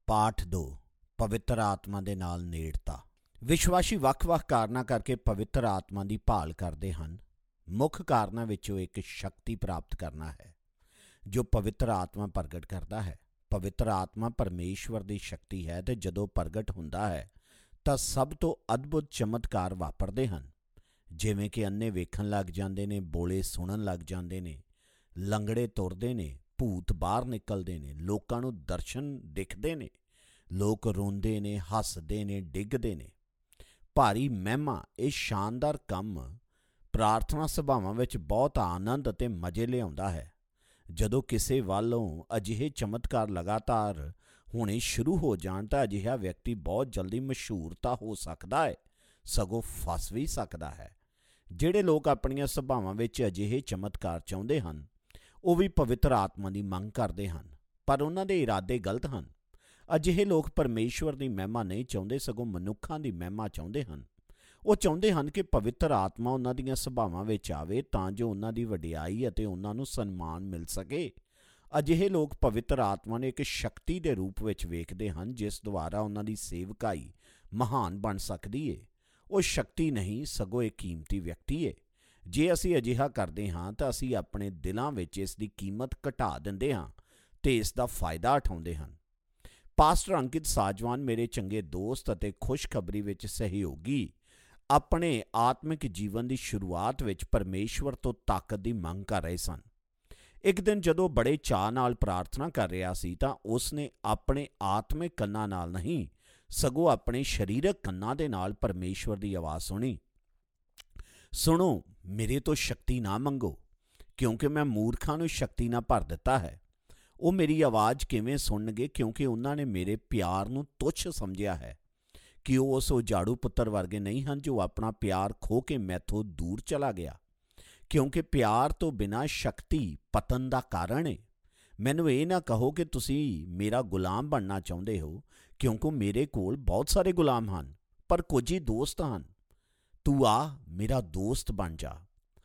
ਪਾਠ 2 ਪਵਿੱਤਰ ਆਤਮਾ ਦੇ ਨਾਲ ਨੇੜਤਾ। ਵਿਸ਼ਵਾਸੀ ਵੱਖ-ਵੱਖ ਕਾਰਨਾਂ ਕਰਕੇ ਪਵਿੱਤਰ ਆਤਮਾ ਦੀ ਭਾਲ ਕਰਦੇ ਹਨ। ਮੁੱਖ ਕਾਰਨਾਂ ਵਿੱਚੋਂ ਇੱਕ ਸ਼ਕਤੀ ਪ੍ਰਾਪਤ ਕਰਨਾ ਹੈ ਜੋ ਪਵਿੱਤਰ ਆਤਮਾ ਪ੍ਰਗਟ ਕਰਦਾ ਹੈ। ਪਵਿੱਤਰ ਆਤਮਾ ਪਰਮੇਸ਼ਵਰ ਦੀ ਸ਼ਕਤੀ ਹੈ ਅਤੇ ਜਦੋਂ ਪ੍ਰਗਟ ਹੁੰਦਾ ਹੈ ਤਾਂ ਸਭ ਤੋਂ ਅਦਭੁਤ ਚਮਤਕਾਰ ਵਾਪਰਦੇ ਹਨ, ਜਿਵੇਂ ਕਿ ਅੰਨੇ ਵੇਖਣ ਲੱਗ ਜਾਂਦੇ ਨੇ, ਬੋਲੇ ਸੁਣਨ ਲੱਗ ਜਾਂਦੇ ਨੇ, ਲੰਗੜੇ ਤੁਰਦੇ ਨੇ, ਭੂਤ ਬਾਹਰ ਨਿਕਲਦੇ ਨੇ, ਲੋਕਾਂ ਨੂੰ ਦਰਸ਼ਨ ਦਿਖਦੇ ਨੇ, ਲੋਕ ਰੋਂਦੇ ਨੇ, ਹੱਸਦੇ ਨੇ, ਡਿੱਗਦੇ ਨੇ। ਭਾਰੀ ਮਹਿਮਾ ਇਹ ਸ਼ਾਨਦਾਰ ਕੰਮ ਪ੍ਰਾਰਥਨਾ ਸਭਾਵਾਂ ਵਿੱਚ ਬਹੁਤ ਆਨੰਦ ਅਤੇ ਮਜ਼ੇ ਲਿਆਉਂਦਾ ਹੈ। ਜਦੋਂ ਕਿਸੇ ਵੱਲੋਂ ਅਜਿਹੇ ਚਮਤਕਾਰ ਲਗਾਤਾਰ ਹੋਣੇ ਸ਼ੁਰੂ ਹੋ ਜਾਣ ਤਾਂ ਅਜਿਹਾ ਵਿਅਕਤੀ ਬਹੁਤ ਜਲਦੀ ਮਸ਼ਹੂਰ ਤਾਂ ਹੋ ਸਕਦਾ ਹੈ, ਸਗੋਂ ਫਸ ਵੀ ਸਕਦਾ ਹੈ। ਜਿਹੜੇ ਲੋਕ ਆਪਣੀਆਂ ਸਭਾਵਾਂ ਵਿੱਚ ਅਜਿਹੇ ਚਮਤਕਾਰ ਚਾਹੁੰਦੇ ਹਨ ਉਹ ਵੀ ਪਵਿੱਤਰ ਆਤਮਾ ਦੀ ਮੰਗ ਕਰਦੇ ਹਨ, ਪਰ ਉਹਨਾਂ ਦੇ ਇਰਾਦੇ ਗਲਤ ਹਨ। ਅਜਿਹੇ ਲੋਕ ਪਰਮੇਸ਼ਵਰ ਦੀ ਮਹਿਮਾ ਨਹੀਂ ਚਾਹੁੰਦੇ, ਸਗੋਂ ਮਨੁੱਖਾਂ ਦੀ ਮਹਿਮਾ ਚਾਹੁੰਦੇ ਹਨ। ਉਹ ਚਾਹੁੰਦੇ ਹਨ ਕਿ ਪਵਿੱਤਰ ਆਤਮਾ ਉਹਨਾਂ ਦੀਆਂ ਸਭਾਵਾਂ ਵਿੱਚ ਆਵੇ ਤਾਂ ਜੋ ਉਹਨਾਂ ਦੀ ਵਡਿਆਈ ਅਤੇ ਉਹਨਾਂ ਨੂੰ ਸਨਮਾਨ ਮਿਲ ਸਕੇ। ਅਜਿਹੇ ਲੋਕ ਪਵਿੱਤਰ ਆਤਮਾ ਨੂੰ ਇੱਕ ਸ਼ਕਤੀ ਦੇ ਰੂਪ ਵਿੱਚ ਵੇਖਦੇ ਹਨ ਜਿਸ ਦੁਆਰਾ ਉਹਨਾਂ ਦੀ ਸੇਵਕਾਈ ਮਹਾਨ ਬਣ ਸਕਦੀ ਹੈ। ਉਹ ਸ਼ਕਤੀ ਨਹੀਂ, ਸਗੋਂ ਇੱਕ ਕੀਮਤੀ ਵਿਅਕਤੀ ਹੈ। ਜੇ ਅਸੀਂ ਅਜਿਹਾ ਕਰਦੇ ਹਾਂ ਤਾਂ ਅਸੀਂ ਆਪਣੇ ਦਿਲਾਂ ਵਿੱਚ ਇਸ ਦੀ ਕੀਮਤ ਘਟਾ ਦਿੰਦੇ ਹਾਂ ਅਤੇ ਇਸ ਦਾ ਫਾਇਦਾ ਉਠਾਉਂਦੇ ਹਨ। ਪਾਸਟਰ ਅੰਕਿਤ ਸਾਜਵਾਨ ਮੇਰੇ ਚੰਗੇ ਦੋਸਤ ਅਤੇ ਖੁਸ਼ਖਬਰੀ ਵਿੱਚ ਸਹਿਯੋਗੀ ਆਪਣੇ ਆਤਮਿਕ ਜੀਵਨ ਦੀ ਸ਼ੁਰੂਆਤ ਵਿੱਚ ਪਰਮੇਸ਼ਵਰ ਤੋਂ ਤਾਕਤ ਦੀ ਮੰਗ ਕਰ ਰਹੇ ਸਨ। ਇੱਕ ਦਿਨ ਜਦੋਂ ਬੜੇ ਚਾਅ ਨਾਲ ਪ੍ਰਾਰਥਨਾ ਕਰ ਰਿਹਾ ਸੀ ਤਾਂ ਉਸ ਨੇ ਆਪਣੇ ਆਤਮਿਕ ਕੰਨਾਂ ਨਾਲ ਨਹੀਂ, ਸਗੋਂ ਆਪਣੇ ਸਰੀਰਕ ਕੰਨਾਂ ਦੇ ਨਾਲ ਪਰਮੇਸ਼ਵਰ ਦੀ ਆਵਾਜ਼ ਸੁਣੀ, ਸੁਣੋ, ਮੇਰੇ ਤੋਂ ਸ਼ਕਤੀ ਨਾ ਮੰਗੋ, ਕਿਉਂਕਿ ਮੈਂ ਮੂਰਖਾਂ ਨੂੰ ਸ਼ਕਤੀ ਨਾਲ ਭਰ ਦਿੱਤਾ ਹੈ। ਉਹ ਮੇਰੀ ਆਵਾਜ਼ ਕਿਵੇਂ ਸੁਣਨਗੇ, ਕਿਉਂਕਿ ਉਹਨਾਂ ਨੇ ਮੇਰੇ ਪਿਆਰ ਨੂੰ ਤੁੱਛ ਸਮਝਿਆ ਹੈ ਕਿ ਉਹ ਉਸ ਉਜਾੜੂ ਪੁੱਤਰ ਵਰਗੇ ਨਹੀਂ ਹਨ ਜੋ ਆਪਣਾ ਪਿਆਰ ਖੋ ਕੇ ਮੈਥੋਂ ਦੂਰ ਚਲਾ ਗਿਆ। ਕਿਉਂਕਿ ਪਿਆਰ ਤੋਂ ਬਿਨਾਂ ਸ਼ਕਤੀ ਪਤਨ ਦਾ ਕਾਰਨ ਹੈ। ਮੈਨੂੰ ਇਹ ਨਾ ਕਹੋ ਕਿ ਤੁਸੀਂ ਮੇਰਾ ਗੁਲਾਮ ਬਣਨਾ ਚਾਹੁੰਦੇ ਹੋ, ਕਿਉਂਕਿ ਮੇਰੇ ਕੋਲ ਬਹੁਤ ਸਾਰੇ ਗੁਲਾਮ ਹਨ, ਪਰ ਕੁਝ ਹੀ ਦੋਸਤ ਹਨ। ਤੂੰ ਆ ਮੇਰਾ ਦੋਸਤ ਬਣ ਜਾ।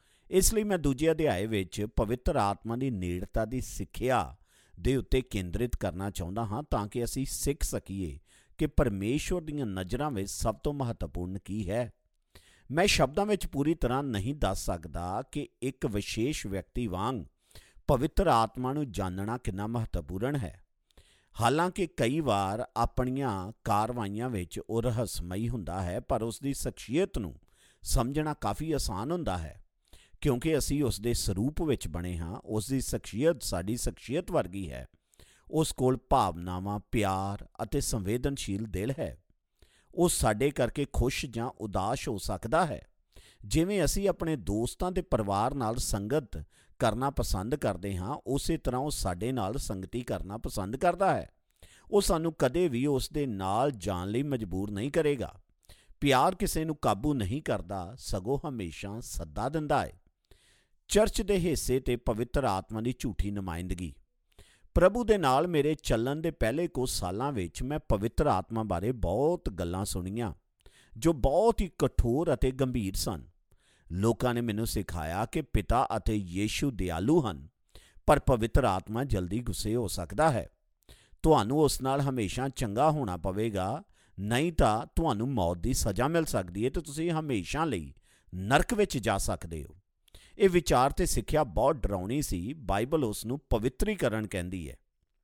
ਇਸ ਲਈ ਮੈਂ ਦੂਜੇ ਅਧਿਆਏ ਵਿੱਚ ਪਵਿੱਤਰ ਆਤਮਾ ਦੀ ਨੇੜਤਾ ਦੀ ਸਿੱਖਿਆ ਦੇ ਉੱਤੇ ਕੇਂਦਰਿਤ ਕਰਨਾ ਚਾਹੁੰਦਾ ਹਾਂ ਤਾਂ ਕਿ ਅਸੀਂ ਸਿੱਖ ਸਕੀਏ ਕਿ ਪਰਮੇਸ਼ਵਰ ਦੀਆਂ ਨਜ਼ਰਾਂ ਵਿੱਚ ਸਭ ਤੋਂ ਮਹੱਤਵਪੂਰਨ ਕੀ ਹੈ। ਮੈਂ ਸ਼ਬਦਾਂ ਵਿੱਚ ਪੂਰੀ ਤਰ੍ਹਾਂ ਨਹੀਂ ਦੱਸ ਸਕਦਾ ਕਿ ਇੱਕ ਵਿਸ਼ੇਸ਼ ਵਿਅਕਤੀ ਵਾਂਗ ਪਵਿੱਤਰ ਆਤਮਾ ਨੂੰ ਜਾਣਨਾ ਕਿੰਨਾ ਮਹੱਤਵਪੂਰਨ ਹੈ। ਹਾਲਾਂਕਿ ਕਈ ਵਾਰ ਆਪਣੀਆਂ ਕਾਰਵਾਈਆਂ ਵਿੱਚ ਉਹ ਰਹੱਸਮਈ ਹੁੰਦਾ ਹੈ, ਪਰ ਉਸ ਦੀ ਸ਼ਖਸੀਅਤ ਨੂੰ ਸਮਝਣਾ ਕਾਫੀ ਆਸਾਨ ਹੁੰਦਾ ਹੈ ਕਿਉਂਕਿ ਅਸੀਂ ਉਸ ਦੇ ਸਰੂਪ ਵਿੱਚ ਬਣੇ ਹਾਂ। ਉਸ ਦੀ ਸ਼ਖਸੀਅਤ ਸਾਡੀ ਸ਼ਖਸੀਅਤ ਵਰਗੀ ਹੈ। ਉਸ ਕੋਲ ਭਾਵਨਾਵਾਂ, ਪਿਆਰ ਅਤੇ ਸੰਵੇਦਨਸ਼ੀਲ ਦਿਲ ਹੈ। ਉਹ ਸਾਡੇ ਕਰਕੇ ਖੁਸ਼ ਜਾਂ ਉਦਾਸ ਹੋ ਸਕਦਾ ਹੈ। ਜਿਵੇਂ ਅਸੀਂ ਆਪਣੇ ਦੋਸਤਾਂ ਦੇ ਪਰਿਵਾਰ ਨਾਲ ਸੰਗਤ ਕਰਨਾ ਪਸੰਦ ਕਰਦੇ ਹਾਂ, ਉਸੇ ਤਰ੍ਹਾਂ ਉਹ ਸਾਡੇ ਨਾਲ ਸੰਗਤੀ ਕਰਨਾ ਪਸੰਦ ਕਰਦਾ ਹੈ। ਉਹ ਸਾਨੂੰ ਕਦੇ ਵੀ ਉਸ ਦੇ ਨਾਲ ਜਾਣ ਲਈ ਮਜਬੂਰ ਨਹੀਂ ਕਰੇਗਾ। ਪਿਆਰ ਕਿਸੇ ਨੂੰ ਕਾਬੂ ਨਹੀਂ ਕਰਦਾ, ਸਗੋਂ ਹਮੇਸ਼ਾ ਸੱਦਾ ਦਿੰਦਾ ਹੈ। ਚਰਚ ਦੇ ਹਿੱਸੇ ਤੇ ਪਵਿੱਤਰ ਆਤਮਾ ਦੀ ਝੂਠੀ ਨੁਮਾਇੰਦਗੀ। ਪ੍ਰਭੂ ਦੇ ਨਾਲ ਮੇਰੇ ਚੱਲਣ ਦੇ ਪਹਿਲੇ ਕੁਝ ਸਾਲਾਂ ਵਿੱਚ ਮੈਂ ਪਵਿੱਤਰ ਆਤਮਾ ਬਾਰੇ ਬਹੁਤ ਗੱਲਾਂ ਸੁਣੀਆਂ ਜੋ ਬਹੁਤ ਹੀ ਕਠੋਰ ਅਤੇ ਗੰਭੀਰ ਸਨ। ਲੋਕਾਂ ਨੇ ਮੈਨੂੰ ਸਿਖਾਇਆ ਕਿ ਪਿਤਾ ਅਤੇ ਯੀਸ਼ੂ ਦਿਆਲੂ ਹਨ, ਪਰ ਪਵਿੱਤਰ ਆਤਮਾ ਜਲਦੀ ਗੁੱਸੇ ਹੋ ਸਕਦਾ ਹੈ। ਤੁਹਾਨੂੰ ਉਸ ਨਾਲ ਹਮੇਸ਼ਾ ਚੰਗਾ ਹੋਣਾ ਪਵੇਗਾ, ਨਹੀਂ ਤਾਂ ਤੁਹਾਨੂੰ ਮੌਤ ਦੀ ਸਜ਼ਾ ਮਿਲ ਸਕਦੀ ਹੈ ਅਤੇ ਤੁਸੀਂ ਹਮੇਸ਼ਾ ਲਈ ਨਰਕ ਵਿੱਚ ਜਾ ਸਕਦੇ ਹੋ। ਇਹ ਵਿਚਾਰ ਤੇ ਸਿੱਖਿਆ ਬਹੁਤ ਡਰਾਉਣੀ ਸੀ। ਬਾਈਬਲ ਉਸ ਨੂੰ ਪਵਿੱਤਰੀਕਰਨ ਕਹਿੰਦੀ ਹੈ।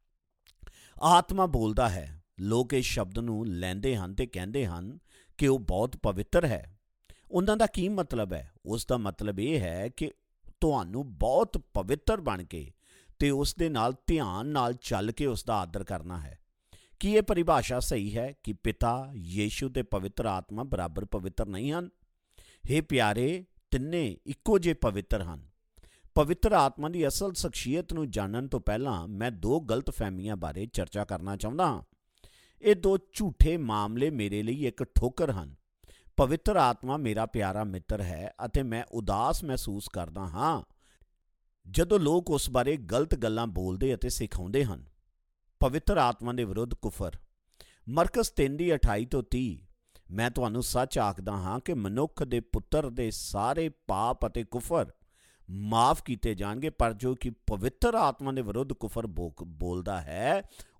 ਆਤਮਾ ਬੋਲਦਾ ਹੈ। ਲੋਕ ਇਸ ਸ਼ਬਦ ਨੂੰ ਲੈਂਦੇ ਹਨ ਤੇ ਕਹਿੰਦੇ ਹਨ ਕਿ ਉਹ ਬਹੁਤ ਪਵਿੱਤਰ ਹੈ। ਉਹਨਾਂ ਦਾ ਕੀ ਮਤਲਬ ਹੈ? ਉਸ ਦਾ ਮਤਲਬ ਇਹ ਹੈ ਕਿ ਤੁਹਾਨੂੰ ਬਹੁਤ ਪਵਿੱਤਰ ਬਣ ਕੇ ਤੇ ਉਸ ਦੇ ਨਾਲ ਧਿਆਨ ਨਾਲ ਚੱਲ ਕੇ ਉਸ ਦਾ ਆਦਰ ਕਰਨਾ ਹੈ। ਕੀ ਇਹ ਪਰਿਭਾਸ਼ਾ ਸਹੀ ਹੈ ਕਿ ਪਿਤਾ, ਯੀਸ਼ੂ ਤੇ ਪਵਿੱਤਰ ਆਤਮਾ ਬਰਾਬਰ ਪਵਿੱਤਰ ਨਹੀਂ ਹਨ? ਹੇ ਪਿਆਰੇ, ਤਿੰਨੇ ਇੱਕੋ ਜਿਹੇ ਪਵਿੱਤਰ ਹਨ। ਪਵਿੱਤਰ ਆਤਮਾ ਦੀ ਅਸਲ ਸ਼ਖਸੀਅਤ ਨੂੰ ਜਾਣਨ ਤੋਂ ਪਹਿਲਾਂ ਮੈਂ ਦੋ ਗਲਤਫਹਿਮੀਆਂ ਬਾਰੇ ਚਰਚਾ ਕਰਨਾ ਚਾਹੁੰਦਾ ਹਾਂ। ਇਹ ਦੋ ਝੂਠੇ ਮਾਮਲੇ ਮੇਰੇ ਲਈ ਇੱਕ ਠੋਕਰ ਹਨ। ਪਵਿੱਤਰ ਆਤਮਾ ਮੇਰਾ ਪਿਆਰਾ ਮਿੱਤਰ ਹੈ ਅਤੇ ਮੈਂ ਉਦਾਸ ਮਹਿਸੂਸ ਕਰਦਾ ਹਾਂ ਜਦੋਂ ਲੋਕ ਉਸ ਬਾਰੇ ਗਲਤ ਗੱਲਾਂ ਬੋਲਦੇ ਅਤੇ ਸਿਖਾਉਂਦੇ ਹਨ। ਪਵਿੱਤਰ ਆਤਮਾ ਦੇ ਵਿਰੁੱਧ ਕੁਫਰ। ਮਰਕਸ 3:28-30। ਮੈਂ ਤੁਹਾਨੂੰ ਸੱਚ ਆਖਦਾ ਹਾਂ ਕਿ ਮਨੁੱਖ ਦੇ ਪੁੱਤਰ ਦੇ ਸਾਰੇ ਪਾਪ ਅਤੇ ਕੁਫਰ ਮਾਫ ਕੀਤੇ ਜਾਣਗੇ, ਪਰ ਜੋ ਕਿ ਪਵਿੱਤਰ ਆਤਮਾ ਦੇ ਵਿਰੁੱਧ ਕੁਫਰ ਬੋਲਦਾ ਹੈ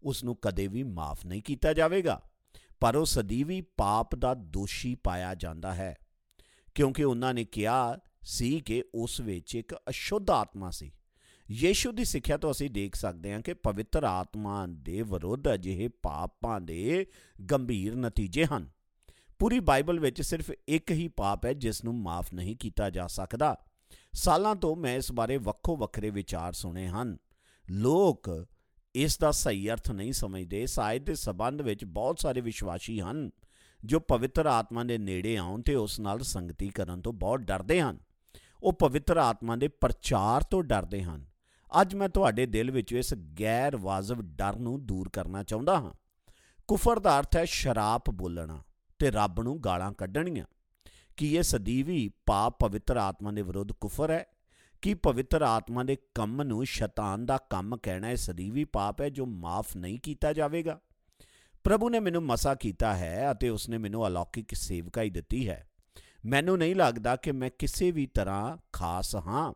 ਉਸ ਨੂੰ ਕਦੇ ਵੀ ਮਾਫ ਨਹੀਂ ਕੀਤਾ ਜਾਵੇਗਾ, ਪਰ ਉਹ ਸਦੀਵੀ ਪਾਪ ਦਾ ਦੋਸ਼ੀ ਪਾਇਆ ਜਾਂਦਾ ਹੈ, ਕਿਉਂਕਿ ਉਹਨਾਂ ਨੇ ਕਿਹਾ ਸੀ ਕਿ ਉਸ ਵਿੱਚ ਇੱਕ ਅਸ਼ੁੱਧ ਆਤਮਾ ਸੀ। ਯੀਸ਼ੂ ਦੀ ਸਿੱਖਿਆ ਤੋਂ ਅਸੀਂ ਦੇਖ ਸਕਦੇ ਹਾਂ ਕਿ ਪਵਿੱਤਰ ਆਤਮਾ ਦੇ ਵਿਰੁੱਧ ਅਜਿਹੇ ਪਾਪਾਂ ਦੇ ਗੰਭੀਰ ਨਤੀਜੇ ਹਨ। ਪੂਰੀ ਬਾਈਬਲ ਵਿੱਚ ਸਿਰਫ ਇੱਕ ਹੀ ਪਾਪ ਹੈ ਜਿਸ ਨੂੰ ਮਾਫ ਨਹੀਂ ਕੀਤਾ ਜਾ ਸਕਦਾ। ਸਾਲਾਂ ਤੋਂ ਮੈਂ ਇਸ ਬਾਰੇ ਵੱਖੋ ਵੱਖਰੇ ਵਿਚਾਰ ਸੁਣੇ ਹਨ। ਲੋਕ ਇਸ ਦਾ ਸਹੀ ਅਰਥ ਨਹੀਂ ਸਮਝਦੇ। ਇਸ ਆਇਤ ਦੇ ਸੰਬੰਧ ਵਿੱਚ ਬਹੁਤ ਸਾਰੇ ਵਿਸ਼ਵਾਸੀ ਹਨ ਜੋ ਪਵਿੱਤਰ ਆਤਮਾ ਦੇ ਨੇੜੇ ਆਉਣ ਤੇ ਉਸ ਨਾਲ ਸੰਗਤੀ ਕਰਨ ਤੋਂ ਬਹੁਤ ਡਰਦੇ ਹਨ। ਉਹ ਪਵਿੱਤਰ ਆਤਮਾ ਦੇ ਪ੍ਰਚਾਰ ਤੋਂ ਡਰਦੇ ਹਨ। ਅੱਜ ਮੈਂ ਤੁਹਾਡੇ ਦਿਲ ਵਿੱਚ ਇਸ ਗੈਰ ਵਾਜਬ ਡਰ ਨੂੰ ਦੂਰ ਕਰਨਾ ਚਾਹੁੰਦਾ ਹਾਂ। ਕੁਫਰ ਦਾ ਅਰਥ ਹੈ ਸ਼ਰਾਪ ਬੋਲਣਾ ਤੇ ਰੱਬ ਨੂੰ ਗਾਲਾਂ ਕੱਢਣੀਆਂ। ਕੀ ਇਹ ਸਦੀਵੀ ਪਾਪ ਪਵਿੱਤਰ ਆਤਮਾ ਦੇ ਵਿਰੁੱਧ ਕੁਫਰ ਹੈ? ਕੀ ਪਵਿੱਤਰ ਆਤਮਾ ਦੇ ਕੰਮ ਨੂੰ ਸ਼ੈਤਾਨ ਦਾ ਕੰਮ ਕਹਿਣਾ ਇਹ ਸਦੀਵੀ ਪਾਪ ਹੈ ਜੋ ਮਾਫ ਨਹੀਂ ਕੀਤਾ ਜਾਵੇਗਾ? ਪ੍ਰਭੂ ਨੇ ਮੈਨੂੰ ਮਸਾ ਕੀਤਾ ਹੈ ਅਤੇ ਉਸਨੇ ਮੈਨੂੰ ਅਲੌਕਿਕ ਸੇਵਕਾਈ ਦਿੱਤੀ ਹੈ। ਮੈਨੂੰ ਨਹੀਂ ਲੱਗਦਾ ਕਿ ਮੈਂ ਕਿਸੇ ਵੀ ਤਰ੍ਹਾਂ ਖਾਸ ਹਾਂ।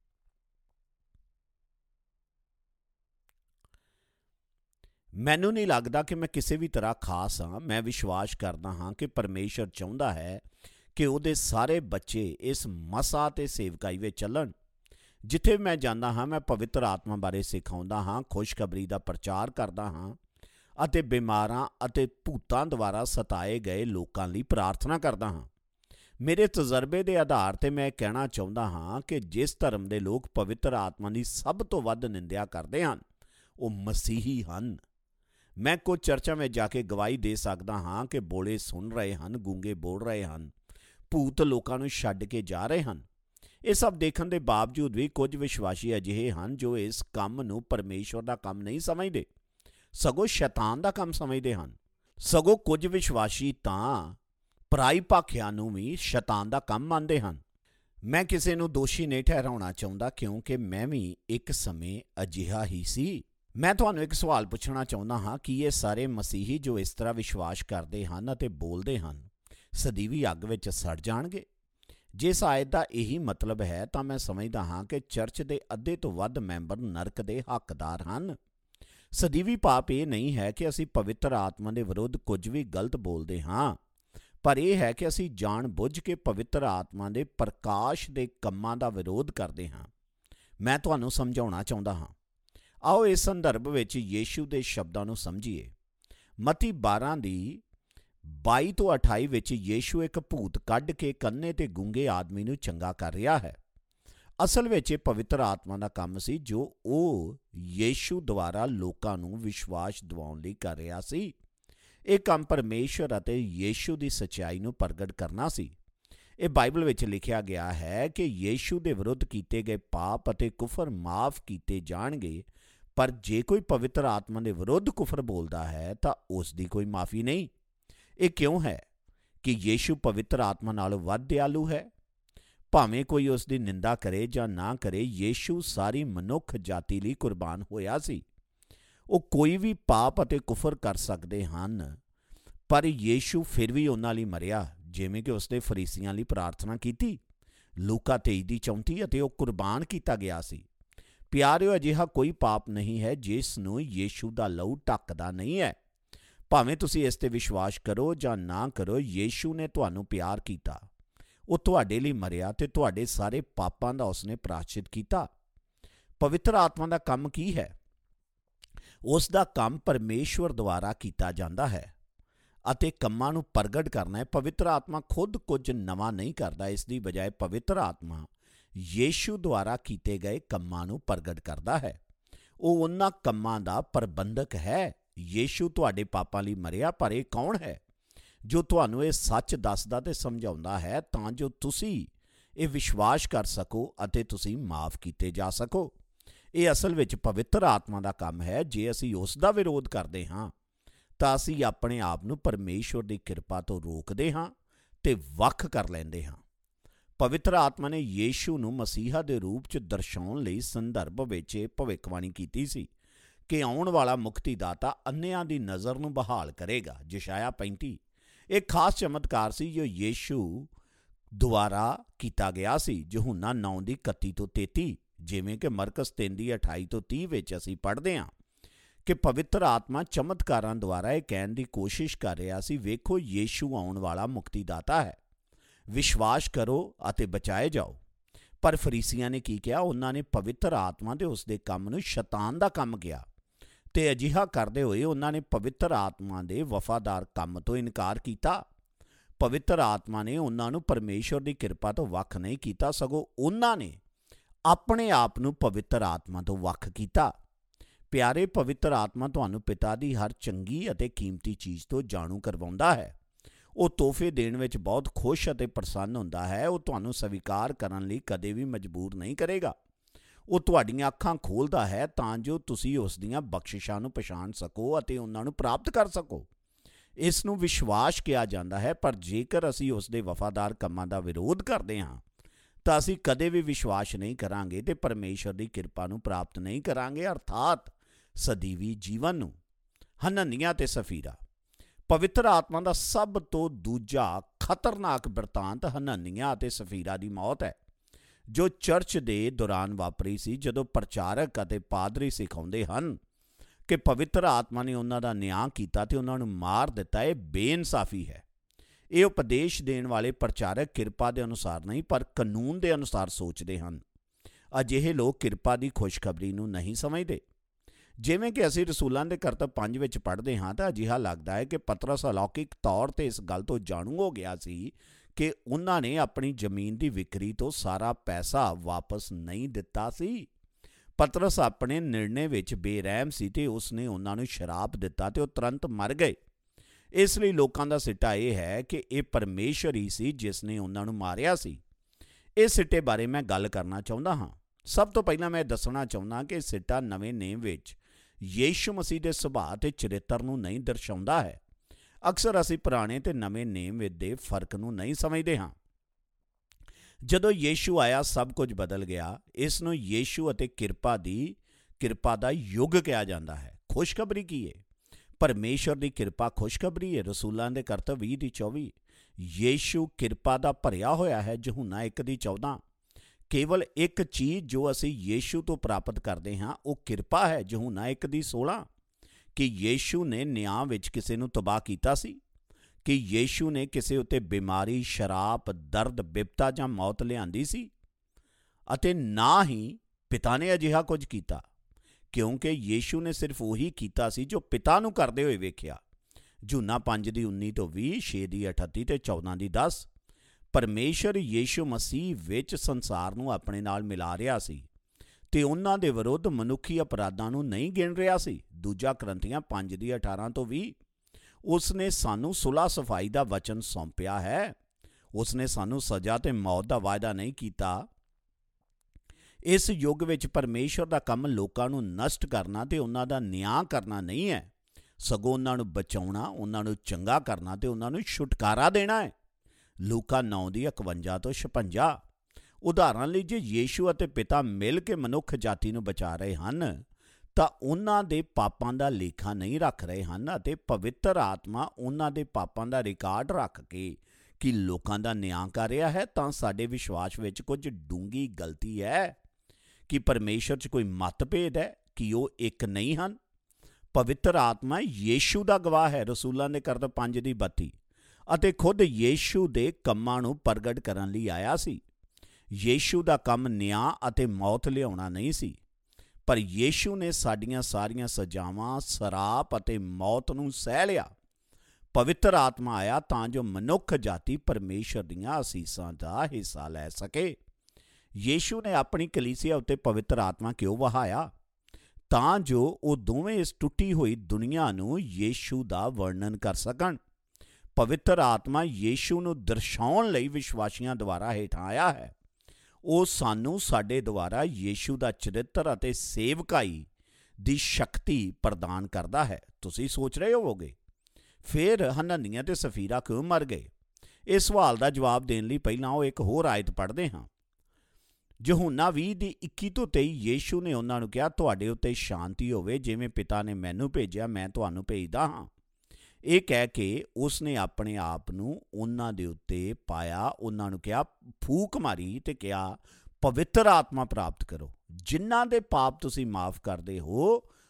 ਮੈਂ ਵਿਸ਼ਵਾਸ ਕਰਦਾ ਹਾਂ ਕਿ ਪਰਮੇਸ਼ਰ ਚਾਹੁੰਦਾ ਹੈ ਕਿ ਉਹਦੇ ਸਾਰੇ ਬੱਚੇ ਇਸ ਮਸਾ ਤੇ ਸੇਵਕਾਈ ਵਿੱਚ ਚੱਲਣ। ਜਿੱਥੇ ਮੈਂ ਜਾਂਦਾ ਹਾਂ, ਮੈਂ ਪਵਿੱਤਰ ਆਤਮਾ ਬਾਰੇ ਸਿਖਾਉਂਦਾ ਹਾਂ, ਖੁਸ਼ਖਬਰੀ ਦਾ ਪ੍ਰਚਾਰ ਕਰਦਾ ਹਾਂ ਅਤੇ ਬਿਮਾਰਾਂ ਅਤੇ ਭੂਤਾਂ ਦੁਆਰਾ ਸਤਾਏ ਗਏ ਲੋਕਾਂ ਲਈ ਪ੍ਰਾਰਥਨਾ ਕਰਦਾ ਹਾਂ। ਮੇਰੇ ਤਜਰਬੇ ਦੇ ਆਧਾਰ ਤੇ ਮੈਂ ਕਹਿਣਾ ਚਾਹੁੰਦਾ ਹਾਂ ਕਿ ਜਿਸ ਧਰਮ ਦੇ ਲੋਕ ਪਵਿੱਤਰ ਆਤਮਾ ਦੀ ਸਭ ਤੋਂ ਵੱਧ ਨਿੰਦਿਆ ਕਰਦੇ ਹਨ, ਉਹ ਮਸੀਹੀ ਹਨ। ਮੈਂ ਕੁਝ ਚਰਚਾਂ ਵਿੱਚ ਜਾ ਕੇ ਗਵਾਹੀ ਦੇ ਸਕਦਾ ਹਾਂ ਕਿ ਬੋਲੇ ਸੁਣ ਰਹੇ ਹਨ, ਗੂੰਗੇ ਬੋਲ ਰਹੇ ਹਨ, ਭੂਤ ਲੋਕਾਂ ਨੂੰ ਛੱਡ ਕੇ ਜਾ ਰਹੇ ਹਨ। ਇਹ ਸਭ ਦੇਖਣ ਦੇ ਬਾਵਜੂਦ ਵੀ ਕੁਝ ਵਿਸ਼ਵਾਸੀ ਅਜਿਹੇ ਹਨ ਜੋ ਇਸ ਕੰਮ ਨੂੰ ਪਰਮੇਸ਼ਵਰ ਦਾ ਕੰਮ ਨਹੀਂ ਸਮਝਦੇ, ਸਗੋਂ ਸ਼ੈਤਾਨ ਦਾ ਕੰਮ ਸਮਝਦੇ ਹਨ। ਸਗੋਂ ਕੁਝ ਵਿਸ਼ਵਾਸੀ ਤਾਂ ਪਰਾਈ ਭਾਖਿਆਂ ਨੂੰ ਵੀ ਸ਼ੈਤਾਨ ਦਾ ਕੰਮ ਮੰਨਦੇ ਹਨ। ਮੈਂ ਕਿਸੇ ਨੂੰ ਦੋਸ਼ੀ ਨਹੀਂ ਠਹਿਰਾਉਣਾ ਚਾਹੁੰਦਾ, ਕਿਉਂਕਿ ਮੈਂ ਵੀ ਇੱਕ ਸਮੇਂ ਅਜਿਹਾ ਹੀ ਸੀ। ਮੈਂ ਤੁਹਾਨੂੰ ਇੱਕ ਸਵਾਲ ਪੁੱਛਣਾ ਚਾਹੁੰਦਾ ਹਾਂ ਕਿ ਇਹ ਸਾਰੇ ਮਸੀਹੀ ਜੋ ਇਸ ਤਰ੍ਹਾਂ ਵਿਸ਼ਵਾਸ ਕਰਦੇ ਹਨ ਅਤੇ ਬੋਲਦੇ ਹਨ, ਸਦੀਵੀ ਅੱਗ ਵਿੱਚ ਸੜ ਜਾਣਗੇ? ਜੇ ਇਸ ਆਇਤ ਦਾ ਇਹੀ ਮਤਲਬ ਹੈ ਤਾਂ ਮੈਂ ਸਮਝਦਾ ਹਾਂ ਕਿ ਚਰਚ ਦੇ ਅੱਧੇ ਤੋਂ ਵੱਧ ਮੈਂਬਰ ਨਰਕ ਦੇ ਹੱਕਦਾਰ ਹਨ। ਸਦੀਵੀ ਪਾਪ ਇਹ ਨਹੀਂ ਹੈ ਕਿ ਅਸੀਂ ਪਵਿੱਤਰ ਆਤਮਾ ਦੇ ਵਿਰੁੱਧ ਕੁਝ ਵੀ ਗਲਤ ਬੋਲਦੇ ਹਾਂ, ਪਰ ਇਹ ਹੈ ਕਿ ਅਸੀਂ ਜਾਣ ਬੁੱਝ ਕੇ ਪਵਿੱਤਰ ਆਤਮਾ ਦੇ ਪ੍ਰਕਾਸ਼ ਦੇ ਕੰਮਾਂ ਦਾ ਵਿਰੋਧ ਕਰਦੇ ਹਾਂ। ਮੈਂ ਤੁਹਾਨੂੰ ਸਮਝਾਉਣਾ ਚਾਹੁੰਦਾ ਹਾਂ। ਆਓ ਇਸ ਸੰਦਰਭ ਵਿੱਚ ਯੀਸ਼ੂ ਦੇ ਸ਼ਬਦਾਂ ਨੂੰ ਸਮਝੀਏ। ਮਤੀ 12 ਦੀ 22 ਤੋਂ 28 ਵਿੱਚ ਯੀਸ਼ੂ ਇੱਕ ਭੂਤ ਕੱਢ ਕੇ ਕੰਨੇ ਤੇ ਗੂੰਗੇ ਆਦਮੀ ਨੂੰ ਚੰਗਾ ਕਰ ਰਿਹਾ ਹੈ। ਅਸਲ ਵਿੱਚ ਇਹ ਪਵਿੱਤਰ ਆਤਮਾ ਦਾ ਕੰਮ ਸੀ ਜੋ ਉਹ ਯੀਸ਼ੂ ਦੁਆਰਾ ਲੋਕਾਂ ਨੂੰ ਵਿਸ਼ਵਾਸ ਦਿਵਾਉਣ ਲਈ ਕਰ ਰਿਹਾ ਸੀ। ਇਹ ਕੰਮ ਪਰਮੇਸ਼ਰ ਅਤੇ ਯੀਸ਼ੂ ਦੀ ਸੱਚਾਈ ਨੂੰ ਪ੍ਰਗਟ ਕਰਨਾ ਸੀ। ਇਹ ਬਾਈਬਲ ਵਿੱਚ ਲਿਖਿਆ ਗਿਆ ਹੈ ਕਿ ਯੀਸ਼ੂ ਦੇ ਵਿਰੁੱਧ ਕੀਤੇ ਗਏ ਪਾਪ ਅਤੇ ਕੁਫਰ ਮਾਫ ਕੀਤੇ ਜਾਣਗੇ, ਪਰ ਜੇ ਕੋਈ ਪਵਿੱਤਰ ਆਤਮਾ ਦੇ ਵਿਰੁੱਧ ਕੁਫਰ ਬੋਲਦਾ ਹੈ ਤਾਂ ਉਸ ਦੀ ਕੋਈ ਮਾਫੀ ਨਹੀਂ। ਇਹ ਕਿਉਂ ਹੈ ਕਿ ਯੀਸ਼ੂ ਪਵਿੱਤਰ ਆਤਮਾ ਨਾਲੋਂ ਵੱਧ ਦਿਆਲੂ ਹੈ? ਭਾਵੇਂ ਕੋਈ ਉਸ ਦੀ ਨਿੰਦਾ ਕਰੇ ਜਾਂ ਨਾ ਕਰੇ, ਯੀਸ਼ੂ ਸਾਰੀ ਮਨੁੱਖ ਜਾਤੀ ਲਈ ਕੁਰਬਾਨ ਹੋਇਆ ਸੀ। ਉਹ ਕੋਈ ਵੀ ਪਾਪ ਅਤੇ ਕੁਫਰ ਕਰ ਸਕਦੇ ਹਨ, ਪਰ ਯੀਸ਼ੂ ਫਿਰ ਵੀ ਉਹਨਾਂ ਲਈ ਮਰਿਆ, ਜਿਵੇਂ ਕਿ ਉਸਨੇ ਫਰੀਸੀਆਂ ਲਈ ਪ੍ਰਾਰਥਨਾ ਕੀਤੀ। ਲੂਕਾ 23:34 ਅਤੇ ਉਹ ਕੁਰਬਾਨ ਕੀਤਾ ਗਿਆ ਸੀ। ਪਿਆਰਿਓ, ਅਜਿਹਾ ਕੋਈ ਪਾਪ ਨਹੀਂ ਹੈ ਜਿਸ ਨੂੰ ਯੀਸ਼ੂ ਦਾ ਲਹੂ ਢੱਕਦਾ ਨਹੀਂ ਹੈ। ਭਾਵੇਂ ਤੁਸੀਂ ਇਸ ਤੇ ਵਿਸ਼ਵਾਸ ਕਰੋ ਜਾਂ ਨਾ ਕਰੋ, ਯੀਸ਼ੂ ਨੇ ਤੁਹਾਨੂੰ ਪਿਆਰ ਕੀਤਾ। ਉਹ ਤੁਹਾਡੇ ਲਈ ਮਰਿਆ ਤੇ ਤੁਹਾਡੇ ਸਾਰੇ ਪਾਪਾਂ ਦਾ ਉਸਨੇ ਪ੍ਰਾਸ਼ਚਿਤ ਕੀਤਾ। ਪਵਿੱਤਰ ਆਤਮਾ ਦਾ ਕੰਮ ਕੀ ਹੈ? ਉਸ ਦਾ ਕੰਮ ਪਰਮੇਸ਼ਵਰ ਦੁਆਰਾ ਕੀਤਾ ਜਾਂਦਾ ਹੈ ਅਤੇ ਕੰਮਾਂ ਨੂੰ ਪ੍ਰਗਟ ਕਰਨਾ ਹੈ। ਪਵਿੱਤਰ ਆਤਮਾ ਖੁਦ ਕੁਝ ਨਵਾਂ ਨਹੀਂ ਕਰਦਾ, ਇਸ ਦੀ ਬਜਾਏ ਪਵਿੱਤਰ ਆਤਮਾ ਯੀਸ਼ੂ ਦੁਆਰਾ ਕੀਤੇ ਗਏ ਕੰਮਾਂ ਨੂੰ ਪ੍ਰਗਟ ਕਰਦਾ ਹੈ। ਉਹ ਉਹਨਾਂ ਕੰਮਾਂ ਦਾ ਪ੍ਰਬੰਧਕ ਹੈ। ਯੀਸ਼ੂ ਤੁਹਾਡੇ ਪਾਪਾਂ ਲਈ ਮਰਿਆ, ਪਰ ਇਹ ਕੌਣ ਹੈ ਜੋ ਤੁਹਾਨੂੰ ਇਹ ਸੱਚ ਦੱਸਦਾ ਤੇ ਸਮਝਾਉਂਦਾ ਹੈ ਤਾਂ ਜੋ ਤੁਸੀਂ ਇਹ ਵਿਸ਼ਵਾਸ ਕਰ ਸਕੋ ਅਤੇ ਤੁਸੀਂ ਮਾਫ ਕੀਤੇ ਜਾ ਸਕੋ? ਇਹ ਅਸਲ ਵਿੱਚ ਪਵਿੱਤਰ ਆਤਮਾ ਦਾ ਕੰਮ ਹੈ। ਜੇ ਅਸੀਂ ਉਸ ਦਾ ਵਿਰੋਧ ਕਰਦੇ ਹਾਂ ਤਾਂ ਅਸੀਂ ਆਪਣੇ ਆਪ ਨੂੰ ਪਰਮੇਸ਼ਵਰ ਦੀ ਕਿਰਪਾ ਤੋਂ ਰੋਕਦੇ ਹਾਂ ਤੇ ਵੱਖ ਕਰ ਲੈਂਦੇ ਹਾਂ। ਪਵਿੱਤਰ ਆਤਮਾ ਨੇ ਯੀਸ਼ੂ ਨੂੰ ਮਸੀਹਾ ਦੇ ਰੂਪ 'ਚ ਦਰਸਾਉਣ ਲਈ ਸੰਦਰਭ ਵਿੱਚ ਇਹ ਭਵਿੱਖਬਾਣੀ ਕੀਤੀ ਸੀ ਕਿ ਆਉਣ ਵਾਲਾ ਮੁਕਤੀਦਾਤਾ ਅੰਨ੍ਹਿਆਂ ਦੀ ਨਜ਼ਰ ਨੂੰ ਬਹਾਲ ਕਰੇਗਾ। ਯਸ਼ਾਇਆ 35 ਇਹ ਖਾਸ ਚਮਤਕਾਰ ਸੀ ਜੋ ਯੀਸ਼ੂ ਦੁਆਰਾ ਕੀਤਾ ਗਿਆ ਸੀ। ਯਹੂਨਾ 9 ਦੀ 31 ਤੋਂ 33, ਜਿਵੇਂ ਕਿ ਮਰਕਸ 3 ਦੀ 28 ਤੋਂ 30 ਵਿੱਚ ਅਸੀਂ ਪੜ੍ਹਦੇ ਹਾਂ ਕਿ ਪਵਿੱਤਰ ਆਤਮਾ ਚਮਤਕਾਰਾਂ ਦੁਆਰਾ ਇਹ ਕਹਿਣ ਦੀ ਕੋਸ਼ਿਸ਼ ਕਰ ਰਿਹਾ ਸੀ, ਵੇਖੋ ਯੀਸ਼ੂ ਆਉਣ ਵਾਲਾ ਮੁਕਤੀਦਾਤਾ ਹੈ, ਵਿਸ਼ਵਾਸ ਕਰੋ ਅਤੇ ਬਚਾਏ ਜਾਓ। ਪਰ ਫਰੀਸੀਆਂ ਨੇ ਕੀ ਕਿਹਾ? ਉਹਨਾਂ ਨੇ ਪਵਿੱਤਰ ਆਤਮਾ ਦੇ ਉਸ ਦੇ ਕੰਮ ਨੂੰ ਸ਼ੈਤਾਨ ਦਾ ਕੰਮ ਕਿਹਾ, ਤੇ ਅਜਿਹਾ ਕਰਦੇ ਹੋਏ ਉਹਨਾਂ ਨੇ ਪਵਿੱਤਰ ਆਤਮਾ ਦੇ ਵਫਾਦਾਰ ਕੰਮ ਤੋਂ ਇਨਕਾਰ ਕੀਤਾ। ਪਵਿੱਤਰ ਆਤਮਾ ਨੇ ਉਹਨਾਂ ਨੂੰ ਪਰਮੇਸ਼ਵਰ ਦੀ ਕਿਰਪਾ ਤੋਂ ਵੱਖ ਨਹੀਂ ਕੀਤਾ, ਸਗੋਂ ਉਹਨਾਂ ਨੇ ਆਪਣੇ ਆਪ ਨੂੰ ਪਵਿੱਤਰ ਆਤਮਾ ਤੋਂ ਵੱਖ ਕੀਤਾ। ਪਿਆਰੇ, ਪਵਿੱਤਰ ਆਤਮਾ ਤੁਹਾਨੂੰ ਪਿਤਾ ਦੀ ਹਰ ਚੰਗੀ ਅਤੇ ਕੀਮਤੀ ਚੀਜ਼ ਤੋਂ ਜਾਣੂ ਕਰਵਾਉਂਦਾ ਹੈ। ਉਹ ਤੋਹਫੇ ਦੇਣ ਵਿੱਚ ਬਹੁਤ ਖੁਸ਼ ਅਤੇ ਪ੍ਰਸੰਨ ਹੁੰਦਾ ਹੈ। ਉਹ ਤੁਹਾਨੂੰ ਸਵੀਕਾਰ ਕਰਨ ਲਈ ਕਦੇ ਵੀ ਮਜਬੂਰ ਨਹੀਂ ਕਰੇਗਾ। ਉਹ ਤੁਹਾਡੀਆਂ ਅੱਖਾਂ ਖੋਲ੍ਹਦਾ ਹੈ ਤਾਂ ਜੋ ਤੁਸੀਂ ਉਸ ਦੀਆਂ ਬਖਸ਼ਿਸ਼ਾਂ ਨੂੰ ਪਛਾਣ ਸਕੋ ਅਤੇ ਉਹਨਾਂ ਨੂੰ ਪ੍ਰਾਪਤ ਕਰ ਸਕੋ। ਇਸ ਨੂੰ ਵਿਸ਼ਵਾਸ ਕਿਹਾ ਜਾਂਦਾ ਹੈ, ਪਰ ਜੇਕਰ ਅਸੀਂ ਉਸ ਦੇ ਵਫਾਦਾਰ ਕੰਮਾਂ ਦਾ ਵਿਰੋਧ ਕਰਦੇ ਹਾਂ ਤਾਂ ਅਸੀਂ ਕਦੇ ਵੀ ਵਿਸ਼ਵਾਸ ਨਹੀਂ ਕਰਾਂਗੇ ਤੇ ਪਰਮੇਸ਼ਰ ਦੀ ਕਿਰਪਾ ਨੂੰ ਪ੍ਰਾਪਤ ਨਹੀਂ ਕਰਾਂਗੇ, ਅਰਥਾਤ ਸਦੀਵੀ ਜੀਵਨ ਨੂੰ। ਹਨਨਿਯਾਹ ਤੇ ਸਫੀਰਾ। ਪਵਿੱਤਰ ਆਤਮਾ ਦਾ ਸਭ ਤੋਂ ਦੂਜਾ ਖਤਰਨਾਕ ਬਿਰਤਾਂਤ ਹਨਨਿਯਾਹ ਅਤੇ ਸਫੀਰਾ ਦੀ ਮੌਤ ਹੈ, ਜੋ ਚਰਚ ਦੇ ਦੌਰਾਨ ਵਾਪਰੀ ਸੀ। ਜਦੋਂ ਪ੍ਰਚਾਰਕ ਅਤੇ ਪਾਦਰੀ ਸਿਖਾਉਂਦੇ ਹਨ ਕਿ ਪਵਿੱਤਰ ਆਤਮਾ ਨੇ ਉਹਨਾਂ ਦਾ ਨਿਆਂ ਕੀਤਾ ਤੇ ਉਹਨਾਂ ਨੂੰ ਮਾਰ ਦਿੱਤਾ, ਇਹ ਬੇਇਨਸਾਫੀ ਹੈ। ਇਹ ਉਪਦੇਸ਼ ਦੇਣ ਵਾਲੇ ਪ੍ਰਚਾਰਕ ਕਿਰਪਾ ਦੇ ਅਨੁਸਾਰ ਨਹੀਂ, ਪਰ ਕਾਨੂੰਨ ਦੇ ਅਨੁਸਾਰ ਸੋਚਦੇ ਹਨ। ਅਜਿਹੇ ਲੋਕ ਕਿਰਪਾ ਦੀ ਖੁਸ਼ਖਬਰੀ ਨੂੰ ਨਹੀਂ ਸਮਝਦੇ। ਜਿਵੇਂ ਕਿ ਅਸੀਂ ਰਸੂਲਾਂ ਦੇ ਕਰਤੱਵ 5 ਵਿੱਚ ਪੜ੍ਹਦੇ ਹਾਂ ਤਾਂ ਅਜਿਹਾ ਲੱਗਦਾ ਹੈ ਕਿ ਪਤਰਸ ਅਲੌਕਿਕ ਤੌਰ 'ਤੇ ਇਸ ਗੱਲ ਤੋਂ ਜਾਣੂ ਹੋ ਗਿਆ ਸੀ ਕਿ ਉਹਨਾਂ ਨੇ ਆਪਣੀ ਜ਼ਮੀਨ ਦੀ ਵਿਕਰੀ ਤੋਂ ਸਾਰਾ ਪੈਸਾ ਵਾਪਸ ਨਹੀਂ ਦਿੱਤਾ ਸੀ। ਪਤਰਸ ਆਪਣੇ ਨਿਰਣੇ ਵਿੱਚ ਬੇਰਹਿਮ ਸੀ ਤੇ ਉਸਨੇ ਉਹਨਾਂ ਨੂੰ ਸ਼ਰਾਪ ਦਿੱਤਾ ਤੇ ਉਹ ਤੁਰੰਤ ਮਰ ਗਏ। ਇਸ ਲਈ ਲੋਕਾਂ ਦਾ ਸਿੱਟਾ ਇਹ ਹੈ ਕਿ ਇਹ ਪਰਮੇਸ਼ਰ ਹੀ ਸੀ ਜਿਸ ਨੇ ਉਹਨਾਂ ਨੂੰ ਮਾਰਿਆ ਸੀ। ਇਸ ਸਿੱਟੇ ਬਾਰੇ ਮੈਂ ਗੱਲ ਕਰਨਾ ਚਾਹੁੰਦਾ ਹਾਂ। ਸਭ ਤੋਂ ਪਹਿਲਾਂ ਮੈਂ ਦੱਸਣਾ ਚਾਹੁੰਦਾ ਕਿ ਸਿੱਟਾ ਨਵੇਂ ਨੇਮ ਵਿੱਚ ਯੀਸ਼ੂ ਮਸੀਹ ਦੇ ਸੁਭਾਅ ਤੇ ਚਰਿੱਤਰ ਨੂੰ ਨਹੀਂ ਦਰਸਾਉਂਦਾ ਹੈ। ਅਕਸਰ ਅਸੀਂ ਪੁਰਾਣੇ ਤੇ ਨਵੇਂ ਨੇਮ ਵਿੱਚ ਦੇ ਫਰਕ ਨੂੰ ਨਹੀਂ ਸਮਝਦੇ ਹਾਂ। ਜਦੋਂ ਯੀਸ਼ੂ ਆਇਆ ਸਭ ਕੁਝ ਬਦਲ ਗਿਆ। ਇਸ ਨੂੰ ਯੀਸ਼ੂ ਅਤੇ ਕਿਰਪਾ ਦਾ ਯੁੱਗ ਕਿਹਾ ਜਾਂਦਾ ਹੈ। ਖੁਸ਼ਖਬਰੀ ਕੀ ਹੈ? ਪਰਮੇਸ਼ਰ ਦੀ ਕਿਰਪਾ ਖੁਸ਼ਖਬਰੀ ਹੈ। ਰਸੂਲਾਂ ਦੇ ਕਰਤੱਵ 20:24 ਯੀਸ਼ੂ ਕਿਰਪਾ ਦਾ ਭਰਿਆ ਹੋਇਆ ਹੈ। ਯਹੂਨਾ 1:14 ਕੇਵਲ ਇੱਕ ਚੀਜ਼ ਜੋ ਅਸੀਂ ਯੀਸ਼ੂ ਤੋਂ ਪ੍ਰਾਪਤ ਕਰਦੇ ਹਾਂ ਉਹ ਕਿਰਪਾ ਹੈ। ਯਹੂਨਾ 1:16 ਕਿ ਯੀਸ਼ੂ ਨੇ ਨਿਆਂ ਵਿੱਚ ਕਿਸੇ ਨੂੰ ਤਬਾਹ ਕੀਤਾ ਸੀ, ਕਿ ਯੀਸ਼ੂ ਨੇ ਕਿਸੇ ਉੱਤੇ ਬਿਮਾਰੀ, ਸ਼ਰਾਪ, ਦਰਦ, ਬਿਪਤਾ ਜਾਂ ਮੌਤ ਲਿਆਂਦੀ ਸੀ, ਅਤੇ ਨਾ ਹੀ ਪਿਤਾ ਨੇ ਅਜਿਹਾ ਕੁਝ ਕੀਤਾ, ਕਿਉਂਕਿ ਯੀਸ਼ੂ ਨੇ ਸਿਰਫ ਉਹੀ ਕੀਤਾ ਸੀ ਜੋ ਪਿਤਾ ਨੂੰ ਕਰਦੇ ਹੋਏ ਵੇਖਿਆ। ਯਹੂਨਾ 5:19-20, 6:38 ਤੇ 14:10 ਪਰਮੇਸ਼ਰ ਯੀਸ਼ੂ ਮਸੀਹ ਵਿੱਚ ਸੰਸਾਰ ਨੂੰ ਆਪਣੇ ਨਾਲ ਮਿਲਾ ਰਿਹਾ ਸੀ ਤੇ ਉਹਨਾਂ ਦੇ ਵਿਰੁੱਧ ਮਨੁੱਖੀ ਅਪਰਾਧਾਂ ਨੂੰ ਨਹੀਂ ਗਿਣ ਰਿਹਾ ਸੀ। ਦੂਜਾ ਕਰੰਥੀਆਂ 5:18-20 ਉਸਨੇ ਸਾਨੂੰ ਸੁਲ੍ਹਾ ਸਫਾਈ ਦਾ ਵਚਨ ਸੌਂਪਿਆ ਹੈ। ਉਸਨੇ ਸਾਨੂੰ ਸਜ਼ਾ ਤੇ ਮੌਤ ਦਾ ਵਾਅਦਾ ਨਹੀਂ ਕੀਤਾ। ਇਸ ਯੁੱਗ ਵਿੱਚ ਪਰਮੇਸ਼ਰ ਦਾ ਕੰਮ ਲੋਕਾਂ ਨੂੰ ਨਸ਼ਟ ਕਰਨਾ ਤੇ ਉਹਨਾਂ ਦਾ ਨਿਆਂ ਕਰਨਾ ਨਹੀਂ ਹੈ, ਸਗੋਂ ਉਹਨਾਂ ਨੂੰ ਬਚਾਉਣਾ, ਉਹਨਾਂ ਨੂੰ ਚੰਗਾ ਕਰਨਾ ਤੇ ਉਹਨਾਂ ਨੂੰ ਛੁਟਕਾਰਾ ਦੇਣਾ ਹੈ। ਲੂਕਾ 9:51-56 ਉਦਾਹਰਨ ਲਈ, ਜੇ ਯੀਸ਼ੂ ਅਤੇ ਪਿਤਾ ਮਿਲ ਕੇ ਮਨੁੱਖ ਜਾਤੀ ਨੂੰ ਬਚਾ ਰਹੇ ਹਨ ਤਾਂ ਉਹਨਾਂ ਦੇ ਪਾਪਾਂ ਦਾ ਲੇਖਾ ਨਹੀਂ ਰੱਖ ਰਹੇ ਹਨ, ਅਤੇ ਪਵਿੱਤਰ ਆਤਮਾ ਉਹਨਾਂ ਦੇ ਪਾਪਾਂ ਦਾ ਰਿਕਾਰਡ ਰੱਖ ਕੇ ਕਿ ਲੋਕਾਂ ਦਾ ਨਿਆਂ ਕਰ ਰਿਹਾ ਹੈ, ਤਾਂ ਸਾਡੇ ਵਿਸ਼ਵਾਸ ਵਿੱਚ ਕੁਝ ਡੂੰਘੀ ਗਲਤੀ ਹੈ। ਕਿ ਪਰਮੇਸ਼ਰ 'ਚ ਕੋਈ ਮਤਭੇਦ ਹੈ? ਕਿ ਉਹ ਇੱਕ ਨਹੀਂ ਹਨ? ਪਵਿੱਤਰ ਆਤਮਾ ਯੀਸ਼ੂ ਦਾ ਗਵਾਹ ਹੈ। ਰਸੂਲਾਂ ਦੇ ਕਰਤੱਵ 5:32 ਅਤੇ ਖੁਦ ਯੀਸ਼ੂ ਦੇ ਕੰਮਾਂ ਨੂੰ ਪ੍ਰਗਟ ਕਰਨ ਲਈ ਆਇਆ ਸੀ। ਯੀਸ਼ੂ ਦਾ ਕੰਮ ਨਿਆਂ ਅਤੇ ਮੌਤ ਲਿਆਉਣਾ ਨਹੀਂ ਸੀ, ਪਰ ਯੀਸ਼ੂ ਨੇ ਸਾਡੀਆਂ ਸਾਰੀਆਂ ਸਜ਼ਾਵਾਂ, ਸਰਾਪ ਅਤੇ ਮੌਤ ਨੂੰ ਸਹਿ ਲਿਆ। ਪਵਿੱਤਰ ਆਤਮਾ ਆਇਆ ਤਾਂ ਜੋ ਮਨੁੱਖ ਜਾਤੀ ਪਰਮੇਸ਼ਰ ਦੀਆਂ ਅਸੀਸਾਂ ਦਾ ਹਿੱਸਾ ਲੈ ਸਕੇ। ਯੀਸ਼ੂ ਨੇ ਆਪਣੀ ਕਲੀਸਿਆ ਉੱਤੇ ਪਵਿੱਤਰ ਆਤਮਾ ਕਿਉਂ ਵਹਾਇਆ? ਤਾਂ ਜੋ ਉਹ ਦੋਵੇਂ ਇਸ ਟੁੱਟੀ ਹੋਈ ਦੁਨੀਆ ਨੂੰ ਯੀਸ਼ੂ ਦਾ ਵਰਣਨ ਕਰ ਸਕਣ। ਪਵਿੱਤਰ ਆਤਮਾ ਯੀਸ਼ੂ ਨੂੰ ਦਰਸਾਉਣ ਲਈ ਵਿਸ਼ਵਾਸੀਆਂ ਦੁਆਰਾ ਹੇਠਾਂ ਆਇਆ ਹੈ। ਉਹ ਸਾਨੂੰ ਸਾਡੇ ਦੁਆਰਾ ਯੀਸ਼ੂ ਦਾ ਚਰਿੱਤਰ ਅਤੇ ਸੇਵਕਾਈ ਦੀ ਸ਼ਕਤੀ ਪ੍ਰਦਾਨ ਕਰਦਾ ਹੈ। ਤੁਸੀਂ ਸੋਚ ਰਹੇ ਹੋਵੋਗੇ, ਫਿਰ ਹਨਨਿਯਾਹ ਤੇ ਸਫੀਰਾ ਕਿਉਂ ਮਰ ਗਏ? ਇਸ ਸਵਾਲ ਦਾ ਜਵਾਬ ਦੇਣ ਲਈ ਪਹਿਲਾਂ ਉਹ ਇੱਕ ਹੋਰ ਆਇਤ ਪੜ੍ਹਦੇ ਹਾਂ। ਯਹੂਨਾ 20:21-23 ਯੀਸ਼ੂ ਨੇ ਉਹਨਾਂ ਨੂੰ ਕਿਹਾ, ਤੁਹਾਡੇ ਉੱਤੇ ਸ਼ਾਂਤੀ ਹੋਵੇ। ਜਿਵੇਂ ਪਿਤਾ ਨੇ ਮੈਨੂੰ ਭੇਜਿਆ, ਮੈਂ ਤੁਹਾਨੂੰ ਭੇਜਦਾ ਹਾਂ। ਇਹ ਕਹਿ ਕੇ ਉਸਨੇ ਆਪਣੇ ਆਪ ਨੂੰ ਉਹਨਾਂ ਦੇ ਉੱਤੇ ਪਾਇਆ। ਉਹਨਾਂ ਨੂੰ ਕਿਹਾ, ਫੂਕ ਮਾਰੀ ਤੇ ਕਿਹਾ, ਪਵਿੱਤਰ ਆਤਮਾ ਪ੍ਰਾਪਤ ਕਰੋ। ਜਿਨ੍ਹਾਂ ਦੇ ਪਾਪ ਤੁਸੀਂ ਮਾਫ ਕਰਦੇ ਹੋ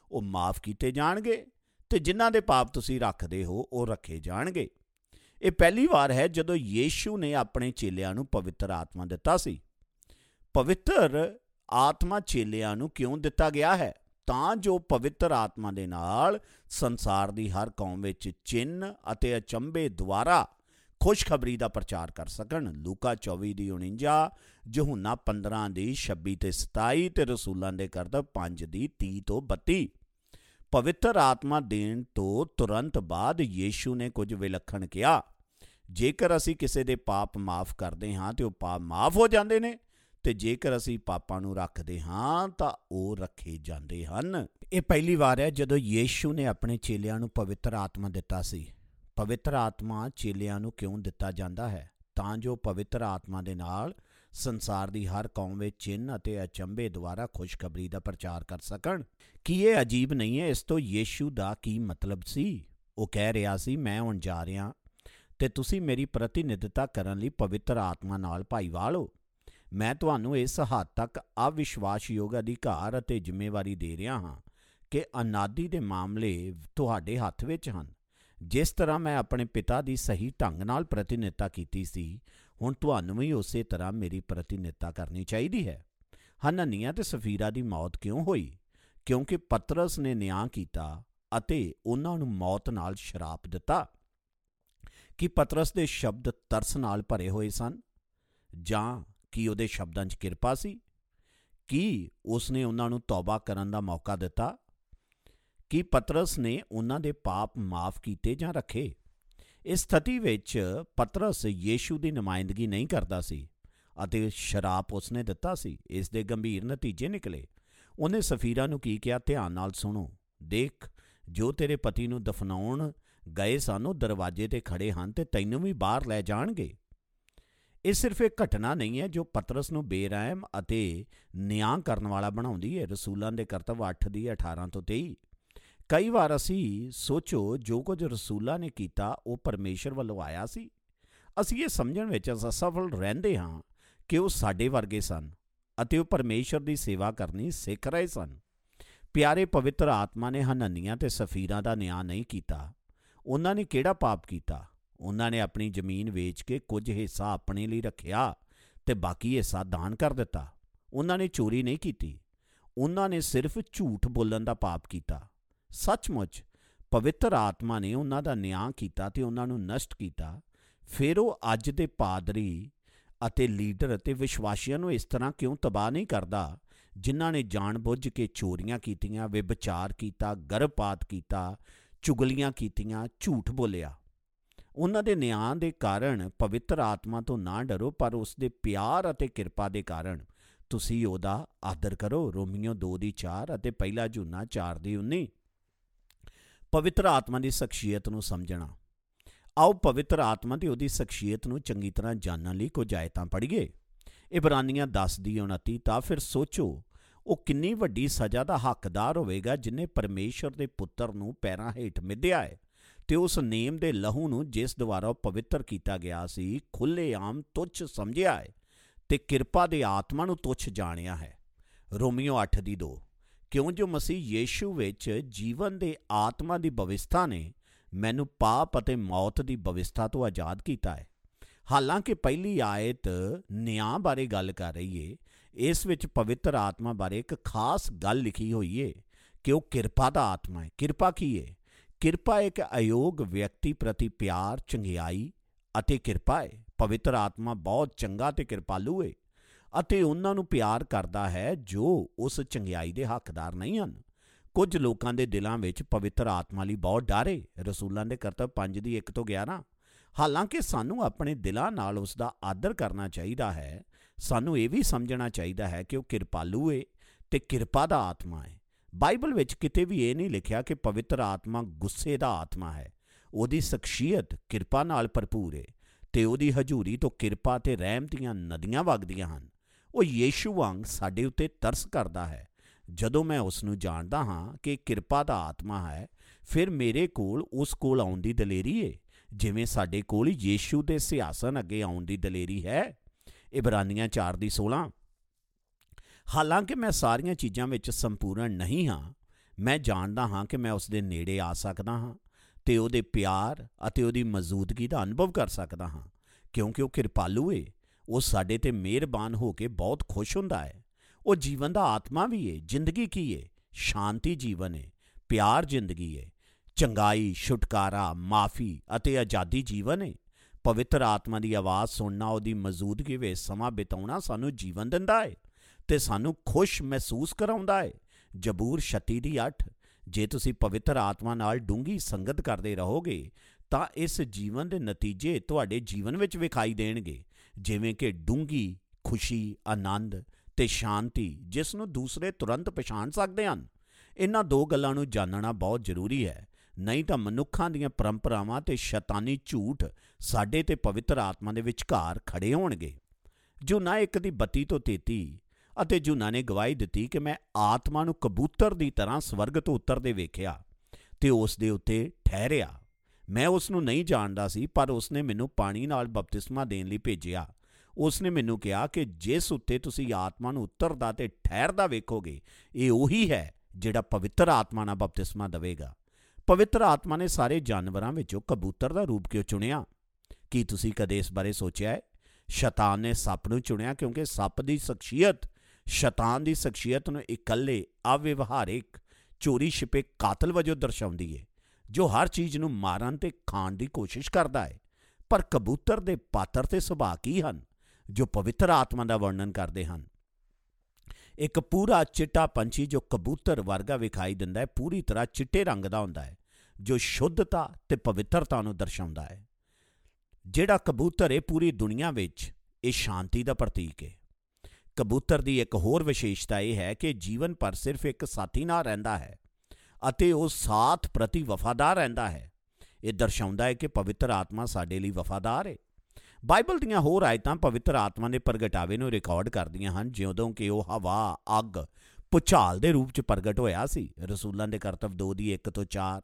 ਉਹ ਮਾਫ ਕੀਤੇ ਜਾਣਗੇ, ਤੇ ਜਿਨ੍ਹਾਂ ਦੇ ਪਾਪ ਤੁਸੀਂ ਰੱਖਦੇ ਹੋ ਉਹ ਰੱਖੇ ਜਾਣਗੇ। ਇਹ ਪਹਿਲੀ ਵਾਰ ਹੈ ਜਦੋਂ ਯੀਸ਼ੂ ਨੇ ਆਪਣੇ ਚੇਲਿਆਂ ਨੂੰ ਪਵਿੱਤਰ ਆਤਮਾ ਦਿੱਤਾ ਸੀ। ਪਵਿੱਤਰ ਆਤਮਾ ਚੇਲਿਆਂ ਨੂੰ ਕਿਉਂ ਦਿੱਤਾ ਗਿਆ ਹੈ? ਤਾਂ ਜੋ ਪਵਿੱਤਰ ਆਤਮਾ ਦੇ ਨਾਲ ਸੰਸਾਰ ਦੀ ਹਰ ਕੌਮ ਵਿੱਚ ਚਿੰਨ੍ਹ ਅਤੇ ਅਚੰਭੇ ਦੁਆਰਾ ਖੁਸ਼ਖਬਰੀ ਦਾ ਪ੍ਰਚਾਰ ਕਰ ਸਕਣ। ਲੂਕਾ 24:49, ਯਹੂਨਾ 15:26-27 ਤੇ ਰਸੂਲਾਂ ਦੇ ਕਰਤੱਵ 5:30-32। ਪਵਿੱਤਰ ਆਤਮਾ ਦੇਣ ਤੋਂ ਤੁਰੰਤ ਬਾਅਦ ਯੀਸ਼ੂ ਨੇ ਕੁਝ ਵਿਲੱਖਣ ਕਿਹਾ। ਜੇਕਰ ਅਸੀਂ ਕਿਸੇ ਦੇ ਪਾਪ ਮਾਫ ਕਰਦੇ ਹਾਂ ਤੇ ਉਹ ਪਾਪ ਮਾਫ ਹੋ ਜਾਂਦੇ ਨੇ, ਤੇ ਜੇਕਰ ਅਸੀਂ ਪਾਪਾਂ ਨੂੰ ਰੱਖਦੇ ਹਾਂ ਤਾਂ ਉਹ ਰੱਖੇ ਜਾਂਦੇ ਹਨ। ਇਹ ਪਹਿਲੀ ਵਾਰ ਹੈ ਜਦੋਂ ਯੀਸ਼ੂ ਨੇ ਆਪਣੇ ਚੇਲਿਆਂ ਨੂੰ ਪਵਿੱਤਰ ਆਤਮਾ ਦਿੱਤਾ ਸੀ। ਪਵਿੱਤਰ ਆਤਮਾ ਚੇਲਿਆਂ ਨੂੰ ਕਿਉਂ ਦਿੱਤਾ ਜਾਂਦਾ ਹੈ? ਤਾਂ ਜੋ ਪਵਿੱਤਰ ਆਤਮਾ ਦੇ ਨਾਲ ਸੰਸਾਰ ਦੀ ਹਰ ਕੌਮ ਵਿੱਚ ਚਿੰਨ੍ਹ ਅਤੇ ਅਚੰਭੇ ਦੁਆਰਾ ਖੁਸ਼ਖਬਰੀ ਦਾ ਪ੍ਰਚਾਰ ਕਰ ਸਕਣ। ਕੀ ਇਹ ਅਜੀਬ ਨਹੀਂ ਹੈ? ਇਸ ਤੋਂ ਯੀਸ਼ੂ ਦਾ ਕੀ ਮਤਲਬ ਸੀ? ਉਹ ਕਹਿ ਰਿਹਾ ਸੀ, ਮੈਂ ਹੁਣ ਜਾ ਰਿਹਾ ਤੇ ਤੁਸੀਂ ਮੇਰੀ ਪ੍ਰਤੀਨਿਧਤਾ ਕਰਨ ਲਈ ਪਵਿੱਤਰ ਆਤਮਾ ਨਾਲ ਭਾਈਵਾਲ ਹੋ। ਮੈਂ ਤੁਹਾਨੂੰ ਇਸ ਹੱਦ ਤੱਕ ਅਵਿਸ਼ਵਾਸਯੋਗ ਅਧਿਕਾਰ ਅਤੇ ਜ਼ਿੰਮੇਵਾਰੀ ਦੇ ਰਿਹਾ ਹਾਂ ਕਿ ਅਨਾਦੀ ਦੇ ਮਾਮਲੇ ਤੁਹਾਡੇ ਹੱਥ ਵਿੱਚ ਹਨ। ਜਿਸ ਤਰ੍ਹਾਂ ਮੈਂ ਆਪਣੇ ਪਿਤਾ ਦੀ ਸਹੀ ਢੰਗ ਨਾਲ ਪ੍ਰਤੀਨਿਧਤਾ ਕੀਤੀ ਸੀ, ਹੁਣ ਤੁਹਾਨੂੰ ਵੀ ਉਸੇ ਤਰ੍ਹਾਂ ਮੇਰੀ ਪ੍ਰਤੀਨਿਧਤਾ ਕਰਨੀ ਚਾਹੀਦੀ ਹੈ। ਹਨਨਿਯਾਹ ਤੇ ਸਫੀਰਾ ਦੀ ਮੌਤ ਕਿਉਂ ਹੋਈ? ਕਿਉਂਕਿ ਪਤਰਸ ਨੇ ਨਿਆਂ ਕੀਤਾ ਅਤੇ ਉਹਨਾਂ ਨੂੰ ਮੌਤ ਨਾਲ ਸ਼ਰਾਪ ਦਿੱਤਾ। ਕੀ ਪਤਰਸ ਦੇ ਸ਼ਬਦ ਤਰਸ ਨਾਲ ਭਰੇ ਹੋਏ ਸਨ, ਜਾਂ ਕੀ ਉਹਦੇ ਸ਼ਬਦਾਂ 'ਚ ਕਿਰਪਾ ਸੀ? ਕੀ ਉਸਨੇ ਉਹਨਾਂ ਨੂੰ ਤੌਬਾ ਕਰਨ ਦਾ ਮੌਕਾ ਦਿੱਤਾ? ਕੀ ਪਤਰਸ ਨੇ ਉਹਨਾਂ ਦੇ ਪਾਪ ਮਾਫ ਕੀਤੇ ਜਾਂ ਰੱਖੇ? ਇਸ ਸਥਿਤੀ ਵਿੱਚ ਪਤਰਸ ਯੀਸ਼ੂ ਦੀ ਨੁਮਾਇੰਦਗੀ ਨਹੀਂ ਕਰਦਾ ਸੀ ਅਤੇ ਸ਼ਰਾਪ ਉਸਨੇ ਦਿੱਤਾ ਸੀ। ਇਸ ਦੇ ਗੰਭੀਰ ਨਤੀਜੇ ਨਿਕਲੇ। ਉਹਨੇ ਸਫੀਰਾ ਨੂੰ ਕੀ ਕਿਹਾ? ਧਿਆਨ ਨਾਲ ਸੁਣੋ। ਦੇਖ, ਜੋ ਤੇਰੇ ਪਤੀ ਨੂੰ ਦਫਨਾਉਣ ਗਏ ਸਨ ਉਹ ਦਰਵਾਜ਼ੇ 'ਤੇ ਖੜੇ ਹਨ ਤੇ ਤੈਨੂੰ ਵੀ ਬਾਹਰ ਲੈ ਜਾਣਗੇ। ਇਹ ਸਿਰਫ ਇੱਕ ਘਟਨਾ ਨਹੀਂ ਹੈ ਜੋ ਪਤਰਸ ਨੂੰ ਬੇਰਹਿਮ ਅਤੇ ਨਿਆਂ ਕਰਨ ਵਾਲਾ ਬਣਾਉਂਦੀ ਹੈ। ਰਸੂਲਾਂ ਦੇ ਕਰਤੱਵ 8:18-23। ਕਈ ਵਾਰ ਅਸੀਂ ਸੋਚੋ, ਜੋ ਕੁਝ ਰਸੂਲਾਂ ਨੇ ਕੀਤਾ ਉਹ ਪਰਮੇਸ਼ਰ ਵੱਲੋਂ ਆਇਆ ਸੀ। ਅਸੀਂ ਇਹ ਸਮਝਣ ਵਿੱਚ ਅਸਫਲ ਰਹਿੰਦੇ ਹਾਂ ਕਿ ਉਹ ਸਾਡੇ ਵਰਗੇ ਸਨ ਅਤੇ ਉਹ ਪਰਮੇਸ਼ਰ ਦੀ ਸੇਵਾ ਕਰਨੀ ਸਿੱਖ ਰਹੇ ਸਨ। ਪਿਆਰੇ, ਪਵਿੱਤਰ ਆਤਮਾ ਨੇ ਹਨਨਿਯਾਹ ਤੇ ਸਫੀਰਾ ਦਾ ਨਿਆਂ ਨਹੀਂ ਕੀਤਾ। ਉਹਨਾਂ ਨੇ ਕਿਹੜਾ ਪਾਪ ਕੀਤਾ? ਉਹਨਾਂ ਨੇ ਆਪਣੀ ਜ਼ਮੀਨ ਵੇਚ ਕੇ ਕੁਝ ਹਿੱਸਾ ਆਪਣੇ ਲਈ ਰੱਖਿਆ ਤੇ ਬਾਕੀ ਹਿੱਸਾ ਦਾਨ ਕਰ ਦਿੱਤਾ। ਉਹਨਾਂ ਨੇ ਚੋਰੀ ਨਹੀਂ ਕੀਤੀ। ਉਹਨਾਂ ਨੇ ਸਿਰਫ ਝੂਠ ਬੋਲਣ ਦਾ ਪਾਪ ਕੀਤਾ। ਸੱਚਮੁੱਚ ਪਵਿੱਤਰ ਆਤਮਾ ਨੇ ਉਹਨਾਂ ਦਾ ਨਿਆਂ ਕੀਤਾ ਤੇ ਉਹਨਾਂ ਨੂੰ ਨਸ਼ਟ ਕੀਤਾ। ਫਿਰ ਉਹ ਅੱਜ ਦੇ ਪਾਦਰੀ ਅਤੇ ਲੀਡਰ ਅਤੇ ਵਿਸ਼ਵਾਸੀਆਂ ਨੂੰ ਇਸ ਤਰ੍ਹਾਂ ਕਿਉਂ ਤਬਾਹ ਨਹੀਂ ਕਰਦਾ, ਜਿਨ੍ਹਾਂ ਨੇ ਜਾਣ-ਬੁੱਝ ਕੇ ਚੋਰੀਆਂ ਕੀਤੀਆਂ, ਵਿਭਚਾਰ ਕੀਤਾ, ਗਰਭਪਾਤ ਕੀਤਾ, ਚੁਗਲੀਆਂ ਕੀਤੀਆਂ, ਝੂਠ ਬੋਲਿਆ? ਉਹਨਾਂ ਦੇ ਨਿਆਂ ਦੇ ਕਾਰਨ ਪਵਿੱਤਰ ਆਤਮਾ ਤੋਂ ਨਾ ਡਰੋ, ਪਰ ਉਸ ਦੇ ਪਿਆਰ ਅਤੇ ਕਿਰਪਾ ਦੇ ਕਾਰਨ ਤੁਸੀਂ ਉਹਦਾ ਆਦਰ ਕਰੋ। ਰੋਮੀਓ 2:4 ਅਤੇ 1 ਯਹੂਨਾ 4:19। ਪਵਿੱਤਰ ਆਤਮਾ ਦੀ ਸ਼ਖਸੀਅਤ ਨੂੰ ਸਮਝਣਾ। ਆਓ ਪਵਿੱਤਰ ਆਤਮਾ ਤੇ ਉਹਦੀ ਸ਼ਖਸੀਅਤ ਨੂੰ ਚੰਗੀ ਤਰ੍ਹਾਂ ਜਾਣਨ ਲਈ ਕੁਝ ਆਇਤਾਂ ਪੜ੍ਹੀਏ। ਇਬਰਾਨੀਆਂ 10:29। ਤਾਂ ਫਿਰ ਸੋਚੋ, ਉਹ ਕਿੰਨੀ ਵੱਡੀ ਸਜ਼ਾ ਦਾ ਹੱਕਦਾਰ ਹੋਵੇਗਾ ਜਿਹਨੇ ਪਰਮੇਸ਼ਰ ਦੇ ਪੁੱਤਰ ਨੂੰ ਪੈਰਾਂ ਹੇਠ ਮਿਧਿਆ ਹੈ ਤੇ ਉਸ ਨੇਮ ਦੇ ਲਹੂ ਨੂੰ ਜਿਸ ਦੁਆਰਾ ਉਹ ਪਵਿੱਤਰ ਕੀਤਾ ਗਿਆ ਸੀ ਖੁੱਲ੍ਹੇਆਮ ਤੁੱਛ ਸਮਝਿਆ ਹੈ ਤੇ ਕਿਰਪਾ ਦੇ ਆਤਮਾ ਨੂੰ ਤੁੱਛ ਜਾਣਿਆ ਹੈ। ਰੋਮੀਓ 8:2। ਕਿਉਂ ਜੋ ਮਸੀਹ ਯੀਸ਼ੂ ਵਿੱਚ ਜੀਵਨ ਦੇ ਆਤਮਾ ਦੀ ਬਵਿਸਥਾ ਨੇ ਮੈਨੂੰ ਪਾਪ ਅਤੇ ਮੌਤ ਦੀ ਬਵਿਸਥਾ ਤੋਂ ਆਜ਼ਾਦ ਕੀਤਾ ਹੈ। ਹਾਲਾਂਕਿ ਪਹਿਲੀ ਆਇਤ ਨਿਆਂ ਬਾਰੇ ਗੱਲ ਕਰ ਰਹੀ ਏ, ਇਸ ਵਿੱਚ ਪਵਿੱਤਰ ਆਤਮਾ ਬਾਰੇ ਇੱਕ ਖਾਸ ਗੱਲ ਲਿਖੀ ਹੋਈ ਏ ਕਿ ਉਹ ਕਿਰਪਾ ਦਾ ਆਤਮਾ ਹੈ। ਕਿਰਪਾ ਕੀ ਏ? ਕਿਰਪਾ ਇੱਕ ਅਯੋਗ ਵਿਅਕਤੀ ਪ੍ਰਤੀ ਪਿਆਰ, ਚੰਗਿਆਈ ਅਤੇ ਕਿਰਪਾ ਹੈ। ਪਵਿੱਤਰ ਆਤਮਾ ਬਹੁਤ ਚੰਗਾ ਤੇ ਕਿਰਪਾਲੂ ਏ ਅਤੇ ਉਹਨਾਂ ਨੂੰ ਪਿਆਰ ਕਰਦਾ ਹੈ ਜੋ ਉਸ ਚੰਗਿਆਈ ਦੇ ਹੱਕਦਾਰ ਨਹੀਂ ਹਨ। ਕੁਝ ਲੋਕਾਂ ਦੇ ਦਿਲਾਂ ਵਿੱਚ ਪਵਿੱਤਰ ਆਤਮਾ ਲਈ ਬਹੁਤ ਡਰ ਏ। ਰਸੂਲਾਂ ਦੇ ਕਰਤੱਵ 5:1-11। ਹਾਲਾਂਕਿ ਸਾਨੂੰ ਆਪਣੇ ਦਿਲਾਂ ਨਾਲ ਉਸ ਦਾ ਆਦਰ ਕਰਨਾ ਚਾਹੀਦਾ ਹੈ, ਸਾਨੂੰ ਇਹ ਵੀ ਸਮਝਣਾ ਚਾਹੀਦਾ ਹੈ ਕਿ ਉਹ ਕਿਰਪਾਲੂ ਏ ਤੇ ਕਿਰਪਾ ਦਾ ਆਤਮਾ ਹੈ। ਬਾਈਬਲ ਵਿੱਚ ਕਿਤੇ ਵੀ ਇਹ ਨਹੀਂ ਲਿਖਿਆ ਕਿ ਪਵਿੱਤਰ ਆਤਮਾ ਗੁੱਸੇ ਦਾ ਆਤਮਾ ਹੈ। ਉਹਦੀ ਸ਼ਖਸੀਅਤ ਕਿਰਪਾ ਨਾਲ ਭਰਪੂਰ ਏ ਤੇ ਉਹਦੀ ਹਜ਼ੂਰੀ ਤੋਂ ਕਿਰਪਾ ਤੇ ਰਹਿਮ ਦੀਆਂ ਨਦੀਆਂ ਵਗਦੀਆਂ ਹਨ। ਉਹ ਯੀਸ਼ੂ ਵਾਂਗ ਸਾਡੇ ਉੱਤੇ ਤਰਸ ਕਰਦਾ ਹੈ। ਜਦੋਂ ਮੈਂ ਉਸ ਨੂੰ ਜਾਣਦਾ ਹਾਂ ਕਿ ਕਿਰਪਾ ਦਾ ਆਤਮਾ ਹੈ, ਫਿਰ ਮੇਰੇ ਕੋਲ ਉਸ ਕੋਲ ਆਉਣ ਦੀ ਦਲੇਰੀ ਏ, ਜਿਵੇਂ ਸਾਡੇ ਕੋਲ ਯੀਸ਼ੂ ਦੇ ਸਿਆਸਨ ਅੱਗੇ ਆਉਣ ਦੀ ਦਲੇਰੀ ਹੈ। ਇਬਰਾਨੀਆਂ 4:16। ਹਾਲਾਂਕਿ ਮੈਂ ਸਾਰੀਆਂ ਚੀਜ਼ਾਂ ਵਿੱਚ ਸੰਪੂਰਨ ਨਹੀਂ ਹਾਂ, ਮੈਂ ਜਾਣਦਾ ਹਾਂ ਕਿ ਮੈਂ ਉਸ ਦੇ ਨੇੜੇ ਆ ਸਕਦਾ ਹਾਂ ਅਤੇ ਉਹਦੇ ਪਿਆਰ ਅਤੇ ਉਹਦੀ ਮੌਜੂਦਗੀ ਦਾ ਅਨੁਭਵ ਕਰ ਸਕਦਾ ਹਾਂ, ਕਿਉਂਕਿ ਉਹ ਕਿਰਪਾਲੂ ਏ। ਉਹ ਸਾਡੇ 'ਤੇ ਮਿਹਰਬਾਨ ਹੋ ਕੇ ਬਹੁਤ ਖੁਸ਼ ਹੁੰਦਾ ਹੈ। ਉਹ ਜੀਵਨ ਦਾ ਆਤਮਾ ਵੀ ਏ। ਜ਼ਿੰਦਗੀ ਕੀ ਏ? ਸ਼ਾਂਤੀ ਜੀਵਨ ਏ, ਪਿਆਰ ਜ਼ਿੰਦਗੀ ਏ, ਚੰਗਾਈ, ਛੁਟਕਾਰਾ, ਮਾਫੀ ਅਤੇ ਆਜ਼ਾਦੀ ਜੀਵਨ ਏ। ਪਵਿੱਤਰ ਆਤਮਾ ਦੀ ਆਵਾਜ਼ ਸੁਣਨਾ, ਉਹਦੀ ਮੌਜੂਦਗੀ ਵਿੱਚ ਸਮਾਂ ਬਿਤਾਉਣਾ ਸਾਨੂੰ ਜੀਵਨ ਦਿੰਦਾ ਏ ਅਤੇ ਸਾਨੂੰ ਖੁਸ਼ ਮਹਿਸੂਸ ਕਰਾਉਂਦਾ ਏ। ਜ਼ਬੂਰ 36:8। ਜੇ ਤੁਸੀਂ ਪਵਿੱਤਰ ਆਤਮਾ ਨਾਲ ਡੂੰਘੀ ਸੰਗਤ ਕਰਦੇ ਰਹੋਗੇ ਤਾਂ ਇਸ ਜੀਵਨ ਦੇ ਨਤੀਜੇ ਤੁਹਾਡੇ ਜੀਵਨ ਵਿੱਚ ਵਿਖਾਈ ਦੇਣਗੇ, ਜਿਵੇਂ ਕਿ ਡੂੰਘੀ ਖੁਸ਼ੀ, ਆਨੰਦ ਅਤੇ ਸ਼ਾਂਤੀ, ਜਿਸ ਨੂੰ ਦੂਸਰੇ ਤੁਰੰਤ ਪਛਾਣ ਸਕਦੇ ਹਨ। ਇਹਨਾਂ ਦੋ ਗੱਲਾਂ ਨੂੰ ਜਾਣਨਾ ਬਹੁਤ ਜ਼ਰੂਰੀ ਹੈ, ਨਹੀਂ ਤਾਂ ਮਨੁੱਖਾਂ ਦੀਆਂ ਪਰੰਪਰਾਵਾਂ ਅਤੇ ਸ਼ੈਤਾਨੀ ਝੂਠ ਸਾਡੇ ਤੇ ਪਵਿੱਤਰ ਆਤਮਾ ਦੇ ਵਿਚਕਾਰ ਖੜੇ ਹੋਣਗੇ। ਯੂਹੰਨਾ 1:32-33 ਅਤੇ ਯੂਹੰਨਾ ਨੇ ਗਵਾਹੀ ਦਿੱਤੀ ਕਿ ਮੈਂ ਆਤਮਾ ਨੂੰ ਕਬੂਤਰ ਦੀ ਤਰ੍ਹਾਂ ਸਵਰਗ ਤੋਂ ਉਤਰਦੇ ਵੇਖਿਆ ਅਤੇ ਉਸ ਦੇ ਉੱਤੇ ਠਹਿਰਿਆ। ਮੈਂ ਉਸ ਨੂੰ ਨਹੀਂ ਜਾਣਦਾ ਸੀ, ਪਰ ਉਸ ਨੇ ਮੈਨੂੰ ਪਾਣੀ ਨਾਲ ਬਪਤਿਸਮਾ ਦੇਣ ਲਈ ਭੇਜਿਆ। ਉਸ ਨੇ ਮੈਨੂੰ ਕਿਹਾ ਕਿ ਜਿਸ ਉੱਤੇ ਤੁਸੀਂ ਆਤਮਾ ਨੂੰ ਉਤਰਦਾ ਅਤੇ ਠਹਿਰਦਾ ਵੇਖੋਗੇ, ਇਹ ਉਹੀ ਹੈ ਜਿਹੜਾ ਪਵਿੱਤਰ ਆਤਮਾ ਨਾਲ ਬਪਤਿਸਮਾ ਦੇਵੇਗਾ। ਪਵਿੱਤਰ ਆਤਮਾ ਨੇ ਸਾਰੇ ਜਾਨਵਰਾਂ ਵਿੱਚੋਂ ਕਬੂਤਰ ਦਾ ਰੂਪ ਕਿਉਂ ਚੁਣਿਆ? ਕੀ ਤੁਸੀਂ ਕਦੇ ਇਸ ਬਾਰੇ ਸੋਚਿਆ ਹੈ? ਸ਼ੈਤਾਨ ਨੇ ਸੱਪ ਨੂੰ ਚੁਣਿਆ ਕਿਉਂਕਿ ਸੱਪ ਦੀ ਸ਼ਖਸੀਅਤ ਸ਼ੈਤਾਨ ਦੀ ਸ਼ਖਸੀਅਤ ਨੂੰ ਇਕੱਲੇ, ਅਵਿਵਹਾਰਿਕ, ਚੋਰੀ ਛਿਪੇ ਕਾਤਲ ਵਜੋਂ ਦਰਸਾਉਂਦੀ ਹੈ, ਜੋ ਹਰ ਚੀਜ਼ ਨੂੰ ਮਾਰਨ ਅਤੇ ਖਾਣ ਦੀ ਕੋਸ਼ਿਸ਼ ਕਰਦਾ ਹੈ। ਪਰ ਕਬੂਤਰ ਦੇ ਪਾਤਰ ਅਤੇ ਸੁਭਾਅ ਕੀ ਹਨ ਜੋ ਪਵਿੱਤਰ ਆਤਮਾ ਦਾ ਵਰਣਨ ਕਰਦੇ ਹਨ? ਇੱਕ ਪੂਰਾ ਚਿੱਟਾ ਪੰਛੀ ਜੋ ਕਬੂਤਰ ਵਰਗਾ ਵਿਖਾਈ ਦਿੰਦਾ ਹੈ, ਪੂਰੀ ਤਰ੍ਹਾਂ ਚਿੱਟੇ ਰੰਗ ਦਾ ਹੁੰਦਾ ਹੈ, ਜੋ ਸ਼ੁੱਧਤਾ ਅਤੇ ਪਵਿੱਤਰਤਾ ਨੂੰ ਦਰਸਾਉਂਦਾ ਹੈ। ਜਿਹੜਾ ਕਬੂਤਰ ਹੈ, ਪੂਰੀ ਦੁਨੀਆ ਵਿੱਚ ਇਹ ਸ਼ਾਂਤੀ ਦਾ ਪ੍ਰਤੀਕ ਹੈ। ਕਬੂਤਰ ਦੀ ਇੱਕ ਹੋਰ ਵਿਸ਼ੇਸ਼ਤਾ ਇਹ ਹੈ ਕਿ ਜੀਵਨ ਭਰ ਸਿਰਫ ਇੱਕ ਸਾਥੀ ਨਾਲ ਰਹਿੰਦਾ ਹੈ ਅਤੇ ਉਹ ਸਾਥ ਪ੍ਰਤੀ ਵਫਾਦਾਰ ਰਹਿੰਦਾ ਹੈ। ਇਹ ਦਰਸਾਉਂਦਾ ਹੈ ਕਿ ਪਵਿੱਤਰ ਆਤਮਾ ਸਾਡੇ ਲਈ ਵਫਾਦਾਰ ਹੈ। ਬਾਈਬਲ ਦੀਆਂ ਹੋਰ ਆਇਤਾਂ ਪਵਿੱਤਰ ਆਤਮਾ ਦੇ ਪ੍ਰਗਟਾਵੇ ਨੂੰ ਰਿਕਾਰਡ ਕਰਦੀਆਂ ਹਨ, ਜਦੋਂ ਕਿ ਉਹ ਹਵਾ, ਅੱਗ, ਭੁਚਾਲ ਦੇ ਰੂਪ 'ਚ ਪ੍ਰਗਟ ਹੋਇਆ ਸੀ। ਰਸੂਲਾਂ ਦੇ ਕਰਤੱਵ 2:1-4,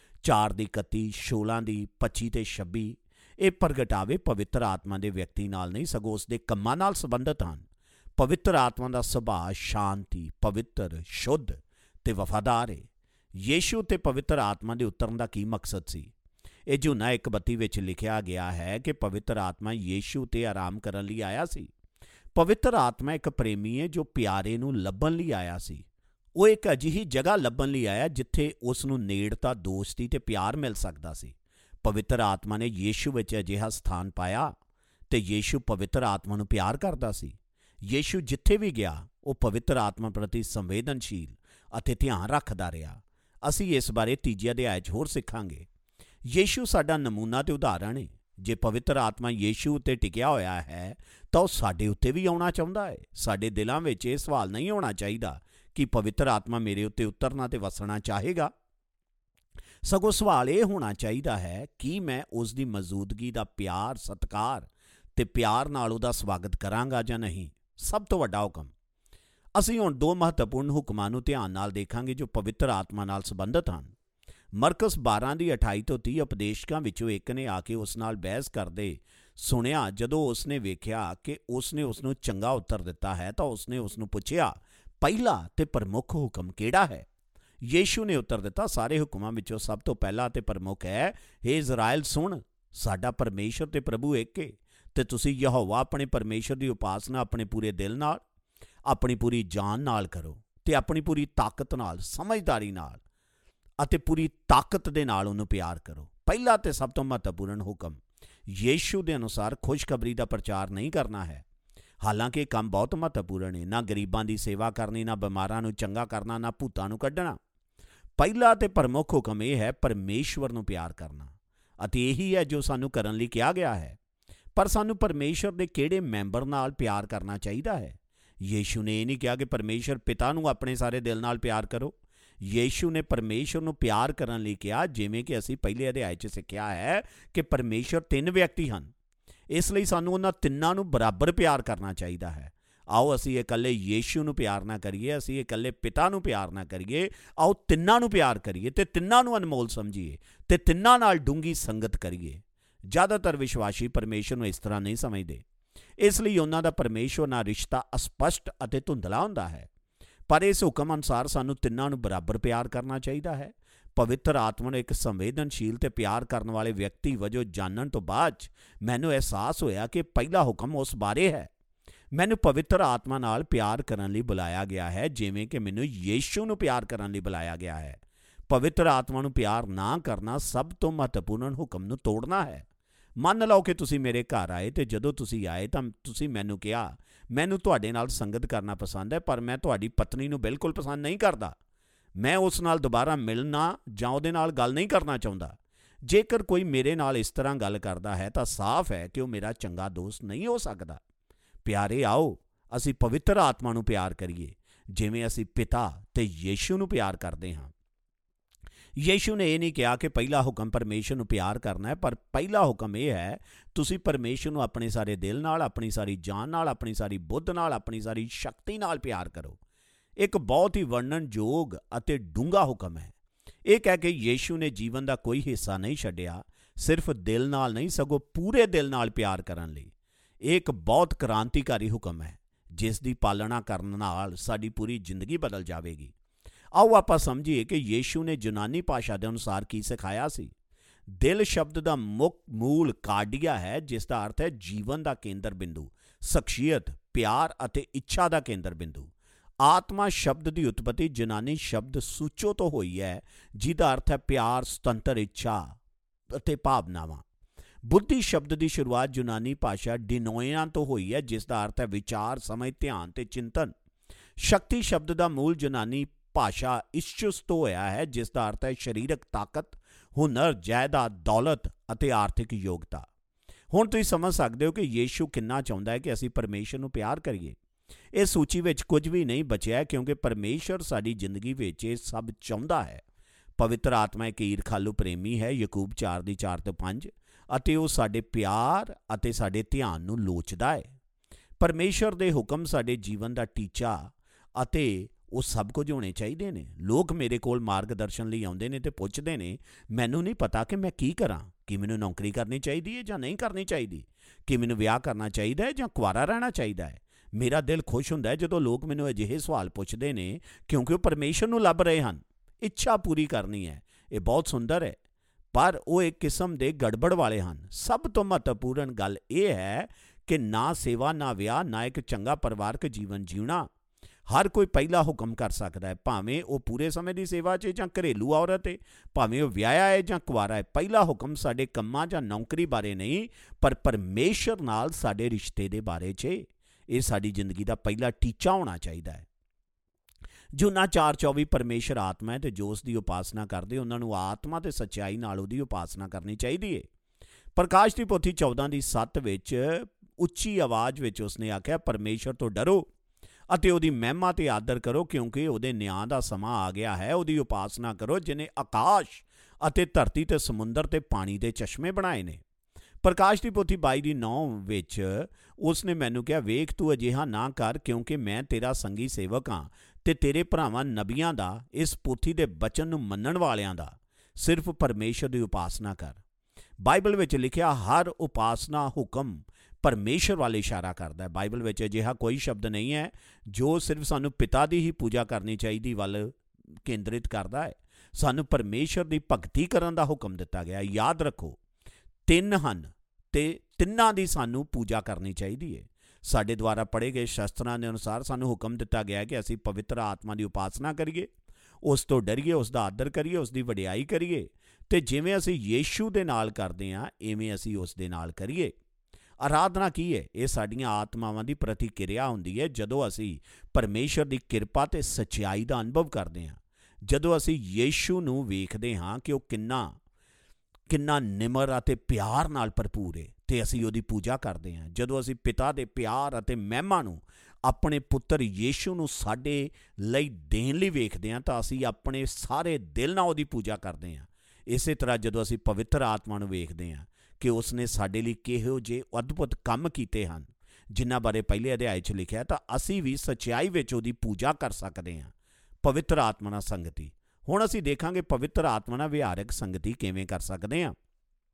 4:31, 16:25 ਅਤੇ 26। ਇਹ ਪ੍ਰਗਟਾਵੇ ਪਵਿੱਤਰ ਆਤਮਾ ਦੇ ਵਿਅਕਤੀ ਨਾਲ ਨਹੀਂ, ਸਗੋਂ ਉਸ ਦੇ ਕੰਮਾਂ ਨਾਲ ਸੰਬੰਧਿਤ ਹਨ। ਪਵਿੱਤਰ ਆਤਮਾ ਦਾ ਸੁਭਾਅ ਸ਼ਾਂਤੀ, ਪਵਿੱਤਰ, ਸ਼ੁੱਧ ਅਤੇ ਵਫਾਦਾਰ ਹੈ। ਯੀਸ਼ੂ ਤੇ ਪਵਿੱਤਰ ਆਤਮਾ ਦੇ ਉਤਰਨ ਦਾ ਕੀ ਮਕਸਦ ਸੀ? ਇਹ ਯੂਹੰਨਾ 1:32 ਵਿੱਚ ਲਿਖਿਆ ਗਿਆ ਹੈ ਕਿ ਪਵਿੱਤਰ ਆਤਮਾ ਯੀਸ਼ੂ ਤੇ ਆਰਾਮ ਕਰਨ ਲਈ ਆਇਆ ਸੀ। ਪਵਿੱਤਰ ਆਤਮਾ ਇੱਕ ਪ੍ਰੇਮੀ ਹੈ ਜੋ ਪਿਆਰੇ ਨੂੰ ਲੱਭਣ ਲਈ ਆਇਆ ਸੀ। ਉਹ ਇੱਕ ਅਜਿਹੀ ਜਗ੍ਹਾ ਲੱਭਣ ਲਈ ਆਇਆ ਜਿੱਥੇ ਉਸ ਨੂੰ ਨੇੜਤਾ, ਦੋਸਤੀ ਅਤੇ ਪਿਆਰ ਮਿਲ ਸਕਦਾ ਸੀ। ਪਵਿੱਤਰ ਆਤਮਾ ਨੇ ਯੀਸ਼ੂ ਵਿੱਚ ਅਜਿਹਾ ਸਥਾਨ ਪਾਇਆ ਅਤੇ ਯੀਸ਼ੂ ਪਵਿੱਤਰ ਆਤਮਾ ਨੂੰ ਪਿਆਰ ਕਰਦਾ ਸੀ। ਯੀਸ਼ੂ ਜਿੱਥੇ ਵੀ ਗਿਆ, ਉਹ ਪਵਿੱਤਰ ਆਤਮਾ ਪ੍ਰਤੀ ਸੰਵੇਦਨਸ਼ੀਲ ਅਤੇ ਧਿਆਨ ਰੱਖਦਾ ਰਿਹਾ। ਅਸੀਂ ਇਸ ਬਾਰੇ ਤੀਜੇ ਅਧਿਆਇ 'ਚ ਹੋਰ ਸਿੱਖਾਂਗੇ। ਯੀਸ਼ੂ ਸਾਡਾ ਨਮੂਨਾ ਤੇ ਉਦਾਹਰਣ ਹੈ। ਜੇ ਪਵਿੱਤਰ ਆਤਮਾ ਯੀਸ਼ੂ ਉੱਤੇ ਟਿਕਿਆ ਹੋਇਆ ਹੈ ਤਾਂ ਉਹ ਸਾਡੇ ਉੱਤੇ ਵੀ ਆਉਣਾ ਚਾਹੁੰਦਾ ਹੈ। ਸਾਡੇ ਦਿਲਾਂ ਵਿੱਚ ਇਹ ਸਵਾਲ ਨਹੀਂ ਹੋਣਾ ਚਾਹੀਦਾ ਕਿ ਪਵਿੱਤਰ ਆਤਮਾ ਮੇਰੇ ਉੱਤੇ ਉਤਰਨਾ ਤੇ ਵਸਣਾ ਚਾਹੇਗਾ। ਸਗੋਂ ਸਵਾਲ ਇਹ ਹੋਣਾ ਚਾਹੀਦਾ ਹੈ ਕਿ ਮੈਂ ਉਸ ਦੀ ਮੌਜੂਦਗੀ ਦਾ ਪਿਆਰ, ਸਤਿਕਾਰ ਅਤੇ ਪਿਆਰ ਨਾਲ ਉਹਦਾ ਸਵਾਗਤ ਕਰਾਂਗਾ ਜਾਂ ਨਹੀਂ। ਸਭ ਤੋਂ ਵੱਡਾ ਹੁਕਮ। ਅਸੀਂ ਹੁਣ ਦੋ ਮਹੱਤਵਪੂਰਨ ਹੁਕਮਾਂ ਨੂੰ ਧਿਆਨ ਨਾਲ ਦੇਖਾਂਗੇ ਜੋ ਪਵਿੱਤਰ ਆਤਮਾ ਨਾਲ ਸੰਬੰਧਿਤ ਹਨ। ਮਰਕਸ 12:28-30 ਉਪਦੇਸ਼ਕਾਂ ਵਿੱਚੋਂ ਇੱਕ ਨੇ ਆ ਕੇ ਉਸ ਨਾਲ ਬਹਿਸ ਕਰਦੇ ਸੁਣਿਆ। ਜਦੋਂ ਉਸ ਨੇ ਵੇਖਿਆ ਕਿ ਉਸ ਨੇ ਉਸ ਨੂੰ ਚੰਗਾ ਉੱਤਰ ਦਿੱਤਾ ਹੈ ਤਾਂ ਉਸ ਨੇ ਉਸ ਨੂੰ ਪੁੱਛਿਆ, ਪਹਿਲਾ ਤੇ ਪ੍ਰਮੁੱਖ ਹੁਕਮ ਕਿਹੜਾ ਹੈ? ਯੀਸ਼ੂ ਨੇ ਉੱਤਰ ਦਿੱਤਾ, ਸਾਰੇ ਹੁਕਮਾਂ ਵਿੱਚੋਂ ਸਭ ਤੋਂ ਪਹਿਲਾ ਅਤੇ ਪ੍ਰਮੁੱਖ ਹੈ, ਹੇ ਇਜ਼ਰਾਈਲ ਸੁਣ, ਸਾਡਾ ਪਰਮੇਸ਼ਰ ਤੇ ਪ੍ਰਭੂ ਇੱਕ ਹੈ ਅਤੇ ਤੁਸੀਂ ਯਹੋਵਾ ਆਪਣੇ ਪਰਮੇਸ਼ਰ ਦੀ ਉਪਾਸਨਾ ਆਪਣੇ ਪੂਰੇ ਦਿਲ ਨਾਲ, ਆਪਣੀ ਪੂਰੀ ਜਾਨ ਨਾਲ ਕਰੋ ਅਤੇ ਆਪਣੀ ਪੂਰੀ ਤਾਕਤ ਨਾਲ, ਸਮਝਦਾਰੀ ਨਾਲ ਅਤੇ ਪੂਰੀ ਤਾਕਤ ਦੇ ਨਾਲ ਉਹਨੂੰ ਪਿਆਰ ਕਰੋ। ਪਹਿਲਾ ਅਤੇ ਸਭ ਤੋਂ ਮਹੱਤਵਪੂਰਨ ਹੁਕਮ ਯੀਸ਼ੂ ਦੇ ਅਨੁਸਾਰ ਖੁਸ਼ਖਬਰੀ ਦਾ ਪ੍ਰਚਾਰ ਨਹੀਂ ਕਰਨਾ ਹੈ। ਹਾਲਾਂਕਿ ਇਹ ਕੰਮ ਬਹੁਤ ਮਹੱਤਵਪੂਰਨ ਹੈ। ਨਾ ਗਰੀਬਾਂ ਦੀ ਸੇਵਾ ਕਰਨੀ, ਨਾ ਬਿਮਾਰਾਂ ਨੂੰ ਚੰਗਾ ਕਰਨਾ, ਨਾ ਭੂਤਾਂ ਨੂੰ ਕੱਢਣਾ। ਪਹਿਲਾ ਅਤੇ ਪ੍ਰਮੁੱਖ ਹੁਕਮ ਇਹ ਹੈ ਪਰਮੇਸ਼ਵਰ ਨੂੰ ਪਿਆਰ ਕਰਨਾ ਅਤੇ ਇਹੀ ਹੈ ਜੋ ਸਾਨੂੰ ਕਰਨ ਲਈ ਕਿਹਾ ਗਿਆ ਹੈ। ਪਰ ਸਾਨੂੰ ਪਰਮੇਸ਼ਰ ਦੇ ਕਿਹੜੇ ਮੈਂਬਰ ਨਾਲ ਪਿਆਰ ਕਰਨਾ ਚਾਹੀਦਾ ਹੈ? ਯੀਸ਼ੂ ਨੇ ਇਹ ਨਹੀਂ ਕਿਹਾ ਕਿ ਪਰਮੇਸ਼ਰ ਪਿਤਾ ਨੂੰ ਆਪਣੇ ਸਾਰੇ ਦਿਲ ਨਾਲ ਪਿਆਰ ਕਰੋ। ਯੀਸ਼ੂ ਨੇ ਪਰਮੇਸ਼ਰ ਨੂੰ ਪਿਆਰ ਕਰਨ ਲਈ ਕਿਹਾ, ਜਿਵੇਂ ਕਿ ਅਸੀਂ ਪਹਿਲੇ ਅਧਿਆਇ 'ਚ ਸਿੱਖਿਆ ਹੈ ਕਿ ਪਰਮੇਸ਼ਰ 3 ਵਿਅਕਤੀ ਹਨ। ਇਸ ਲਈ ਸਾਨੂੰ ਉਹਨਾਂ ਤਿੰਨਾਂ ਨੂੰ ਬਰਾਬਰ ਪਿਆਰ ਕਰਨਾ ਚਾਹੀਦਾ ਹੈ। ਆਓ ਅਸੀਂ ਇਕੱਲੇ ਯੀਸ਼ੂ ਨੂੰ ਪਿਆਰ ਨਾ ਕਰੀਏ, ਅਸੀਂ ਇਕੱਲੇ ਪਿਤਾ ਨੂੰ ਪਿਆਰ ਨਾ ਕਰੀਏ। ਆਓ ਤਿੰਨਾਂ ਨੂੰ ਪਿਆਰ ਕਰੀਏ ਅਤੇ ਤਿੰਨਾਂ ਨੂੰ ਅਨਮੋਲ ਸਮਝੀਏ ਅਤੇ ਤਿੰਨਾਂ ਨਾਲ ਡੂੰਘੀ ਸੰਗਤ ਕਰੀਏ। ਜ਼ਿਆਦਾਤਰ ਵਿਸ਼ਵਾਸੀ ਪਰਮੇਸ਼ਰ ਨੂੰ ਇਸ ਤਰ੍ਹਾਂ ਨਹੀਂ ਸਮਝਦੇ, ਇਸ ਲਈ ਉਹਨਾਂ ਦਾ ਪਰਮੇਸ਼ਰ ਨਾਲ ਰਿਸ਼ਤਾ ਅਸਪਸ਼ਟ ਅਤੇ ਧੁੰਦਲਾ ਹੁੰਦਾ ਹੈ। ਪਰ ਇਸ ਹੁਕਮ ਅਨੁਸਾਰ ਸਾਨੂੰ ਤਿੰਨਾਂ ਨੂੰ ਬਰਾਬਰ ਪਿਆਰ ਕਰਨਾ ਚਾਹੀਦਾ ਹੈ। ਪਵਿੱਤਰ ਆਤਮਾ ਨੂੰ ਇੱਕ ਸੰਵੇਦਨਸ਼ੀਲ ਤੇ ਪਿਆਰ ਕਰਨ ਵਾਲੇ ਵਿਅਕਤੀ ਵਜੋਂ ਜਾਣਨ ਤੋਂ ਬਾਅਦ ਮੈਨੂੰ ਅਹਿਸਾਸ ਹੋਇਆ ਕਿ ਪਹਿਲਾ ਹੁਕਮ ਉਸ ਬਾਰੇ ਹੈ। ਮੈਨੂੰ ਪਵਿੱਤਰ ਆਤਮਾ ਨਾਲ ਪਿਆਰ ਕਰਨ ਲਈ ਬੁਲਾਇਆ ਗਿਆ ਹੈ, ਜਿਵੇਂ ਕਿ ਮੈਨੂੰ ਯੀਸ਼ੂ ਨੂੰ ਪਿਆਰ ਕਰਨ ਲਈ ਬੁਲਾਇਆ ਗਿਆ ਹੈ। ਪਵਿੱਤਰ ਆਤਮਾ ਨੂੰ ਪਿਆਰ ਨਾ ਕਰਨਾ ਸਭ ਤੋਂ ਮਹੱਤਵਪੂਰਨ ਹੁਕਮ ਨੂੰ ਤੋੜਨਾ ਹੈ। ਮੰਨ ਲਓ ਕਿ ਤੁਸੀਂ ਮੇਰੇ ਘਰ ਆਏ ਅਤੇ ਜਦੋਂ ਤੁਸੀਂ ਆਏ ਤਾਂ ਤੁਸੀਂ ਮੈਨੂੰ ਕਿਹਾ, ਮੈਨੂੰ ਤੁਹਾਡੇ ਨਾਲ ਸੰਗਤ ਕਰਨਾ ਪਸੰਦ ਹੈ, ਪਰ ਮੈਂ ਤੁਹਾਡੀ ਪਤਨੀ ਨੂੰ ਬਿਲਕੁਲ ਪਸੰਦ ਨਹੀਂ ਕਰਦਾ। ਮੈਂ ਉਸ ਨਾਲ ਦੁਬਾਰਾ ਮਿਲਣਾ ਜਾਂ ਉਹਦੇ ਨਾਲ ਗੱਲ ਨਹੀਂ ਕਰਨਾ ਚਾਹੁੰਦਾ। ਜੇਕਰ ਕੋਈ ਮੇਰੇ ਨਾਲ ਇਸ ਤਰ੍ਹਾਂ ਗੱਲ ਕਰਦਾ ਹੈ ਤਾਂ ਸਾਫ਼ ਹੈ ਕਿ ਉਹ ਮੇਰਾ ਚੰਗਾ ਦੋਸਤ ਨਹੀਂ ਹੋ ਸਕਦਾ। ਪਿਆਰੇ, ਆਓ ਅਸੀਂ ਪਵਿੱਤਰ ਆਤਮਾ ਨੂੰ ਪਿਆਰ ਕਰੀਏ ਜਿਵੇਂ ਅਸੀਂ ਪਿਤਾ ਤੇ ਯੀਸ਼ੂ ਨੂੰ ਪਿਆਰ ਕਰਦੇ ਹਾਂ। ਯੀਸ਼ੂ ਨੇ ਇਹ ਨਹੀਂ ਕਿਹਾ ਕਿ ਪਹਿਲਾ ਹੁਕਮ ਪਰਮੇਸ਼ਰ ਨੂੰ ਪਿਆਰ ਕਰਨਾ ਹੈ, ਪਰ ਪਹਿਲਾ ਹੁਕਮ ਇਹ ਹੈ, ਤੁਸੀਂ ਪਰਮੇਸ਼ਰ ਨੂੰ ਆਪਣੇ ਸਾਰੇ ਦਿਲ ਨਾਲ, ਆਪਣੀ ਸਾਰੀ ਜਾਨ ਨਾਲ, ਆਪਣੀ ਸਾਰੀ ਬੁੱਧ ਨਾਲ, ਆਪਣੀ ਸਾਰੀ ਸ਼ਕਤੀ ਨਾਲ ਪਿਆਰ ਕਰੋ। ਇੱਕ ਬਹੁਤ ਹੀ ਵਰਣਨਯੋਗ ਅਤੇ ਡੂੰਘਾ ਹੁਕਮ ਹੈ। ਇਹ ਕਹਿ ਕੇ ਯੀਸ਼ੂ ਨੇ ਜੀਵਨ ਦਾ ਕੋਈ ਹਿੱਸਾ ਨਹੀਂ ਛੱਡਿਆ, ਸਿਰਫ ਦਿਲ ਨਾਲ ਨਹੀਂ ਸਗੋਂ ਪੂਰੇ ਦਿਲ ਨਾਲ ਪਿਆਰ ਕਰਨ ਲਈ। ਇਹ ਇੱਕ ਬਹੁਤ ਕ੍ਰਾਂਤੀਕਾਰੀ ਹੁਕਮ ਹੈ ਜਿਸ ਦੀ ਪਾਲਣਾ ਕਰਨ ਨਾਲ ਸਾਡੀ ਪੂਰੀ ਜ਼ਿੰਦਗੀ ਬਦਲ ਜਾਵੇਗੀ। ਆਓ ਆਪਾਂ ਸਮਝੀਏ ਕਿ ਯੀਸ਼ੂ ਨੇ ਯੂਨਾਨੀ ਭਾਸ਼ਾ ਦੇ ਅਨੁਸਾਰ ਕੀ ਸਿਖਾਇਆ ਸੀ। ਦਿਲ ਸ਼ਬਦ ਦਾ ਮੁੱਖ ਮੂਲ ਕਾਰਡੀਆ ਹੈ, ਜਿਸ ਦਾ ਅਰਥ ਹੈ ਜੀਵਨ ਦਾ ਕੇਂਦਰ ਬਿੰਦੂ, ਸ਼ਖਸੀਅਤ, ਪਿਆਰ ਅਤੇ ਇੱਛਾ ਦਾ ਕੇਂਦਰ ਬਿੰਦੂ। ਆਤਮਾ ਸ਼ਬਦ ਦੀ ਉਤਪਤੀ ਯੂਨਾਨੀ ਸ਼ਬਦ ਸੂਚੋ ਤੋਂ ਹੋਈ ਹੈ, ਜਿਹਦਾ ਅਰਥ ਹੈ ਪਿਆਰ, ਸੁਤੰਤਰ ਇੱਛਾ ਅਤੇ ਭਾਵਨਾਵਾਂ। ਬੁੱਧੀ ਸ਼ਬਦ ਦੀ ਸ਼ੁਰੂਆਤ ਯੂਨਾਨੀ ਭਾਸ਼ਾ ਡਿਨੋਇਆਂ ਤੋਂ ਹੋਈ ਹੈ, ਜਿਸ ਦਾ ਅਰਥ ਹੈ ਵਿਚਾਰ, ਸਮਝ, ਧਿਆਨ ਤੇ ਚਿੰਤਨ। ਸ਼ਕਤੀ ਸ਼ਬਦ ਦਾ ਮੂਲ ਯੂਨਾਨੀ ਭਾਸ਼ਾ ਇਸ਼ਚੁਸ ਤੋਂ ਹੋਇਆ ਹੈ, ਜਿਸ ਦਾ ਅਰਥ ਹੈ ਸਰੀਰਕ ਤਾਕਤ, ਹੁਨਰ, ਜਾਇਦਾਦ, ਦੌਲਤ ਅਤੇ ਆਰਥਿਕ ਯੋਗਤਾ। ਹੁਣ ਤੁਸੀਂ ਸਮਝ ਸਕਦੇ ਹੋ ਕਿ ਯੀਸ਼ੂ ਕਿੰਨਾ ਚਾਹੁੰਦਾ ਹੈ ਕਿ ਅਸੀਂ ਪਰਮੇਸ਼ਰ ਨੂੰ ਪਿਆਰ ਕਰੀਏ। ਇਸ ਸੂਚੀ ਵਿੱਚ ਕੁਝ ਵੀ ਨਹੀਂ ਬਚਿਆ, ਕਿਉਂਕਿ ਪਰਮੇਸ਼ਰ ਸਾਡੀ ਜ਼ਿੰਦਗੀ ਵਿੱਚ ਇਹ ਸਭ ਚਾਹੁੰਦਾ ਹੈ। ਪਵਿੱਤਰ ਆਤਮਾ ਇੱਕ ਈਰਖਾਲੂ ਪ੍ਰੇਮੀ ਹੈ, ਯਾਕੂਬ 4:4-5, ਅਤੇ ਉਹ ਸਾਡੇ ਪਿਆਰ ਅਤੇ ਸਾਡੇ ਧਿਆਨ ਨੂੰ ਲੋਚਦਾ ਹੈ। ਪਰਮੇਸ਼ਰ ਦੇ ਹੁਕਮ ਸਾਡੇ ਜੀਵਨ ਦਾ ਟੀਚਾ ਅਤੇ ਉਹ ਸਭ ਕੁਝ ਹੋਣੇ ਚਾਹੀਦੇ ਨੇ। ਲੋਕ ਮੇਰੇ ਕੋਲ ਮਾਰਗਦਰਸ਼ਨ ਲਈ ਆਉਂਦੇ ਨੇ ਤੇ ਪੁੱਛਦੇ ਨੇ, ਮੈਨੂੰ ਨਹੀਂ ਪਤਾ ਕਿ ਮੈਂ ਕੀ ਕਰਾਂ, ਕਿ ਮੈਨੂੰ ਨੌਕਰੀ ਕਰਨੀ ਚਾਹੀਦੀ ਹੈ ਜਾਂ ਨਹੀਂ ਕਰਨੀ ਚਾਹੀਦੀ, ਕਿ ਮੈਨੂੰ ਵਿਆਹ ਕਰਨਾ ਚਾਹੀਦਾ ਹੈ ਜਾਂ ਕੁਆਰਾ ਰਹਿਣਾ ਚਾਹੀਦਾ ਹੈ। ਮੇਰਾ ਦਿਲ ਖੁਸ਼ ਹੁੰਦਾ ਹੈ ਜਦੋਂ ਲੋਕ ਮੈਨੂੰ ਅਜਿਹੇ ਸਵਾਲ ਪੁੱਛਦੇ ਨੇ, ਕਿਉਂਕਿ ਉਹ ਪਰਮੇਸ਼ਰ ਨੂੰ ਲੱਭ ਰਹੇ ਹਨ। ਇੱਛਾ ਪੂਰੀ ਕਰਨੀ ਹੈ, ਇਹ ਬਹੁਤ ਸੁੰਦਰ ਹੈ, ਪਰ ਉਹ ਇੱਕ ਕਿਸਮ ਦੇ ਗੜਬੜ ਵਾਲੇ ਹਨ। ਸਭ ਤੋਂ ਮਹੱਤਵਪੂਰਨ ਗੱਲ ਇਹ ਹੈ ਕਿ ਨਾ ਸੇਵਾ, ਨਾ ਵਿਆਹ, ਨਾ ਇੱਕ ਚੰਗਾ ਪਰਿਵਾਰਕ ਜੀਵਨ ਜੀਉਣਾ। ਹਰ ਕੋਈ ਪਹਿਲਾ ਹੁਕਮ ਕਰ ਸਕਦਾ ਹੈ, ਭਾਵੇਂ ਉਹ ਪੂਰੇ ਸਮੇਂ ਦੀ ਸੇਵਾ 'ਚ ਜਾਂ ਘਰੇਲੂ ਔਰਤ ਹੈ, ਭਾਵੇਂ ਉਹ ਵਿਆਹਿਆ ਹੈ ਜਾਂ ਕੁਆਰਾ ਹੈ। ਪਹਿਲਾ ਹੁਕਮ ਸਾਡੇ ਕੰਮਾਂ ਜਾਂ ਨੌਕਰੀ ਬਾਰੇ ਨਹੀਂ, ਪਰ ਪਰਮੇਸ਼ਰ ਨਾਲ ਸਾਡੇ ਰਿਸ਼ਤੇ ਦੇ ਬਾਰੇ 'ਚ। ਇਹ ਸਾਡੀ ਜ਼ਿੰਦਗੀ ਦਾ ਪਹਿਲਾ ਟੀਚਾ ਹੋਣਾ ਚਾਹੀਦਾ ਹੈ। ਯੂਹੰਨਾ 4:24 ਪਰਮੇਸ਼ਰ ਆਤਮਾ ਹੈ ਤੇ ਜੋ ਉਸ ਦੀ ਉਪਾਸਨਾ ਕਰਦੇ ਉਹਨਾਂ ਨੂੰ ਆਤਮਾ ਤੇ ਸੱਚਾਈ ਨਾਲ ਉਹਦੀ ਉਪਾਸਨਾ ਕਰਨੀ ਚਾਹੀਦੀ ਹੈ। ਪ੍ਰਕਾਸ਼ ਦੀ ਪੋਥੀ 14:7 ਵਿੱਚ ਉੱਚੀ ਆਵਾਜ਼ ਵਿੱਚ ਉਸਨੇ ਆਖਿਆ, ਪਰਮੇਸ਼ਰ ਤੋਂ ਡਰੋ ਅਤੇ ਉਹਦੀ ਮਹਿਮਾ ਤੇ ਆਦਰ ਕਰੋ, ਕਿਉਂਕਿ ਉਹਦੇ ਨਿਆਂ ਦਾ ਸਮਾਂ ਆ ਗਿਆ ਹੈ। ਉਹਦੀ ਉਪਾਸਨਾ ਕਰੋ ਜਿਹਨੇ ਆਕਾਸ਼ ਅਤੇ ਧਰਤੀ ਤੇ ਸਮੁੰਦਰ ਤੇ ਪਾਣੀ ਦੇ ਚਸ਼ਮੇ ਬਣਾਏ ਨੇ। ਪ੍ਰਕਾਸ਼ ਦੀ ਪੋਥੀ 22:9 ਵਿੱਚ ਉਸਨੇ ਮੈਨੂੰ ਕਿਹਾ, ਵੇਖ ਤੂੰ ਅਜਿਹਾ ਨਾ ਕਰ, ਕਿਉਂਕਿ ਮੈਂ ਤੇਰਾ ਸੰਗੀ ਸੇਵਕ ਹਾਂ ਤੇ ਤੇਰੇ ਭਰਾਵਾਂ ਨਬੀਆਂ ਦਾ, ਇਸ ਪੋਥੀ ਦੇ ਬਚਨ ਨੂੰ ਮੰਨਣ ਵਾਲਿਆਂ ਦਾ। ਸਿਰਫ ਪਰਮੇਸ਼ਰ ਦੀ ਉਪਾਸਨਾ ਕਰ। ਬਾਈਬਲ ਵਿੱਚ ਲਿਖਿਆ ਹਰ ਉਪਾਸਨਾ ਹੁਕਮ ਪਰਮੇਸ਼ਰ ਵੱਲ ਇਸ਼ਾਰਾ ਕਰਦਾ ਹੈ। ਬਾਈਬਲ ਵਿੱਚ ਅਜਿਹਾ ਕੋਈ ਸ਼ਬਦ ਨਹੀਂ ਹੈ ਜੋ ਸਿਰਫ ਸਾਨੂੰ ਪਿਤਾ ਦੀ ਹੀ ਪੂਜਾ ਕਰਨੀ ਚਾਹੀਦੀ ਵੱਲ ਕੇਂਦਰਿਤ ਕਰਦਾ ਹੈ। ਸਾਨੂੰ ਪਰਮੇਸ਼ਰ ਦੀ ਭਗਤੀ ਕਰਨ ਦਾ ਹੁਕਮ ਦਿੱਤਾ ਗਿਆ। ਯਾਦ ਰੱਖੋ, ਤਿੰਨ ਹਨ ਤੇ ਤਿੰਨਾਂ ਦੀ ਸਾਨੂੰ ਪੂਜਾ ਕਰਨੀ ਚਾਹੀਦੀ ਹੈ। ਸਾਡੇ ਦੁਆਰਾ ਪੜ੍ਹੇ ਗਏ ਸ਼ਸਤਰਾਂ ਦੇ ਅਨੁਸਾਰ ਸਾਨੂੰ ਹੁਕਮ ਦਿੱਤਾ ਗਿਆ ਕਿ ਅਸੀਂ ਪਵਿੱਤਰ ਆਤਮਾ ਦੀ ਉਪਾਸਨਾ ਕਰੀਏ, ਉਸ ਤੋਂ ਡਰੀਏ, ਉਸ ਦਾ ਆਦਰ ਕਰੀਏ, ਉਸ ਦੀ ਵਡਿਆਈ ਕਰੀਏ, ਤੇ ਜਿਵੇਂ ਅਸੀਂ ਯੀਸ਼ੂ ਦੇ ਨਾਲ ਕਰਦੇ ਹਾਂ ਇਵੇਂ ਅਸੀਂ ਉਸ ਦੇ ਨਾਲ ਕਰੀਏ। ਆਰਾਧਨਾ ਕੀ ਹੈ? ਇਹ ਸਾਡੀਆਂ ਆਤਮਾਵਾਂ ਦੀ ਪ੍ਰਤੀਕਿਰਿਆ ਹੁੰਦੀ ਹੈ ਜਦੋਂ ਅਸੀਂ ਪਰਮੇਸ਼ਰ ਦੀ ਕਿਰਪਾ ਤੇ ਸੱਚਾਈ ਦਾ ਅਨੁਭਵ ਕਰਦੇ ਹਾਂ। ਜਦੋਂ ਅਸੀਂ ਯੀਸ਼ੂ ਨੂੰ ਵੇਖਦੇ ਹਾਂ ਕਿ ਉਹ ਕਿੰਨਾ ਨਿਮਰ ਅਤੇ ਪਿਆਰ ਨਾਲ ਭਰਪੂਰ ਹੈ ਤੇ ਅਸੀਂ ਉਹਦੀ ਪੂਜਾ ਕਰਦੇ ਹਾਂ। ਜਦੋਂ ਅਸੀਂ ਪਿਤਾ ਦੇ ਪਿਆਰ ਅਤੇ ਮਹਿਮਾ ਨੂੰ, ਆਪਣੇ ਪੁੱਤਰ ਯੀਸ਼ੂ ਨੂੰ ਸਾਡੇ ਲਈ ਦੇਣ ਲਈ ਵੇਖਦੇ ਹਾਂ ਤਾਂ ਅਸੀਂ ਆਪਣੇ ਸਾਰੇ ਦਿਲ ਨਾਲ ਉਹਦੀ ਪੂਜਾ ਕਰਦੇ ਹਾਂ। ਇਸੇ ਤਰ੍ਹਾਂ ਜਦੋਂ ਅਸੀਂ ਪਵਿੱਤਰ ਆਤਮਾ ਨੂੰ ਵੇਖਦੇ ਹਾਂ ਕਿ ਉਸਨੇ ਸਾਡੇ ਲਈ ਕਿਹੋ ਜਿਹੇ ਅਦਭੁਤ ਕੰਮ ਕੀਤੇ ਹਨ ਜਿਨ੍ਹਾਂ ਬਾਰੇ ਪਹਿਲੇ ਅਧਿਆਇ 'ਚ ਲਿਖਿਆ, ਤਾਂ ਅਸੀਂ ਵੀ ਸੱਚਾਈ ਵਿੱਚ ਉਹਦੀ ਪੂਜਾ ਕਰ ਸਕਦੇ ਹਾਂ। ਪਵਿੱਤਰ ਆਤਮਾ ਨਾਲ ਸੰਗਤੀ। ਹੁਣ ਅਸੀਂ ਦੇਖਾਂਗੇ ਪਵਿੱਤਰ ਆਤਮਾ ਨਾਲ ਵਿਹਾਰਕ ਸੰਗਤੀ ਕਿਵੇਂ ਕਰ ਸਕਦੇ ਹਾਂ।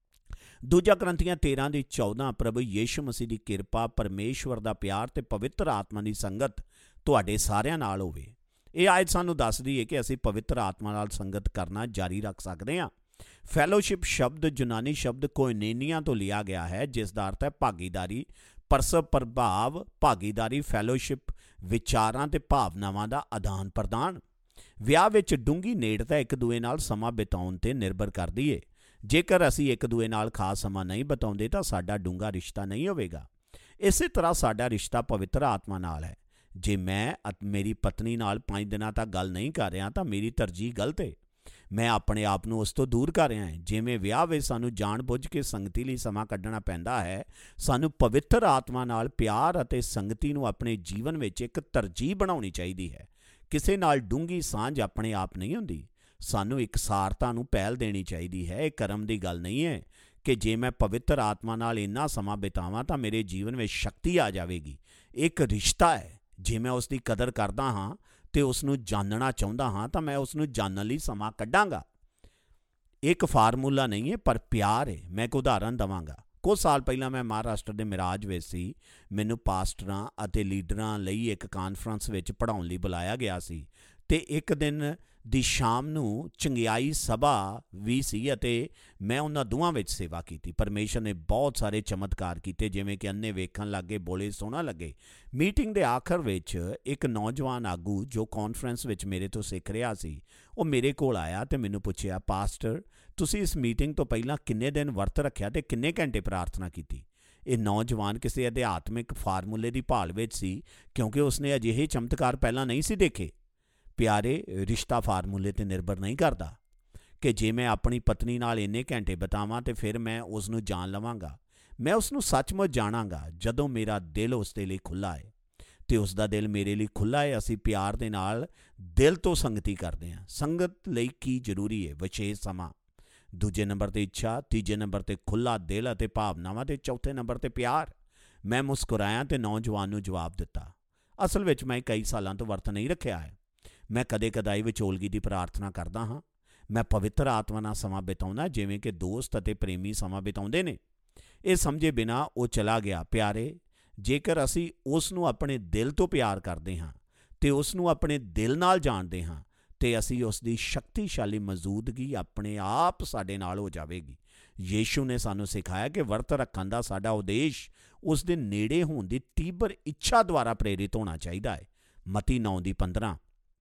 2 ਕਰੰਥੀਆਂ 13:14 ਪ੍ਰਭੂ ਯੀਸ਼ੂ ਮਸੀਹ ਦੀ ਕਿਰਪਾ, ਪਰਮੇਸ਼ਵਰ ਦਾ ਪਿਆਰ ਤੇ ਪਵਿੱਤਰ ਆਤਮਾ ਦੀ ਸੰਗਤ ਤੁਹਾਡੇ ਸਾਰਿਆਂ ਨਾਲ ਹੋਵੇ। ਇਹ ਆਇਤ ਸਾਨੂੰ ਦੱਸਦੀ ਹੈ ਕਿ ਅਸੀਂ ਪਵਿੱਤਰ ਆਤਮਾ ਨਾਲ ਸੰਗਤ ਕਰਨਾ ਜਾਰੀ ਰੱਖ ਸਕਦੇ ਹਾਂ। ਫੈਲੋਸ਼ਿਪ ਸ਼ਬਦ ਯੂਨਾਨੀ ਸ਼ਬਦ ਕੋਇਨੇਨੀਆ ਤੋਂ ਲਿਆ ਗਿਆ ਹੈ, ਜਿਸ ਦਾ ਅਰਥ ਹੈ ਭਾਗੀਦਾਰੀ, ਪਰਸਪ ਪ੍ਰਭਾਵ, ਭਾਗੀਦਾਰੀ, ਫੈਲੋਸ਼ਿਪ, ਵਿਚਾਰਾਂ ਤੇ ਭਾਵਨਾਵਾਂ ਦਾ ਆਦਾਨ ਪ੍ਰਦਾਨ। ਵਿਆਹ ਵਿੱਚ ਡੂੰਘੀ ਨੇੜਤਾ ਇੱਕ ਦੂਏ ਨਾਲ ਸਮਾਂ ਬਿਤਾਉਣ 'ਤੇ ਨਿਰਭਰ ਕਰਦੀ ਏ। ਜੇਕਰ ਅਸੀਂ ਇੱਕ ਦੂਏ ਨਾਲ ਖਾਸ ਸਮਾਂ ਨਹੀਂ ਬਿਤਾਉਂਦੇ ਤਾਂ ਸਾਡਾ ਡੂੰਘਾ ਰਿਸ਼ਤਾ ਨਹੀਂ ਹੋਵੇਗਾ। ਇਸੇ ਤਰ੍ਹਾਂ ਸਾਡਾ ਰਿਸ਼ਤਾ ਪਵਿੱਤਰ ਆਤਮਾ ਨਾਲ ਹੈ। ਜੇ ਮੈਂ ਮੇਰੀ ਪਤਨੀ ਨਾਲ 5 ਦਿਨਾਂ ਤੱਕ ਗੱਲ ਨਹੀਂ ਕਰ ਰਿਹਾ ਤਾਂ ਮੇਰੀ ਤਰਜੀਹ ਗਲਤ ਹੈ। ਮੈਂ ਆਪਣੇ ਆਪ ਨੂੰ ਉਸ ਤੋਂ ਦੂਰ ਕਰ ਰਿਹਾ ਹਾਂ। ਜਿਵੇਂ ਵਿਆਹ ਵਿੱਚ ਸਾਨੂੰ ਜਾਣ ਬੁੱਝ ਕੇ ਸੰਗਤੀ ਲਈ ਸਮਾਂ ਕੱਢਣਾ ਪੈਂਦਾ ਹੈ, ਸਾਨੂੰ ਪਵਿੱਤਰ ਆਤਮਾ ਨਾਲ ਪਿਆਰ ਅਤੇ ਸੰਗਤੀ ਨੂੰ ਆਪਣੇ ਜੀਵਨ ਵਿੱਚ ਇੱਕ ਤਰਜੀਹ ਬਣਾਉਣੀ ਚਾਹੀਦੀ ਹੈ। ਕਿਸੇ ਨਾਲ ਡੂੰਘੀ ਸਾਂਝ ਆਪਣੇ ਆਪ ਨਹੀਂ ਹੁੰਦੀ। ਸਾਨੂੰ ਇਕਸਾਰਤਾ ਨੂੰ ਪਹਿਲ ਦੇਣੀ ਚਾਹੀਦੀ ਹੈ। ਇਹ ਕਰਮ ਦੀ ਗੱਲ ਨਹੀਂ ਹੈ ਕਿ ਜੇ ਮੈਂ ਪਵਿੱਤਰ ਆਤਮਾ ਨਾਲ ਇੰਨਾ ਸਮਾਂ ਬਿਤਾਵਾਂ ਤਾਂ ਮੇਰੇ ਜੀਵਨ ਵਿੱਚ ਸ਼ਕਤੀ ਆ ਜਾਵੇਗੀ। ਇੱਕ ਰਿਸ਼ਤਾ ਹੈ। ਜੇ ਮੈਂ ਉਸ ਦੀ ਕਦਰ ਕਰਦਾ ਹਾਂ ਅਤੇ ਉਸ ਨੂੰ ਜਾਣਨਾ ਚਾਹੁੰਦਾ ਹਾਂ ਤਾਂ ਮੈਂ ਉਸ ਨੂੰ ਜਾਣਨ ਲਈ ਸਮਾਂ ਕੱਢਾਂਗਾ। ਇੱਕ ਫਾਰਮੂਲਾ ਨਹੀਂ ਹੈ, ਪਰ ਪਿਆਰ ਹੈ। ਮੈਂ ਇੱਕ ਉਦਾਹਰਨ ਦੇਵਾਂਗਾ। ਕੁਝ ਸਾਲ ਪਹਿਲਾਂ ਮੈਂ ਮਹਾਰਾਸ਼ਟਰ ਦੇ ਮਿਰਾਜ ਵਿੱਚ ਸੀ। ਮੈਨੂੰ ਪਾਸਟਰਾਂ ਅਤੇ ਲੀਡਰਾਂ ਲਈ ਇੱਕ ਕਾਨਫਰੰਸ ਵਿੱਚ ਪੜ੍ਹਾਉਣ ਲਈ ਬੁਲਾਇਆ ਗਿਆ ਸੀ ਅਤੇ ਇੱਕ ਦਿਨ ਦੀ ਸ਼ਾਮ ਨੂੰ ਚੰਗਿਆਈ ਸਭਾ ਵੀ ਸੀ ਅਤੇ ਮੈਂ ਉਹਨਾਂ ਦੋਵਾਂ ਵਿੱਚ ਸੇਵਾ ਕੀਤੀ। ਪਰਮੇਸ਼ਰ ਨੇ ਬਹੁਤ ਸਾਰੇ ਚਮਤਕਾਰ ਕੀਤੇ, ਜਿਵੇਂ ਕਿ ਅੰਨੇ ਵੇਖਣ ਲੱਗੇ, ਬੋਲੇ ਸੋਹਣਾ ਲੱਗੇ। ਮੀਟਿੰਗ ਦੇ ਆਖਰ ਵਿੱਚ ਇੱਕ ਨੌਜਵਾਨ ਆਗੂ ਜੋ ਕਾਨਫਰੰਸ ਵਿੱਚ ਮੇਰੇ ਤੋਂ ਸਿੱਖ ਰਿਹਾ ਸੀ, ਉਹ ਮੇਰੇ ਕੋਲ ਆਇਆ ਅਤੇ ਮੈਨੂੰ ਪੁੱਛਿਆ, ਪਾਸਟਰ ਤੁਸੀਂ ਇਸ ਮੀਟਿੰਗ ਤੋਂ ਪਹਿਲਾਂ ਕਿੰਨੇ ਦਿਨ ਵਰਤ ਰੱਖਿਆ ਅਤੇ ਕਿੰਨੇ ਘੰਟੇ ਪ੍ਰਾਰਥਨਾ ਕੀਤੀ? ਇਹ ਨੌਜਵਾਨ ਕਿਸੇ ਅਧਿਆਤਮਿਕ ਫਾਰਮੂਲੇ ਦੀ ਭਾਲ ਵਿੱਚ ਸੀ, ਕਿਉਂਕਿ ਉਸਨੇ ਅਜਿਹੇ ਚਮਤਕਾਰ ਪਹਿਲਾਂ ਨਹੀਂ ਸੀ ਦੇਖੇ। ਪਿਆਰੇ, ਰਿਸ਼ਤਾ ਫਾਰਮੂਲੇ 'ਤੇ ਨਿਰਭਰ ਨਹੀਂ ਕਰਦਾ ਕਿ ਜੇ ਮੈਂ ਆਪਣੀ ਪਤਨੀ ਨਾਲ ਇੰਨੇ ਘੰਟੇ ਬਿਤਾਵਾਂ ਅਤੇ ਫਿਰ ਮੈਂ ਉਸ ਨੂੰ ਜਾਣ ਲਵਾਂਗਾ। ਮੈਂ ਉਸ ਨੂੰ ਸੱਚਮੁੱਚ ਜਾਣਾਂਗਾ ਜਦੋਂ ਮੇਰਾ ਦਿਲ ਉਸ ਦੇ ਲਈ ਖੁੱਲ੍ਹਾ ਹੈ ਅਤੇ ਉਸ ਦਾ ਦਿਲ ਮੇਰੇ ਲਈ ਖੁੱਲ੍ਹਾ ਹੈ। ਅਸੀਂ ਪਿਆਰ ਦੇ ਨਾਲ ਦਿਲ ਤੋਂ ਸੰਗਤੀ ਕਰਦੇ ਹਾਂ। ਸੰਗਤ ਲਈ ਕੀ ਜ਼ਰੂਰੀ ਹੈ? ਵਿਸ਼ੇਸ਼ ਸਮਾਂ, ਦੂਜੇ ਨੰਬਰ 'ਤੇ ਇੱਛਾ, ਤੀਜੇ ਨੰਬਰ 'ਤੇ ਖੁੱਲ੍ਹਾ ਦਿਲ ਅਤੇ ਭਾਵਨਾਵਾਂ, ਅਤੇ ਚੌਥੇ ਨੰਬਰ 'ਤੇ ਪਿਆਰ। ਮੈਂ ਮੁਸਕਰਾਇਆ ਅਤੇ ਨੌਜਵਾਨ ਨੂੰ ਜਵਾਬ ਦਿੱਤਾ, ਅਸਲ ਵਿੱਚ ਮੈਂ ਕਈ ਸਾਲਾਂ ਤੋਂ ਵਰਤ ਨਹੀਂ ਰੱਖਿਆ ਹੈ। ਮੈਂ ਕਦੇ ਕਦਾਈ ਵਿਚੋਲਗੀ ਦੀ ਪ੍ਰਾਰਥਨਾ ਕਰਦਾ ਹਾਂ। ਮੈਂ ਪਵਿੱਤਰ ਆਤਮਾ ਨਾਲ ਸਮਾਂ ਬਿਤਾਉਂਦਾ ਜਿਵੇਂ ਕਿ ਦੋਸਤ ਅਤੇ ਪ੍ਰੇਮੀ ਸਮਾਂ ਬਿਤਾਉਂਦੇ ਨੇ। ਇਹ ਸਮਝੇ ਬਿਨਾਂ ਉਹ ਚਲਾ ਗਿਆ। ਪਿਆਰੇ, ਜੇਕਰ ਅਸੀਂ ਉਸ ਨੂੰ ਆਪਣੇ ਦਿਲ ਤੋਂ ਪਿਆਰ ਕਰਦੇ ਹਾਂ ਅਤੇ ਉਸ ਨੂੰ ਆਪਣੇ ਦਿਲ ਨਾਲ ਜਾਣਦੇ ਹਾਂ ਅਤੇ ਅਸੀਂ ਉਸ ਦੀ ਸ਼ਕਤੀਸ਼ਾਲੀ ਮੌਜੂਦਗੀ ਆਪਣੇ ਆਪ ਸਾਡੇ ਨਾਲ ਹੋ ਜਾਵੇਗੀ। ਯੀਸ਼ੂ ਨੇ ਸਾਨੂੰ ਸਿਖਾਇਆ ਕਿ ਵਰਤ ਰੱਖਣ ਦਾ ਸਾਡਾ ਉਦੇਸ਼ ਉਸ ਦੇ ਨੇੜੇ ਹੋਣ ਦੀ ਤੀਬਰ ਇੱਛਾ ਦੁਆਰਾ ਪ੍ਰੇਰਿਤ ਹੋਣਾ ਚਾਹੀਦਾ ਹੈ। ਮਤੀ 9:15।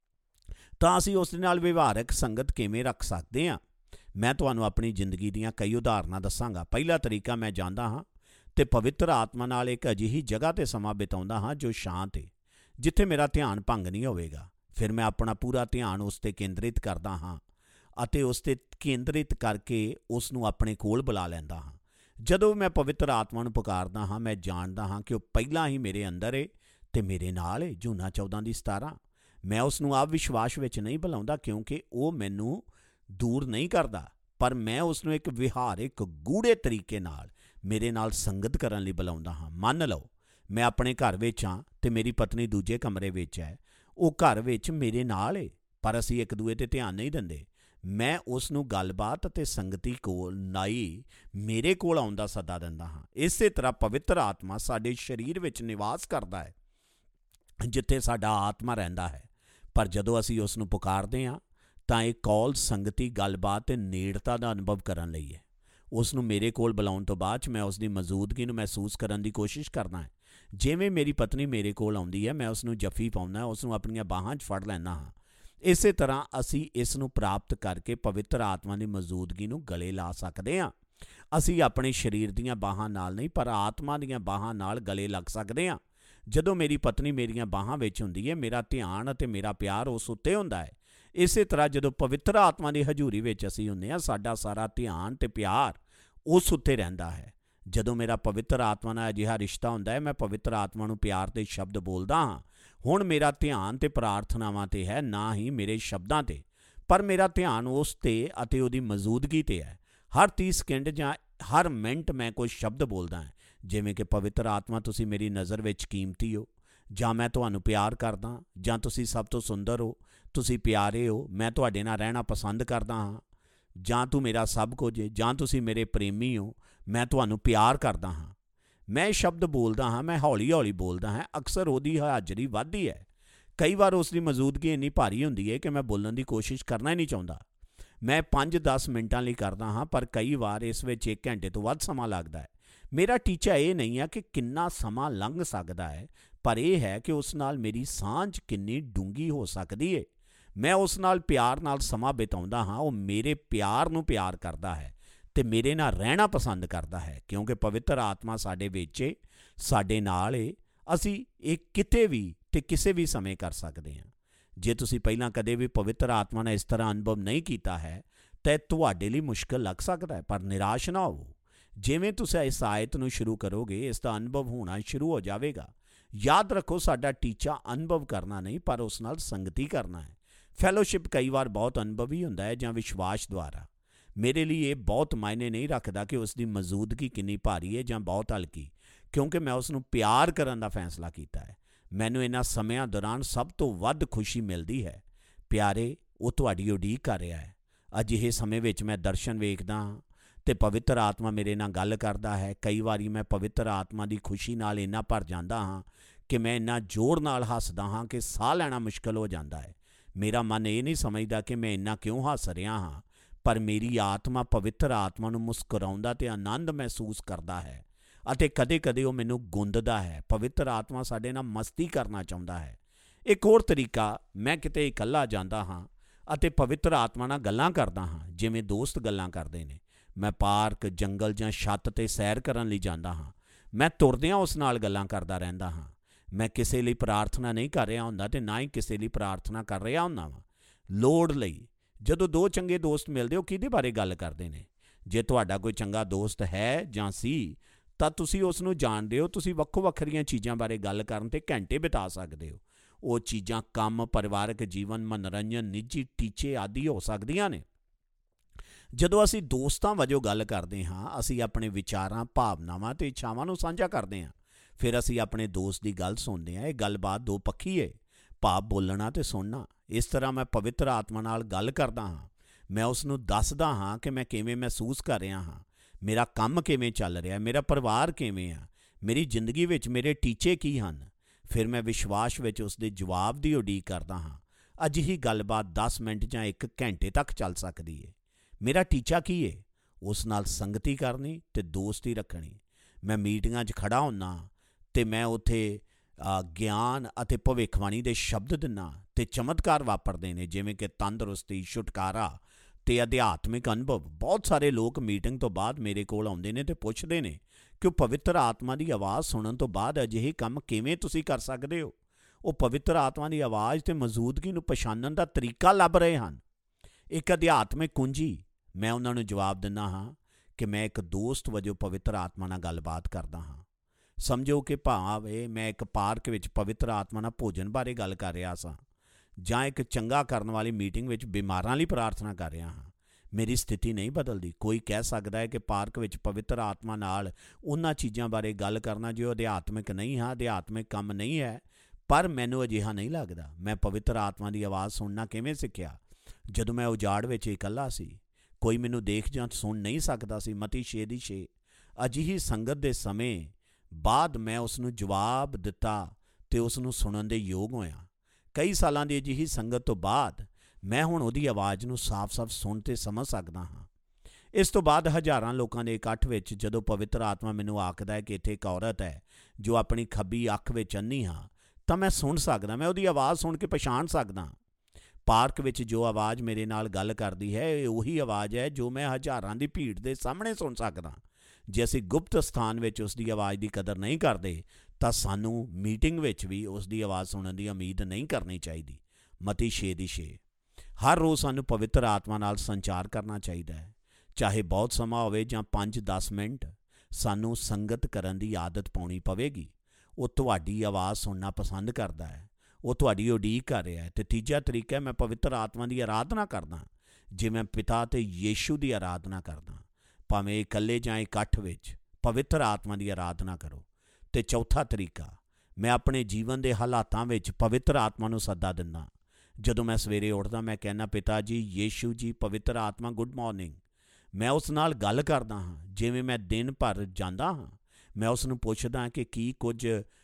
ਤਾਂ ਅਸੀਂ ਉਸ ਦੇ ਨਾਲ ਵਿਵਹਾਰਕ ਸੰਗਤ ਕਿਵੇਂ ਰੱਖ ਸਕਦੇ ਹਾਂ? ਮੈਂ ਤੁਹਾਨੂੰ ਆਪਣੀ ਜ਼ਿੰਦਗੀ ਦੀਆਂ ਕਈ ਉਦਾਹਰਨਾਂ ਦੱਸਾਂਗਾ। ਪਹਿਲਾ ਤਰੀਕਾ, ਮੈਂ ਜਾਂਦਾ ਹਾਂ ਅਤੇ ਪਵਿੱਤਰ ਆਤਮਾ ਨਾਲ ਇੱਕ ਅਜਿਹੀ ਜਗ੍ਹਾ 'ਤੇ ਸਮਾਂ ਬਿਤਾਉਂਦਾ ਹਾਂ ਜੋ ਸ਼ਾਂਤ ਹੈ, ਜਿੱਥੇ ਮੇਰਾ ਧਿਆਨ ਭੰਗ ਨਹੀਂ ਹੋਵੇਗਾ। ਫਿਰ ਮੈਂ ਆਪਣਾ ਪੂਰਾ ਧਿਆਨ ਉਸ 'ਤੇ ਕੇਂਦਰਿਤ ਕਰਦਾ ਹਾਂ ਅਤੇ ਉਸ 'ਤੇ ਕੇਂਦਰਿਤ ਕਰਕੇ ਉਸ ਨੂੰ ਆਪਣੇ ਕੋਲ ਬੁਲਾ ਲੈਂਦਾ ਹਾਂ। ਜਦੋਂ ਮੈਂ ਪਵਿੱਤਰ ਆਤਮਾ ਨੂੰ ਪੁਕਾਰਦਾ ਹਾਂ, ਮੈਂ ਜਾਣਦਾ ਹਾਂ ਕਿ ਉਹ ਪਹਿਲਾਂ ਹੀ ਮੇਰੇ ਅੰਦਰ ਹੈ ਅਤੇ ਮੇਰੇ ਨਾਲ ਹੈ। ਯੂਹੰਨਾ 14:17। ਮੈਂ ਉਸ ਨੂੰ ਆਪ ਵਿਸ਼ਵਾਸ ਵਿੱਚ ਨਹੀਂ ਬੁਲਾਉਂਦਾ ਕਿਉਂਕਿ ਉਹ ਮੈਨੂੰ ਦੂਰ ਨਹੀਂ ਕਰਦਾ, ਪਰ ਮੈਂ ਉਸ ਨੂੰ ਇੱਕ ਵਿਹਾਰਿਕ ਗੂੜ੍ਹੇ ਤਰੀਕੇ ਨਾਲ ਮੇਰੇ ਨਾਲ ਸੰਗਤ ਕਰਨ ਲਈ ਬੁਲਾਉਂਦਾ ਹਾਂ। ਮੰਨ ਲਓ ਮੈਂ ਆਪਣੇ ਘਰ ਵਿੱਚ ਹਾਂ ਅਤੇ ਮੇਰੀ ਪਤਨੀ ਦੂਜੇ ਕਮਰੇ ਵਿੱਚ ਹੈ। ਉਹ ਘਰ ਵਿੱਚ ਮੇਰੇ ਨਾਲ ਹੈ, ਪਰ ਅਸੀਂ ਇੱਕ ਦੂਏ 'ਤੇ ਧਿਆਨ ਨਹੀਂ ਦਿੰਦੇ। ਮੈਂ ਉਸ ਨੂੰ ਗੱਲਬਾਤ ਅਤੇ ਸੰਗਤੀ ਕੋਲ ਨਾਈ ਮੇਰੇ ਕੋਲ ਆਉਣ ਦਾ ਸੱਦਾ ਦਿੰਦਾ ਹਾਂ। ਇਸੇ ਤਰ੍ਹਾਂ ਪਵਿੱਤਰ ਆਤਮਾ ਸਾਡੇ ਸਰੀਰ ਵਿੱਚ ਨਿਵਾਸ ਕਰਦਾ ਹੈ, ਜਿੱਥੇ ਸਾਡਾ ਆਤਮਾ ਰਹਿੰਦਾ ਹੈ। ਪਰ ਜਦੋਂ ਅਸੀਂ ਉਸ ਨੂੰ ਪੁਕਾਰਦੇ ਹਾਂ ਤਾਂ ਇਹ ਕੌਲ ਸੰਗਤੀ, ਗੱਲਬਾਤ ਅਤੇ ਨੇੜਤਾ ਦਾ ਅਨੁਭਵ ਕਰਨ ਲਈ ਹੈ। ਉਸ ਨੂੰ ਮੇਰੇ ਕੋਲ ਬੁਲਾਉਣ ਤੋਂ ਬਾਅਦ 'ਚ ਮੈਂ ਉਸ ਦੀ ਮੌਜੂਦਗੀ ਨੂੰ ਮਹਿਸੂਸ ਕਰਨ ਦੀ ਕੋਸ਼ਿਸ਼ ਕਰਦਾ ਹਾਂ। ਜਿਵੇਂ ਮੇਰੀ ਪਤਨੀ ਮੇਰੇ ਕੋਲ ਆਉਂਦੀ ਹੈ, ਮੈਂ ਉਸ ਨੂੰ ਜੱਫੀ ਪਾਉਂਦਾ, ਉਸ ਨੂੰ ਆਪਣੀਆਂ ਬਾਹਾਂ 'ਚ ਫੜ ਲੈਂਦਾ ਹਾਂ। ਇਸੇ ਤਰ੍ਹਾਂ ਅਸੀਂ ਇਸ ਨੂੰ ਪ੍ਰਾਪਤ ਕਰਕੇ ਪਵਿੱਤਰ ਆਤਮਾ ਦੀ ਮੌਜੂਦਗੀ ਨੂੰ ਗਲੇ ਲਾ ਸਕਦੇ ਹਾਂ। ਅਸੀਂ ਆਪਣੇ ਸਰੀਰ ਦੀਆਂ ਬਾਹਾਂ ਨਾਲ ਨਹੀਂ, ਪਰ ਆਤਮਾ ਦੀਆਂ ਬਾਹਾਂ ਨਾਲ ਗਲੇ ਲੱਗ ਸਕਦੇ ਹਾਂ। ਜਦੋਂ ਮੇਰੀ ਪਤਨੀ ਮੇਰੀਆਂ ਬਾਹਾਂ ਵਿੱਚ ਹੁੰਦੀ ਹੈ, ਮੇਰਾ ਧਿਆਨ ਅਤੇ ਮੇਰਾ ਪਿਆਰ ਉਸ ਉੱਤੇ ਹੁੰਦਾ ਹੈ। ਇਸੇ ਤਰ੍ਹਾਂ ਜਦੋਂ ਪਵਿੱਤਰ ਆਤਮਾ ਦੀ ਹਜ਼ੂਰੀ ਵਿੱਚ ਅਸੀਂ ਹੁੰਦੇ ਹਾਂ, ਸਾਡਾ ਸਾਰਾ ਧਿਆਨ ਅਤੇ ਪਿਆਰ ਉਸ ਉੱਤੇ ਰਹਿੰਦਾ ਹੈ। ਜਦੋਂ ਮੇਰਾ ਪਵਿੱਤਰ ਆਤਮਾ ਨਾਲ ਅਜਿਹਾ ਰਿਸ਼ਤਾ ਹੁੰਦਾ ਹੈ, ਮੈਂ ਪਵਿੱਤਰ ਆਤਮਾ ਨੂੰ ਪਿਆਰ ਦੇ ਸ਼ਬਦ ਬੋਲਦਾ ਹਾਂ। ਹੁਣ ਮੇਰਾ ਧਿਆਨ ਤੇ ਪ੍ਰਾਰਥਨਾਵਾਂ 'ਤੇ ਹੈ, ਨਾ ਹੀ ਮੇਰੇ ਸ਼ਬਦਾਂ 'ਤੇ, ਪਰ ਮੇਰਾ ਧਿਆਨ ਉਸ 'ਤੇ ਅਤੇ ਉਹਦੀ ਮੌਜੂਦਗੀ 'ਤੇ ਹੈ। ਹਰ 30 ਸਕਿੰਟ ਜਾਂ ਹਰ ਮਿੰਟ ਮੈਂ ਕੋਈ ਸ਼ਬਦ ਬੋਲਦਾ ਹਾਂ, ਜਿਵੇਂ ਕਿ ਪਵਿੱਤਰ ਆਤਮਾ ਤੁਸੀਂ ਮੇਰੀ ਨਜ਼ਰ ਵਿੱਚ ਕੀਮਤੀ ਹੋ, ਜਾਂ ਮੈਂ ਤੁਹਾਨੂੰ ਪਿਆਰ ਕਰਦਾ, ਜਾਂ ਤੁਸੀਂ ਸਭ ਤੋਂ ਸੁੰਦਰ ਹੋ, ਤੁਸੀਂ ਪਿਆਰੇ ਹੋ, ਮੈਂ ਤੁਹਾਡੇ ਨਾਲ ਰਹਿਣਾ ਪਸੰਦ ਕਰਦਾ ਹਾਂ, ਜਾਂ ਤੂੰ ਮੇਰਾ ਸਭ ਕੁਝ ਹੈ, ਜਾਂ ਤੁਸੀਂ ਮੇਰੇ ਪ੍ਰੇਮੀ ਹੋ, ਮੈਂ ਤੁਹਾਨੂੰ ਪਿਆਰ ਕਰਦਾ ਹਾਂ। ਮੈਂ ਸ਼ਬਦ ਬੋਲਦਾ ਹਾਂ, ਮੈਂ ਹੌਲੀ ਹੌਲੀ ਬੋਲਦਾ ਹਾਂ। ਅਕਸਰ ਉਹਦੀ ਹਾਜ਼ਰੀ ਵੱਧਦੀ ਹੈ ਕਈ ਵਾਰ ਉਸ ਦੀ ਮੌਜੂਦਗੀ ਇੰਨੀ ਭਾਰੀ ਹੁੰਦੀ ਹੈ ਕਿ ਮੈਂ ਬੋਲਣ ਦੀ ਕੋਸ਼ਿਸ਼ ਕਰਨਾ ਹੀ ਨਹੀਂ ਚਾਹੁੰਦਾ। ਮੈਂ 5-10 ਮਿੰਟਾਂ ਲਈ ਕਰਦਾ ਹਾਂ, ਪਰ ਕਈ ਵਾਰ ਇਸ ਵਿੱਚ 1 ਘੰਟੇ ਤੋਂ ਵੱਧ ਸਮਾਂ ਲੱਗਦਾ ਹੈ। ਮੇਰਾ ਟੀਚਾ ਇਹ ਨਹੀਂ ਹੈ ਕਿ ਕਿੰਨਾ ਸਮਾਂ ਲੰਘ ਸਕਦਾ ਹੈ, ਪਰ ਇਹ ਹੈ ਕਿ ਉਸ ਨਾਲ ਮੇਰੀ ਸਾਂਝ ਕਿੰਨੀ ਡੂੰਘੀ ਹੋ ਸਕਦੀ ਹੈ। ਮੈਂ ਉਸ ਨਾਲ ਪਿਆਰ ਨਾਲ ਸਮਾਂ ਬਿਤਾਉਂਦਾ ਹਾਂ, ਉਹ ਮੇਰੇ ਪਿਆਰ ਨੂੰ ਪਿਆਰ ਕਰਦਾ ਹੈ ਅਤੇ ਮੇਰੇ ਨਾਲ ਰਹਿਣਾ ਪਸੰਦ ਕਰਦਾ ਹੈ, ਕਿਉਂਕਿ ਪਵਿੱਤਰ ਆਤਮਾ ਸਾਡੇ ਵਿੱਚ ਏ, ਸਾਡੇ ਨਾਲ ਏ। ਅਸੀਂ ਇਹ ਕਿਤੇ ਵੀ ਅਤੇ ਕਿਸੇ ਵੀ ਸਮੇਂ ਕਰ ਸਕਦੇ ਹਾਂ। ਜੇ ਤੁਸੀਂ ਪਹਿਲਾਂ ਕਦੇ ਵੀ ਪਵਿੱਤਰ ਆਤਮਾ ਨਾਲ ਇਸ ਤਰ੍ਹਾਂ ਅਨੁਭਵ ਨਹੀਂ ਕੀਤਾ ਹੈ ਤਾਂ ਇਹ ਤੁਹਾਡੇ ਲਈ ਮੁਸ਼ਕਿਲ ਲੱਗ ਸਕਦਾ ਹੈ, ਪਰ ਨਿਰਾਸ਼ ਨਾ ਹੋਵੋ। ਜਿਵੇਂ ਤੁਸੀਂ ਇਸ ਆਇਤ ਨੂੰ ਸ਼ੁਰੂ ਕਰੋਗੇ, ਇਸ ਦਾ ਅਨੁਭਵ ਹੋਣਾ ਸ਼ੁਰੂ ਹੋ ਜਾਵੇਗਾ। ਯਾਦ ਰੱਖੋ, ਸਾਡਾ ਟੀਚਾ ਅਨੁਭਵ ਕਰਨਾ ਨਹੀਂ, ਪਰ ਉਸ ਨਾਲ ਸੰਗਤੀ ਕਰਨਾ ਹੈ। ਫੈਲੋਸ਼ਿਪ ਕਈ ਵਾਰ ਬਹੁਤ ਅਨੁਭਵੀ ਹੁੰਦਾ ਹੈ ਜਾਂ ਵਿਸ਼ਵਾਸ ਦੁਆਰਾ। ਮੇਰੇ ਲਈ ਇਹ ਬਹੁਤ ਮਾਇਨੇ ਨਹੀਂ ਰੱਖਦਾ ਕਿ ਉਸ ਦੀ ਮੌਜੂਦਗੀ ਕਿੰਨੀ ਭਾਰੀ ਹੈ ਜਾਂ ਬਹੁਤ ਹਲਕੀ, ਕਿਉਂਕਿ ਮੈਂ ਉਸ ਨੂੰ ਪਿਆਰ ਕਰਨ ਦਾ ਫੈਸਲਾ ਕੀਤਾ ਹੈ। ਮੈਨੂੰ ਇਹਨਾਂ ਸਮਿਆਂ ਦੌਰਾਨ ਸਭ ਤੋਂ ਵੱਧ ਖੁਸ਼ੀ ਮਿਲਦੀ ਹੈ। ਪਿਆਰੇ, ਉਹ ਤੁਹਾਡੀ ਉਡੀਕ ਕਰ ਰਿਹਾ ਹੈ। ਅਜਿਹੇ ਸਮੇਂ ਵਿੱਚ ਮੈਂ ਦਰਸ਼ਨ ਵੇਖਦਾ ਹਾਂ ਅਤੇ ਪਵਿੱਤਰ ਆਤਮਾ ਮੇਰੇ ਨਾਲ ਗੱਲ ਕਰਦਾ ਹੈ। ਕਈ ਵਾਰੀ ਮੈਂ ਪਵਿੱਤਰ ਆਤਮਾ ਦੀ ਖੁਸ਼ੀ ਨਾਲ ਇੰਨਾ ਭਰ ਜਾਂਦਾ ਹਾਂ ਕਿ ਮੈਂ ਇੰਨਾ ਜ਼ੋਰ ਨਾਲ ਹੱਸਦਾ ਹਾਂ ਕਿ ਸਾਹ ਲੈਣਾ ਮੁਸ਼ਕਿਲ ਹੋ ਜਾਂਦਾ ਹੈ। ਮੇਰਾ ਮਨ ਇਹ ਨਹੀਂ ਸਮਝਦਾ ਕਿ ਮੈਂ ਇੰਨਾ ਕਿਉਂ ਹੱਸ ਰਿਹਾ ਹਾਂ, ਪਰ ਮੇਰੀ ਆਤਮਾ ਪਵਿੱਤਰ ਆਤਮਾ ਨੂੰ ਮੁਸਕਰਾਉਂਦਾ ਅਤੇ ਆਨੰਦ ਮਹਿਸੂਸ ਕਰਦਾ ਹੈ, ਅਤੇ ਕਦੇ-ਕਦੇ ਉਹ ਮੈਨੂੰ ਗੁੰਦਦਾ ਹੈ। ਪਵਿੱਤਰ ਆਤਮਾ ਸਾਡੇ ਨਾਲ ਮਸਤੀ ਕਰਨਾ ਚਾਹੁੰਦਾ ਹੈ। ਇੱਕ ਹੋਰ ਤਰੀਕਾ, ਮੈਂ ਕਿਤੇ ਇਕੱਲਾ ਜਾਂਦਾ ਹਾਂ ਅਤੇ ਪਵਿੱਤਰ ਆਤਮਾ ਨਾਲ ਗੱਲਾਂ ਕਰਦਾ ਹਾਂ, ਜਿਵੇਂ ਦੋਸਤ ਗੱਲਾਂ ਕਰਦੇ ਨੇ। ਮੈਂ ਪਾਰਕ, ਜੰਗਲ ਜਾਂ ਛੱਤ 'ਤੇ ਸੈਰ ਕਰਨ ਲਈ ਜਾਂਦਾ ਹਾਂ। ਮੈਂ ਤੁਰਦਿਆਂ ਉਸ ਨਾਲ ਗੱਲਾਂ ਕਰਦਾ ਰਹਿੰਦਾ ਹਾਂ। ਮੈਂ ਕਿਸੇ ਲਈ ਪ੍ਰਾਰਥਨਾ ਨਹੀਂ ਕਰ ਰਿਹਾ ਹੁੰਦਾ ਅਤੇ ਨਾ ਹੀ ਕਿਸੇ ਲਈ ਪ੍ਰਾਰਥਨਾ ਕਰ ਰਿਹਾ ਹੁੰਦਾ ਵਾਂ। ਲੋੜ ਲਈ ਜਦੋਂ ਦੋ ਚੰਗੇ ਦੋਸਤ ਮਿਲਦੇ, ਉਹ ਕਿਹਦੇ ਬਾਰੇ ਗੱਲ ਕਰਦੇ ਨੇ? ਜੇ ਤੁਹਾਡਾ ਕੋਈ ਚੰਗਾ ਦੋਸਤ ਹੈ ਜਾਂ ਸੀ ਤਾਂ ਤੁਸੀਂ ਉਸ ਨੂੰ ਜਾਣਦੇ ਹੋ। ਤੁਸੀਂ ਵੱਖੋ ਵੱਖਰੀਆਂ ਚੀਜ਼ਾਂ ਬਾਰੇ ਗੱਲ ਕਰਨ 'ਤੇ ਘੰਟੇ ਬਿਤਾ ਸਕਦੇ ਹੋ। ਉਹ ਚੀਜ਼ਾਂ ਕੰਮ, ਪਰਿਵਾਰਕ ਜੀਵਨ, ਮਨੋਰੰਜਨ, ਨਿੱਜੀ ਟੀਚੇ ਆਦਿ ਹੋ ਸਕਦੀਆਂ ਨੇ। ਜਦੋਂ ਅਸੀਂ ਦੋਸਤਾਂ ਵਜੋਂ ਗੱਲ ਕਰਦੇ ਹਾਂ, ਅਸੀਂ ਆਪਣੇ ਵਿਚਾਰਾਂ, ਭਾਵਨਾਵਾਂ ਅਤੇ ਇੱਛਾਵਾਂ ਨੂੰ ਸਾਂਝਾ ਕਰਦੇ ਹਾਂ। ਫਿਰ ਅਸੀਂ ਆਪਣੇ ਦੋਸਤ ਦੀ ਗੱਲ ਸੁਣਦੇ ਹਾਂ। ਇਹ ਗੱਲਬਾਤ ਦੋ ਪੱਖੀ ਹੈ, ਭਾਵ ਬੋਲਣਾ ਅਤੇ ਸੁਣਨਾ। ਇਸ ਤਰ੍ਹਾਂ ਮੈਂ ਪਵਿੱਤਰ ਆਤਮਾ ਨਾਲ ਗੱਲ ਕਰਦਾ ਹਾਂ। ਮੈਂ ਉਸ ਨੂੰ ਦੱਸਦਾ ਹਾਂ ਕਿ ਮੈਂ ਕਿਵੇਂ ਮਹਿਸੂਸ ਕਰ ਰਿਹਾ ਹਾਂ, ਮੇਰਾ ਕੰਮ ਕਿਵੇਂ ਚੱਲ ਰਿਹਾ, ਮੇਰਾ ਪਰਿਵਾਰ ਕਿਵੇਂ ਆ, ਮੇਰੀ ਜ਼ਿੰਦਗੀ ਵਿੱਚ ਮੇਰੇ ਟੀਚੇ ਕੀ ਹਨ। ਫਿਰ ਮੈਂ ਵਿਸ਼ਵਾਸ ਵਿੱਚ ਉਸ ਦੇ ਜਵਾਬ ਦੀ ਉਡੀਕ ਕਰਦਾ ਹਾਂ। ਅਜਿਹੀ ਗੱਲਬਾਤ 10 ਮਿੰਟ ਜਾਂ 1 ਘੰਟੇ ਤੱਕ ਚੱਲ ਸਕਦੀ ਹੈ। ਮੇਰਾ ਟੀਚਾ ਕੀ ਹੈ? ਉਸ ਨਾਲ ਸੰਗਤੀ ਕਰਨੀ ਅਤੇ ਦੋਸਤੀ ਰੱਖਣੀ। ਮੈਂ ਮੀਟਿੰਗਾਂ 'ਚ ਖੜ੍ਹਾ ਹੁੰਦਾ ਅਤੇ ਮੈਂ ਉੱਥੇ ਗਿਆਨ ਅਤੇ ਭਵਿੱਖਬਾਣੀ ਦੇ ਸ਼ਬਦ ਦਿੰਦਾ ਅਤੇ ਚਮਤਕਾਰ ਵਾਪਰਦੇ ਨੇ, ਜਿਵੇਂ ਕਿ ਤੰਦਰੁਸਤੀ, ਛੁਟਕਾਰਾ ਅਤੇ ਅਧਿਆਤਮਿਕ ਅਨੁਭਵ। ਬਹੁਤ ਸਾਰੇ ਲੋਕ ਮੀਟਿੰਗ ਤੋਂ ਬਾਅਦ ਮੇਰੇ ਕੋਲ ਆਉਂਦੇ ਨੇ ਅਤੇ ਪੁੱਛਦੇ ਨੇ ਕਿ ਉਹ ਪਵਿੱਤਰ ਆਤਮਾ ਦੀ ਆਵਾਜ਼ ਸੁਣਨ ਤੋਂ ਬਾਅਦ ਅਜਿਹੇ ਕੰਮ ਕਿਵੇਂ ਤੁਸੀਂ ਕਰ ਸਕਦੇ ਹੋ। ਉਹ ਪਵਿੱਤਰ ਆਤਮਾ ਦੀ ਆਵਾਜ਼ ਅਤੇ ਮੌਜੂਦਗੀ ਨੂੰ ਪਛਾਣਨ ਦਾ ਤਰੀਕਾ ਲੱਭ ਰਹੇ ਹਨ। ਇੱਕ ਅਧਿਆਤਮਿਕ ਕੁੰਜੀ। ਮੈਂ ਉਹਨਾਂ ਨੂੰ ਜਵਾਬ ਦਿੰਦਾ ਹਾਂ ਕਿ ਮੈਂ ਇੱਕ ਦੋਸਤ ਵਜੋਂ ਪਵਿੱਤਰ ਆਤਮਾ ਨਾਲ ਗੱਲਬਾਤ ਕਰਦਾ ਹਾਂ। ਸਮਝੋ ਕਿ ਭਾਵੇਂ ਮੈਂ ਇੱਕ ਪਾਰਕ ਵਿੱਚ ਪਵਿੱਤਰ ਆਤਮਾ ਨਾਲ ਭੋਜਨ ਬਾਰੇ ਗੱਲ ਕਰ ਰਿਹਾ ਸਾਂ, ਜਾਂ ਇੱਕ ਚੰਗਾ ਕਰਨ ਵਾਲੀ ਮੀਟਿੰਗ ਵਿੱਚ ਬਿਮਾਰਾਂ ਲਈ ਪ੍ਰਾਰਥਨਾ ਕਰ ਰਿਹਾ ਹਾਂ, ਮੇਰੀ ਸਥਿਤੀ ਨਹੀਂ ਬਦਲਦੀ। ਕੋਈ ਕਹਿ ਸਕਦਾ ਹੈ ਕਿ ਪਾਰਕ ਵਿੱਚ ਪਵਿੱਤਰ ਆਤਮਾ ਨਾਲ ਉਹਨਾਂ ਚੀਜ਼ਾਂ ਬਾਰੇ ਗੱਲ ਕਰਨਾ ਜੋ ਅਧਿਆਤਮਿਕ ਨਹੀਂ ਹੈ, ਅਧਿਆਤਮਿਕ ਕੰਮ ਨਹੀਂ ਹੈ, ਪਰ ਮੈਨੂੰ ਅਜਿਹਾ ਨਹੀਂ ਲੱਗਦਾ। ਮੈਂ ਪਵਿੱਤਰ ਆਤਮਾ ਦੀ ਆਵਾਜ਼ ਸੁਣਨਾ ਕਿਵੇਂ ਸਿੱਖਿਆ? ਜਦੋਂ ਮੈਂ ਉਜਾੜ ਵਿੱਚ ਇਕੱਲਾ ਸੀ, ਕੋਈ ਮੈਨੂੰ ਦੇਖ ਜਾਂ ਸੁਣ ਨਹੀਂ ਸਕਦਾ ਸੀ। ਮਤੀ 6:6। ਅਜਿਹੀ ਸੰਗਤ ਦੇ ਸਮੇਂ ਬਾਅਦ ਮੈਂ ਉਸ ਨੂੰ ਜਵਾਬ ਦਿੱਤਾ ਅਤੇ ਉਸ ਨੂੰ ਸੁਣਨ ਦੇ ਯੋਗ ਹੋਇਆ। ਕਈ ਸਾਲਾਂ ਦੀ ਅਜਿਹੀ ਸੰਗਤ ਤੋਂ ਬਾਅਦ ਮੈਂ ਹੁਣ ਉਹਦੀ ਆਵਾਜ਼ ਨੂੰ ਸਾਫ਼-ਸਾਫ਼ ਸੁਣ ਅਤੇ ਸਮਝ ਸਕਦਾ ਹਾਂ। ਇਸ ਤੋਂ ਬਾਅਦ ਹਜ਼ਾਰਾਂ ਲੋਕਾਂ ਦੇ ਇਕੱਠ ਵਿੱਚ ਜਦੋਂ ਪਵਿੱਤਰ ਆਤਮਾ ਮੈਨੂੰ ਆਖਦਾ ਹੈ ਕਿ ਇੱਥੇ ਇੱਕ ਔਰਤ ਹੈ ਜੋ ਆਪਣੀ ਖੱਬੀ ਅੱਖ ਵਿੱਚ ਅੰਨ੍ਹੀ ਹਾਂ, ਤਾਂ ਮੈਂ ਸੁਣ ਸਕਦਾ। ਮੈਂ ਉਹਦੀ ਆਵਾਜ਼ ਸੁਣ ਕੇ ਪਛਾਣ ਸਕਦਾ। ਪਾਰਕ ਵਿੱਚ ਜੋ ਆਵਾਜ਼ ਮੇਰੇ ਨਾਲ ਗੱਲ ਕਰਦੀ ਹੈ, ਇਹ ਉਹੀ ਆਵਾਜ਼ ਹੈ ਜੋ ਮੈਂ ਹਜ਼ਾਰਾਂ ਦੀ ਭੀੜ ਦੇ ਸਾਹਮਣੇ ਸੁਣ ਸਕਦਾ। ਜੇ ਅਸੀਂ ਗੁਪਤ ਸਥਾਨ ਵਿੱਚ ਉਸ ਦੀ ਆਵਾਜ਼ ਦੀ ਕਦਰ ਨਹੀਂ ਕਰਦੇ ਤਾਂ ਸਾਨੂੰ ਮੀਟਿੰਗ ਵਿੱਚ ਵੀ ਉਸ ਦੀ ਆਵਾਜ਼ ਸੁਣਨ ਦੀ ਉਮੀਦ ਨਹੀਂ ਕਰਨੀ ਚਾਹੀਦੀ। ਮਤੀ 6:6। ਹਰ ਰੋਜ਼ ਸਾਨੂੰ ਪਵਿੱਤਰ ਆਤਮਾ ਨਾਲ ਸੰਚਾਰ ਕਰਨਾ ਚਾਹੀਦਾ ਹੈ, ਚਾਹੇ ਬਹੁਤ ਸਮਾਂ ਹੋਵੇ ਜਾਂ 5-10 ਮਿੰਟ। ਸਾਨੂੰ ਸੰਗਤ ਕਰਨ ਦੀ ਆਦਤ ਪਾਉਣੀ ਪਵੇਗੀ। ਉਹ ਤੁਹਾਡੀ ਆਵਾਜ਼ ਸੁਣਨਾ ਪਸੰਦ ਕਰਦਾ ਹੈ, ਉਹ ਤੁਹਾਡੀ ਉਡੀਕ ਕਰ ਰਿਹਾ ਹੈ। ਅਤੇ ਤੀਜਾ ਤਰੀਕਾ, ਮੈਂ ਪਵਿੱਤਰ ਆਤਮਾ ਦੀ ਆਰਾਧਨਾ ਕਰਦਾ, ਜਿਵੇਂ ਪਿਤਾ ਅਤੇ ਯੇਸ਼ੂ ਦੀ ਆਰਾਧਨਾ ਕਰਦਾ। ਭਾਵੇਂ ਇਕੱਲੇ ਜਾਂ ਇਕੱਠ ਵਿੱਚ ਪਵਿੱਤਰ ਆਤਮਾ ਦੀ ਆਰਾਧਨਾ ਕਰੋ। ਅਤੇ ਚੌਥਾ ਤਰੀਕਾ, ਮੈਂ ਆਪਣੇ ਜੀਵਨ ਦੇ ਹਾਲਾਤਾਂ ਵਿੱਚ ਪਵਿੱਤਰ ਆਤਮਾ ਨੂੰ ਸੱਦਾ ਦਿੰਦਾ। ਜਦੋਂ ਮੈਂ ਸਵੇਰੇ ਉੱਠਦਾ, ਮੈਂ ਕਹਿੰਦਾ, ਪਿਤਾ ਜੀ, ਯੇਸ਼ੂ ਜੀ, ਪਵਿੱਤਰ ਆਤਮਾ, ਗੁੱਡ ਮਾਰਨਿੰਗ। ਮੈਂ ਉਸ ਨਾਲ ਗੱਲ ਕਰਦਾ ਹਾਂ। ਜਿਵੇਂ ਮੈਂ ਦਿਨ ਭਰ ਜਾਂਦਾ ਹਾਂ, ਮੈਂ ਉਸ ਨੂੰ ਪੁੱਛਦਾ ਕਿ ਕੀ ਕੁਝ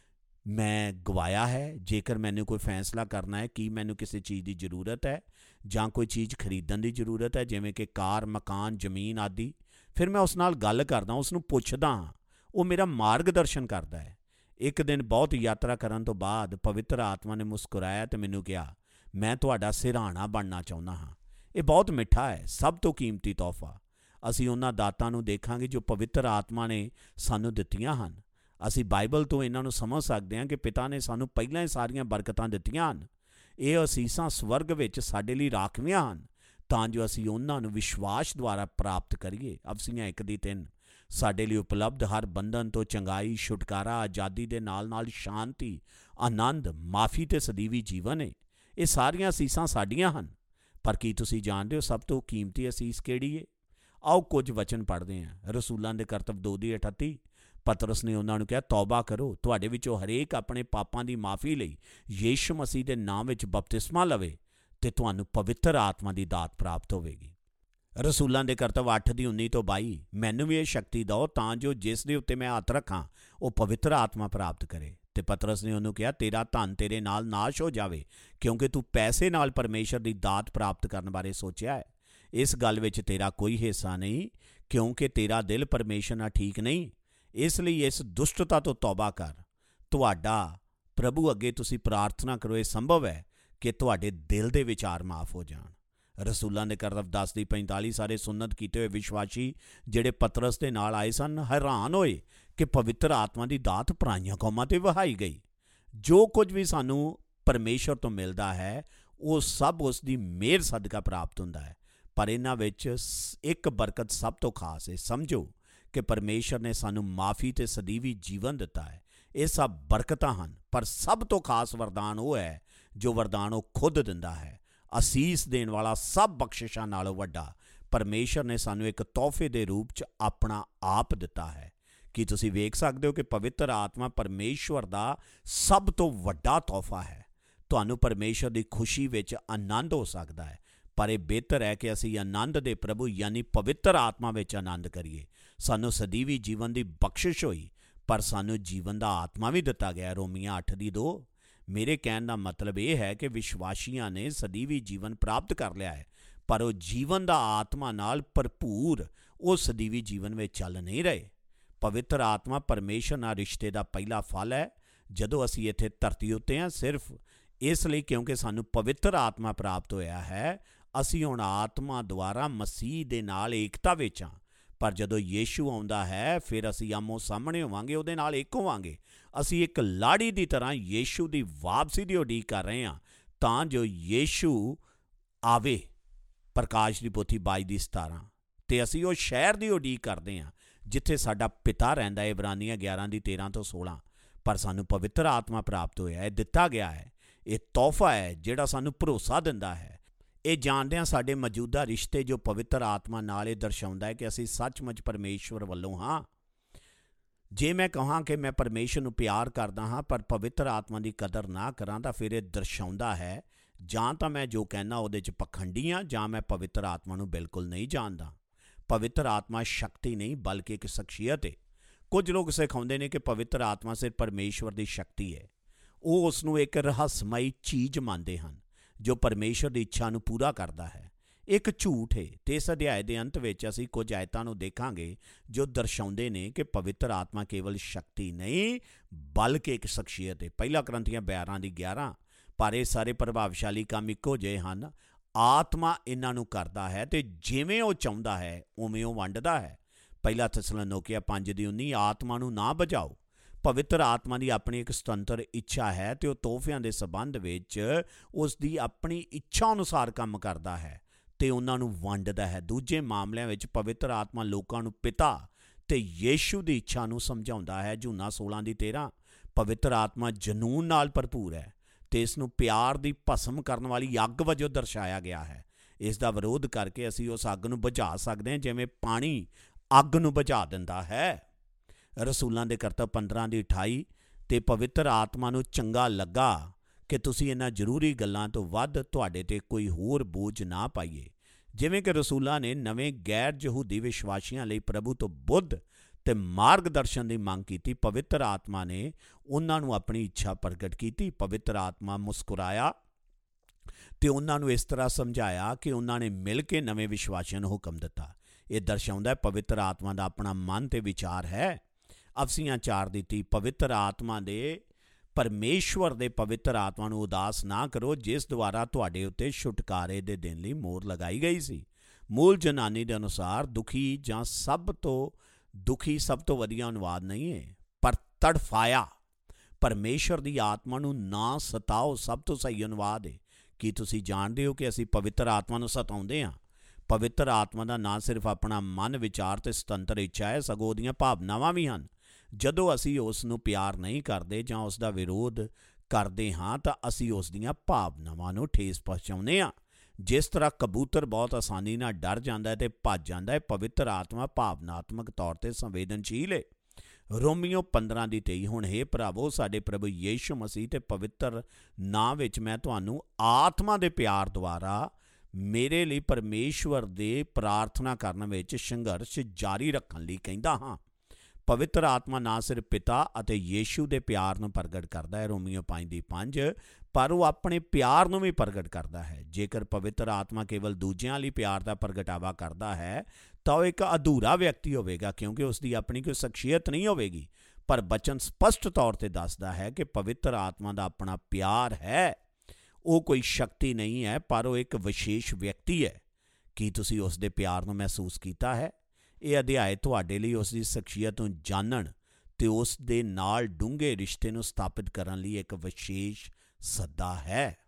ਮੈਂ ਗਵਾਇਆ ਹੈ। ਜੇਕਰ ਮੈਨੂੰ ਕੋਈ ਫੈਸਲਾ ਕਰਨਾ ਹੈ ਕਿ ਮੈਨੂੰ ਕਿਸੇ ਚੀਜ਼ ਦੀ ਜ਼ਰੂਰਤ ਹੈ ਜਾਂ ਕੋਈ ਚੀਜ਼ ਖਰੀਦਣ ਦੀ ਜ਼ਰੂਰਤ ਹੈ, ਜਿਵੇਂ ਕਿ ਕਾਰ, ਮਕਾਨ, ਜ਼ਮੀਨ ਆਦਿ, ਫਿਰ ਮੈਂ ਉਸ ਨਾਲ ਗੱਲ ਕਰਦਾ, ਉਸ ਨੂੰ ਪੁੱਛਦਾ ਹਾਂ, ਉਹ ਮੇਰਾ ਮਾਰਗਦਰਸ਼ਨ ਕਰਦਾ ਹੈ। ਇੱਕ ਦਿਨ ਬਹੁਤ ਯਾਤਰਾ ਕਰਨ ਤੋਂ ਬਾਅਦ ਪਵਿੱਤਰ ਆਤਮਾ ਨੇ ਮੁਸਕਰਾਇਆ ਅਤੇ ਮੈਨੂੰ ਕਿਹਾ, ਮੈਂ ਤੁਹਾਡਾ ਸਿਰਹਾਣਾ ਬਣਨਾ ਚਾਹੁੰਦਾ ਹਾਂ। ਇਹ ਬਹੁਤ ਮਿੱਠਾ ਹੈ, ਸਭ ਤੋਂ ਕੀਮਤੀ ਤੋਹਫਾ। ਅਸੀਂ ਉਹਨਾਂ ਦਾਤਾਂ ਨੂੰ ਦੇਖਾਂਗੇ ਜੋ ਪਵਿੱਤਰ ਆਤਮਾ ਨੇ ਸਾਨੂੰ ਦਿੱਤੀਆਂ ਹਨ। ਅਸੀਂ ਬਾਈਬਲ ਤੋਂ ਇਹਨਾਂ ਨੂੰ ਸਮਝ ਸਕਦੇ ਹਾਂ ਕਿ ਪਿਤਾ ਨੇ ਸਾਨੂੰ ਪਹਿਲਾਂ ਹੀ ਸਾਰੀਆਂ ਬਰਕਤਾਂ ਦਿੱਤੀਆਂ ਹਨ। ਇਹ ਅਸੀਸਾਂ ਸਵਰਗ ਵਿੱਚ ਸਾਡੇ ਲਈ ਰਾਖਵੀਆਂ ਹਨ, ਤਾਂ ਜੋ ਅਸੀਂ ਉਹਨਾਂ ਨੂੰ ਵਿਸ਼ਵਾਸ ਦੁਆਰਾ ਪ੍ਰਾਪਤ ਕਰੀਏ। ਅਫਸੀਆਂ 1:3। ਸਾਡੇ ਲਈ ਉਪਲਬਧ ਹਰ ਬੰਧਨ ਤੋਂ ਚੰਗਾਈ, ਛੁਟਕਾਰਾ, ਆਜ਼ਾਦੀ ਦੇ ਨਾਲ ਨਾਲ ਸ਼ਾਂਤੀ, ਆਨੰਦ, ਮਾਫੀ ਅਤੇ ਸਦੀਵੀ ਜੀਵਨ ਹੈ। ਇਹ ਸਾਰੀਆਂ ਅਸੀਸਾਂ ਸਾਡੀਆਂ ਹਨ। ਪਰ ਕੀ ਤੁਸੀਂ ਜਾਣਦੇ ਹੋ ਸਭ ਤੋਂ ਕੀਮਤੀ ਅਸੀਸ ਕਿਹੜੀ ਹੈ? ਆਓ ਕੁਝ ਵਚਨ ਪੜ੍ਹਦੇ ਹਾਂ। ਰਸੂਲਾਂ ਦੇ ਕਰਤੱਵ 2:38। ਪਤਰਸ ਨੇ ਉਹਨਾਂ ਨੂੰ ਕਿਹਾ, ਤੌਬਾ ਕਰੋ, ਤੁਹਾਡੇ ਵਿੱਚੋਂ ਹਰੇਕ ਆਪਣੇ ਪਾਪਾਂ ਦੀ ਮਾਫੀ ਲਈ ਯੀਸ਼ੂ ਮਸੀਹ ਦੇ ਨਾਮ ਵਿੱਚ ਬਪਤਿਸਮਾ ਲਵੇ ਅਤੇ ਤੁਹਾਨੂੰ ਪਵਿੱਤਰ ਆਤਮਾ ਦੀ ਦਾਤ ਪ੍ਰਾਪਤ ਹੋਵੇਗੀ। ਰਸੂਲਾਂ ਦੇ ਕਰਤੱਵ 8:19-22। ਮੈਨੂੰ ਵੀ ਇਹ ਸ਼ਕਤੀ ਦਿਓ ਤਾਂ ਜੋ ਜਿਸ ਦੇ ਉੱਤੇ ਮੈਂ ਹੱਥ ਰੱਖਾਂ ਉਹ ਪਵਿੱਤਰ ਆਤਮਾ ਪ੍ਰਾਪਤ ਕਰੇ। ਅਤੇ ਪਤਰਸ ਨੇ ਉਹਨੂੰ ਕਿਹਾ, ਤੇਰਾ ਧਨ ਤੇਰੇ ਨਾਲ ਨਾਸ਼ ਹੋ ਜਾਵੇ, ਕਿਉਂਕਿ ਤੂੰ ਪੈਸੇ ਨਾਲ ਪਰਮੇਸ਼ਰ ਦੀ ਦਾਤ ਪ੍ਰਾਪਤ ਕਰਨ ਬਾਰੇ ਸੋਚਿਆ ਹੈ। ਇਸ ਗੱਲ ਵਿੱਚ ਤੇਰਾ ਕੋਈ ਹਿੱਸਾ ਨਹੀਂ, ਕਿਉਂਕਿ ਤੇਰਾ ਦਿਲ ਪਰਮੇਸ਼ਰ ਨਾਲ ਠੀਕ ਨਹੀਂ। ਇਸ ਲਈ ਇਸ ਦੁਸ਼ਟਤਾ ਤੋਂ ਤੌਬਾ ਕਰ। ਤੁਹਾਡਾ ਪ੍ਰਭੂ ਅੱਗੇ ਤੁਸੀਂ ਪ੍ਰਾਰਥਨਾ ਕਰੋ। ਇਹ ਸੰਭਵ ਹੈ ਕਿ ਤੁਹਾਡੇ ਦਿਲ ਦੇ ਵਿਚਾਰ ਮਾਫ ਹੋ ਜਾਣ। ਰਸੂਲਾਂ ਦੇ ਕਰਤੱਵ 10:45। ਸਾਰੇ ਸੁੰਨਤ ਕੀਤੇ ਹੋਏ ਵਿਸ਼ਵਾਸੀ ਜਿਹੜੇ ਪਤਰਸ ਦੇ ਨਾਲ ਆਏ ਸਨ ਹੈਰਾਨ ਹੋਏ ਕਿ ਪਵਿੱਤਰ ਆਤਮਾ ਦੀ ਦਾਤ ਪਰਾਈਆਂ ਕੌਮਾਂ 'ਤੇ ਵਹਾਈ ਗਈ। ਜੋ ਕੁਝ ਵੀ ਸਾਨੂੰ ਪਰਮੇਸ਼ਰ ਤੋਂ ਮਿਲਦਾ ਹੈ ਉਹ ਸਭ ਉਸ ਦੀ ਮਿਹਰ ਸਦਕਾ ਪ੍ਰਾਪਤ ਹੁੰਦਾ ਹੈ। ਪਰ ਇਹਨਾਂ ਵਿੱਚ ਇੱਕ ਬਰਕਤ ਸਭ ਤੋਂ ਖਾਸ ਹੈ। ਸਮਝੋ ਕਿ ਪਰਮੇਸ਼ਰ ਨੇ ਸਾਨੂੰ ਮਾਫੀ ਅਤੇ ਸਦੀਵੀ ਜੀਵਨ ਦਿੱਤਾ ਹੈ। ਇਹ ਸਭ ਬਰਕਤਾਂ ਹਨ, ਪਰ ਸਭ ਤੋਂ ਖਾਸ ਵਰਦਾਨ ਉਹ ਹੈ ਜੋ ਵਰਦਾਨ ਉਹ ਖੁਦ ਦਿੰਦਾ ਹੈ। ਅਸੀਸ ਦੇਣ ਵਾਲਾ ਸਭ ਬਖਸ਼ਿਸ਼ਾਂ ਨਾਲੋਂ ਵੱਡਾ ਪਰਮੇਸ਼ਰ ਨੇ ਸਾਨੂੰ ਇੱਕ ਤੋਹਫੇ ਦੇ ਰੂਪ 'ਚ ਆਪਣਾ ਆਪ ਦਿੱਤਾ ਹੈ। ਕੀ ਤੁਸੀਂ ਵੇਖ ਸਕਦੇ ਹੋ ਕਿ ਪਵਿੱਤਰ ਆਤਮਾ ਪਰਮੇਸ਼ਵਰ ਦਾ ਸਭ ਤੋਂ ਵੱਡਾ ਤੋਹਫਾ ਹੈ। ਤੁਹਾਨੂੰ ਪਰਮੇਸ਼ਰ ਦੀ ਖੁਸ਼ੀ ਵਿੱਚ ਆਨੰਦ ਹੋ ਸਕਦਾ ਹੈ, ਪਰ ਇਹ ਬਿਹਤਰ ਹੈ ਕਿ ਅਸੀਂ ਆਨੰਦ ਦੇ ਪ੍ਰਭੂ ਯਾਨੀ ਪਵਿੱਤਰ ਆਤਮਾ ਵਿੱਚ ਆਨੰਦ ਕਰੀਏ। ਸਾਨੂੰ ਸਦੀਵੀ ਜੀਵਨ ਦੀ ਬਖਸ਼ਿਸ਼ ਹੋਈ, ਪਰ ਸਾਨੂੰ ਜੀਵਨ ਦਾ ਆਤਮਾ ਵੀ ਦਿੱਤਾ ਗਿਆ। ਰੋਮੀਆਂ 8:2। ਮੇਰੇ ਕਹਿਣ ਦਾ ਮਤਲਬ ਇਹ ਹੈ ਕਿ ਵਿਸ਼ਵਾਸੀਆਂ ਨੇ ਸਦੀਵੀ ਜੀਵਨ ਪ੍ਰਾਪਤ ਕਰ ਲਿਆ ਹੈ, ਪਰ ਉਹ ਜੀਵਨ ਦਾ ਆਤਮਾ ਨਾਲ ਭਰਪੂਰ ਉਹ ਸਦੀਵੀ ਜੀਵਨ ਵਿੱਚ ਚੱਲ ਨਹੀਂ ਰਹੇ। ਪਵਿੱਤਰ ਆਤਮਾ ਪਰਮੇਸ਼ਰ ਨਾਲ ਰਿਸ਼ਤੇ ਦਾ ਪਹਿਲਾ ਫਲ ਹੈ। ਜਦੋਂ ਅਸੀਂ ਇੱਥੇ ਧਰਤੀ ਉੱਤੇ ਹਾਂ, ਸਿਰਫ ਇਸ ਲਈ ਕਿਉਂਕਿ ਸਾਨੂੰ ਪਵਿੱਤਰ ਆਤਮਾ ਪ੍ਰਾਪਤ ਹੋਇਆ ਹੈ, ਅਸੀਂ ਹੁਣ ਆਤਮਾ ਦੁਆਰਾ ਮਸੀਹ ਦੇ ਨਾਲ ਏਕਤਾ ਵਿੱਚ ਹਾਂ। ਪਰ ਜਦੋਂ ਯੀਸ਼ੂ ਆਉਂਦਾ ਹੈ, ਫਿਰ ਅਸੀਂ ਆਮੋ ਸਾਹਮਣੇ ਹੋਵਾਂਗੇ, ਉਹਦੇ ਨਾਲ ਇੱਕ ਹੋਵਾਂਗੇ। ਅਸੀਂ ਇੱਕ ਲਾੜੀ ਦੀ ਤਰ੍ਹਾਂ ਯੀਸ਼ੂ ਦੀ ਵਾਪਸੀ ਦੀ ਉਡੀਕ ਕਰ ਰਹੇ ਹਾਂ, ਤਾਂ ਜੋ ਯੀਸ਼ੂ ਆਵੇ। ਪ੍ਰਕਾਸ਼ ਦੀ ਪੋਥੀ 22:17। ਅਤੇ ਅਸੀਂ ਉਹ ਸ਼ਹਿਰ ਦੀ ਉਡੀਕ ਕਰਦੇ ਹਾਂ ਜਿੱਥੇ ਸਾਡਾ ਪਿਤਾ ਰਹਿੰਦਾ ਹੈ। ਇਬਰਾਨੀਆਂ 11:13-16। ਪਰ ਸਾਨੂੰ ਪਵਿੱਤਰ ਆਤਮਾ ਪ੍ਰਾਪਤ ਹੋਇਆ ਹੈ, ਦਿੱਤਾ ਗਿਆ ਹੈ। ਇਹ ਤੋਹਫਾ ਹੈ ਜਿਹੜਾ ਸਾਨੂੰ ਭਰੋਸਾ ਦਿੰਦਾ ਹੈ। ਇਹ ਜਾਣਦਿਆਂ ਸਾਡੇ ਮੌਜੂਦਾ ਰਿਸ਼ਤੇ ਜੋ ਪਵਿੱਤਰ ਆਤਮਾ ਨਾਲ ਇਹ ਦਰਸਾਉਂਦਾ ਹੈ ਕਿ ਅਸੀਂ ਸੱਚਮੁੱਚ ਪਰਮੇਸ਼ਵਰ ਵੱਲੋਂ ਹਾਂ। ਜੇ ਮੈਂ ਕਹਾਂ ਕਿ ਮੈਂ ਪਰਮੇਸ਼ਰ ਨੂੰ ਪਿਆਰ ਕਰਦਾ ਹਾਂ ਪਰ ਪਵਿੱਤਰ ਆਤਮਾ ਦੀ ਕਦਰ ਨਾ ਕਰਾਂ, ਤਾਂ ਫਿਰ ਇਹ ਦਰਸਾਉਂਦਾ ਹੈ ਜਾਂ ਤਾਂ ਮੈਂ ਜੋ ਕਹਿੰਦਾ ਉਹਦੇ 'ਚ ਪਖੰਡੀ ਹਾਂ, ਜਾਂ ਮੈਂ ਪਵਿੱਤਰ ਆਤਮਾ ਨੂੰ ਬਿਲਕੁਲ ਨਹੀਂ ਜਾਣਦਾ। ਪਵਿੱਤਰ ਆਤਮਾ ਸ਼ਕਤੀ ਨਹੀਂ ਬਲਕਿ ਇੱਕ ਸ਼ਖਸੀਅਤ ਹੈ। ਕੁਝ ਲੋਕ ਸਿਖਾਉਂਦੇ ਨੇ ਕਿ ਪਵਿੱਤਰ ਆਤਮਾ ਸਿਰਫ ਪਰਮੇਸ਼ਵਰ ਦੀ ਸ਼ਕਤੀ ਹੈ। ਉਹ ਉਸ ਨੂੰ ਇੱਕ ਰਹੱਸਮਈ ਚੀਜ਼ ਮੰਨਦੇ ਹਨ ਜੋ ਪਰਮੇਸ਼ਰ ਦੀ ਇੱਛਾ ਨੂੰ ਪੂਰਾ ਕਰਦਾ ਹੈ। ਇੱਕ ਝੂਠ ਹੈ। ਤੇ ਇਸ ਅਧਿਆਏ ਦੇ ਅੰਤ ਵਿੱਚ ਅਸੀਂ ਕੁਝ ਆਇਤਾਂ ਨੂੰ ਦੇਖਾਂਗੇ ਜੋ ਦਰਸਾਉਂਦੇ ਨੇ ਕਿ ਪਵਿੱਤਰ ਆਤਮਾ ਕੇਵਲ ਸ਼ਕਤੀ ਨਹੀਂ ਬਲਕਿ ਇੱਕ ਸ਼ਖਸੀਅਤ ਹੈ। ਪਹਿਲਾ ਕਰੰਥੀਆਂ 12:11। ਪਰ ਇਹ ਸਾਰੇ ਪ੍ਰਭਾਵਸ਼ਾਲੀ ਕੰਮ ਇੱਕੋ ਜਿਹੇ ਹਨ। ਆਤਮਾ ਇਹਨਾਂ ਨੂੰ ਕਰਦਾ ਹੈ ਅਤੇ ਜਿਵੇਂ ਉਹ ਚਾਹੁੰਦਾ ਹੈ ਉਵੇਂ ਉਹ ਵੰਡਦਾ ਹੈ। ਪਹਿਲਾ ਥੈਸਲਨੋਕੀਆਂ 5:19। ਆਤਮਾ ਨੂੰ ਨਾ ਬੁਝਾਓ। ਪਵਿੱਤਰ ਆਤਮਾ ਦੀ ਆਪਣੀ ਇੱਕ ਸੁਤੰਤਰ ਇੱਛਾ ਹੈ ਅਤੇ ਉਹ ਤੋਹਫਿਆਂ ਦੇ ਸੰਬੰਧ ਵਿੱਚ ਉਸ ਦੀ ਆਪਣੀ ਇੱਛਾ ਅਨੁਸਾਰ ਕੰਮ ਕਰਦਾ ਹੈ ਅਤੇ ਉਹਨਾਂ ਨੂੰ ਵੰਡਦਾ ਹੈ। ਦੂਜੇ ਮਾਮਲਿਆਂ ਵਿੱਚ ਪਵਿੱਤਰ ਆਤਮਾ ਲੋਕਾਂ ਨੂੰ ਪਿਤਾ ਅਤੇ ਯੀਸ਼ੂ ਦੀ ਇੱਛਾ ਨੂੰ ਸਮਝਾਉਂਦਾ ਹੈ। ਯੂਹੰਨਾ 16:13। ਪਵਿੱਤਰ ਆਤਮਾ ਜਨੂੰਨ ਨਾਲ ਭਰਪੂਰ ਹੈ ਅਤੇ ਇਸ ਨੂੰ ਪਿਆਰ ਦੀ ਭਸਮ ਕਰਨ ਵਾਲੀ ਅੱਗ ਵਜੋਂ ਦਰਸਾਇਆ ਗਿਆ ਹੈ। ਇਸ ਦਾ ਵਿਰੋਧ ਕਰਕੇ ਅਸੀਂ ਉਸ ਅੱਗ ਨੂੰ ਬੁਝਾ ਸਕਦੇ ਹਾਂ ਜਿਵੇਂ ਪਾਣੀ ਅੱਗ ਨੂੰ ਬੁਝਾ ਦਿੰਦਾ ਹੈ। ਰਸੂਲਾਂ ਦੇ ਕਰਤੱਵ 15:28। ਅਤੇ ਪਵਿੱਤਰ ਆਤਮਾ ਨੂੰ ਚੰਗਾ ਲੱਗਾ ਕਿ ਤੁਸੀਂ ਇਹਨਾਂ ਜ਼ਰੂਰੀ ਗੱਲਾਂ ਤੋਂ ਵੱਧ ਤੁਹਾਡੇ 'ਤੇ ਕੋਈ ਹੋਰ ਬੋਝ ਨਾ ਪਾਈਏ। ਜਿਵੇਂ ਕਿ ਰਸੂਲਾਂ ਨੇ ਨਵੇਂ ਗੈਰ ਯਹੂਦੀ ਵਿਸ਼ਵਾਸੀਆਂ ਲਈ ਪ੍ਰਭੂ ਤੋਂ ਬੁੱਧ ਤੇ ਮਾਰਗਦਰਸ਼ਨ ਦੀ ਮੰਗ ਕੀਤੀ। ਪਵਿੱਤਰ ਆਤਮਾ ਨੇ ਉਹਨਾਂ ਨੂੰ ਆਪਣੀ ਇੱਛਾ ਪ੍ਰਗਟ ਕੀਤੀ। ਪਵਿੱਤਰ ਆਤਮਾ ਮੁਸਕਰਾਇਆ ਤੇ ਉਹਨਾਂ ਨੂੰ ਇਸ ਤਰ੍ਹਾਂ ਸਮਝਾਇਆ ਕਿ ਉਹਨਾਂ ਨੇ ਮਿਲ ਕੇ ਨਵੇਂ ਵਿਸ਼ਵਾਸੀਆਂ ਨੂੰ ਹੁਕਮ ਦਿੱਤਾ। ਇਹ ਦਰਸਾਉਂਦਾ ਪਵਿੱਤਰ ਆਤਮਾ ਦਾ ਆਪਣਾ ਮਨ ਤੇ ਵਿਚਾਰ ਹੈ। ਅਫਸੀਆਂ 4:30 ਪਵਿੱਤਰ ਆਤਮਾ ਦੇ ਪਰਮੇਸ਼ਵਰ ਦੇ ਪਵਿੱਤਰ ਆਤਮਾ ਨੂੰ ਉਦਾਸ ਨਾ ਕਰੋ, ਜਿਸ ਦੁਆਰਾ ਤੁਹਾਡੇ ਉੱਤੇ ਛੁਟਕਾਰੇ ਦੇ ਦਿਨ ਲਈ ਮੋਹਰ ਲਗਾਈ ਗਈ ਸੀ। ਮੂਲ ਜਨਾਨੀ ਦੇ ਅਨੁਸਾਰ ਦੁਖੀ ਜਾਂ ਸਭ ਤੋਂ ਵਧੀਆ ਅਨੁਵਾਦ ਨਹੀਂ ਹੈ, ਪਰ ਤੜਫਾਇਆ। ਪਰਮੇਸ਼ਵਰ ਦੀ ਆਤਮਾ ਨੂੰ ਨਾ ਸਤਾਓ ਸਭ ਤੋਂ ਸਹੀ ਅਨੁਵਾਦ ਹੈ। ਕੀ ਤੁਸੀਂ ਜਾਣਦੇ ਹੋ ਕਿ ਅਸੀਂ ਪਵਿੱਤਰ ਆਤਮਾ ਨੂੰ ਸਤਾਉਂਦੇ ਹਾਂ? ਪਵਿੱਤਰ ਆਤਮਾ ਦਾ ਨਾ ਸਿਰਫ ਆਪਣਾ ਮਨ, ਵਿਚਾਰ ਤੇ ਸੁਤੰਤਰ ਇੱਛਾ ਹੈ, ਸਗੋਂ ਉਹਦੀਆਂ ਭਾਵਨਾਵਾਂ ਵੀ ਹਨ। ਜਦੋਂ ਅਸੀਂ ਉਸ ਨੂੰ ਪਿਆਰ ਨਹੀਂ ਕਰਦੇ ਜਾਂ ਉਸ ਦਾ ਵਿਰੋਧ ਕਰਦੇ ਹਾਂ ਤਾਂ ਅਸੀਂ ਉਸ ਦੀਆਂ ਭਾਵਨਾਵਾਂ ਨੂੰ ਠੇਸ ਪਹੁੰਚਾਉਂਦੇ ਹਾਂ। ਜਿਸ ਤਰ੍ਹਾਂ ਕਬੂਤਰ ਬਹੁਤ ਆਸਾਨੀ ਨਾਲ ਡਰ ਜਾਂਦਾ ਹੈ ਤੇ ਭੱਜ ਜਾਂਦਾ ਹੈ, ਪਵਿੱਤਰ ਆਤਮਾ ਭਾਵਨਾਤਮਕ ਤੌਰ 'ਤੇ ਸੰਵੇਦਨਸ਼ੀਲ ਹੈ। ਰੋਮੀਓ 15:23 ਹੁਣ ਹੇ ਭਰਾਵੋ, ਸਾਡੇ ਪ੍ਰਭੂ ਯੀਸ਼ੂ ਮਸੀਹ ਤੇ ਪਵਿੱਤਰ ਨਾਂ ਵਿੱਚ ਮੈਂ ਤੁਹਾਨੂੰ ਆਤਮਾ ਦੇ ਪਿਆਰ ਦੁਆਰਾ ਮੇਰੇ ਲਈ ਪਰਮੇਸ਼ਵਰ ਦੇ ਪ੍ਰਾਰਥਨਾ ਕਰਨ ਵਿੱਚ ਸੰਘਰਸ਼ ਜਾਰੀ ਰੱਖਣ ਲਈ ਕਹਿੰਦਾ ਹਾਂ। ਪਵਿੱਤਰ ਆਤਮਾ ਨਾ ਸਿਰਫ ਪਿਤਾ ਅਤੇ ਯੀਸ਼ੂ ਦੇ ਪਿਆਰ ਨੂੰ ਪ੍ਰਗਟ ਕਰਦਾ ਹੈ, ਰੋਮੀਓ 5:5, ਪਰ ਉਹ ਆਪਣੇ ਪਿਆਰ ਨੂੰ ਵੀ ਪ੍ਰਗਟ ਕਰਦਾ ਹੈ। ਜੇਕਰ ਪਵਿੱਤਰ ਆਤਮਾ ਕੇਵਲ ਦੂਜਿਆਂ ਲਈ ਪਿਆਰ ਦਾ ਪ੍ਰਗਟਾਵਾ ਕਰਦਾ ਹੈ ਤਾਂ ਉਹ ਇੱਕ ਅਧੂਰਾ ਵਿਅਕਤੀ ਹੋਵੇਗਾ, ਕਿਉਂਕਿ ਉਸ ਦੀ ਆਪਣੀ ਕੋਈ ਸ਼ਖਸੀਅਤ ਨਹੀਂ ਹੋਵੇਗੀ। ਪਰ ਬਚਨ ਸਪਸ਼ਟ ਤੌਰ 'ਤੇ ਦੱਸਦਾ ਹੈ ਕਿ ਪਵਿੱਤਰ ਆਤਮਾ ਦਾ ਆਪਣਾ ਪਿਆਰ ਹੈ। ਉਹ ਕੋਈ ਸ਼ਕਤੀ ਨਹੀਂ ਹੈ, ਪਰ ਉਹ ਇੱਕ ਵਿਸ਼ੇਸ਼ ਵਿਅਕਤੀ ਹੈ। ਕੀ ਤੁਸੀਂ ਉਸ ਦੇ ਪਿਆਰ ਨੂੰ ਮਹਿਸੂਸ ਕੀਤਾ ਹੈ? ਇਹ ਅਧਿਆਇ ਤੁਹਾਡੇ ਲਈ ਉਸ ਦੀ ਸ਼ਖਸੀਅਤ ਨੂੰ ਜਾਣਨ ਤੇ ਉਸ ਦੇ ਨਾਲ ਡੂੰਘੇ ਰਿਸ਼ਤੇ ਨੂੰ ਸਥਾਪਿਤ ਕਰਨ ਲਈ ਇੱਕ ਵਿਸ਼ੇਸ਼ ਸੱਦਾ ਹੈ।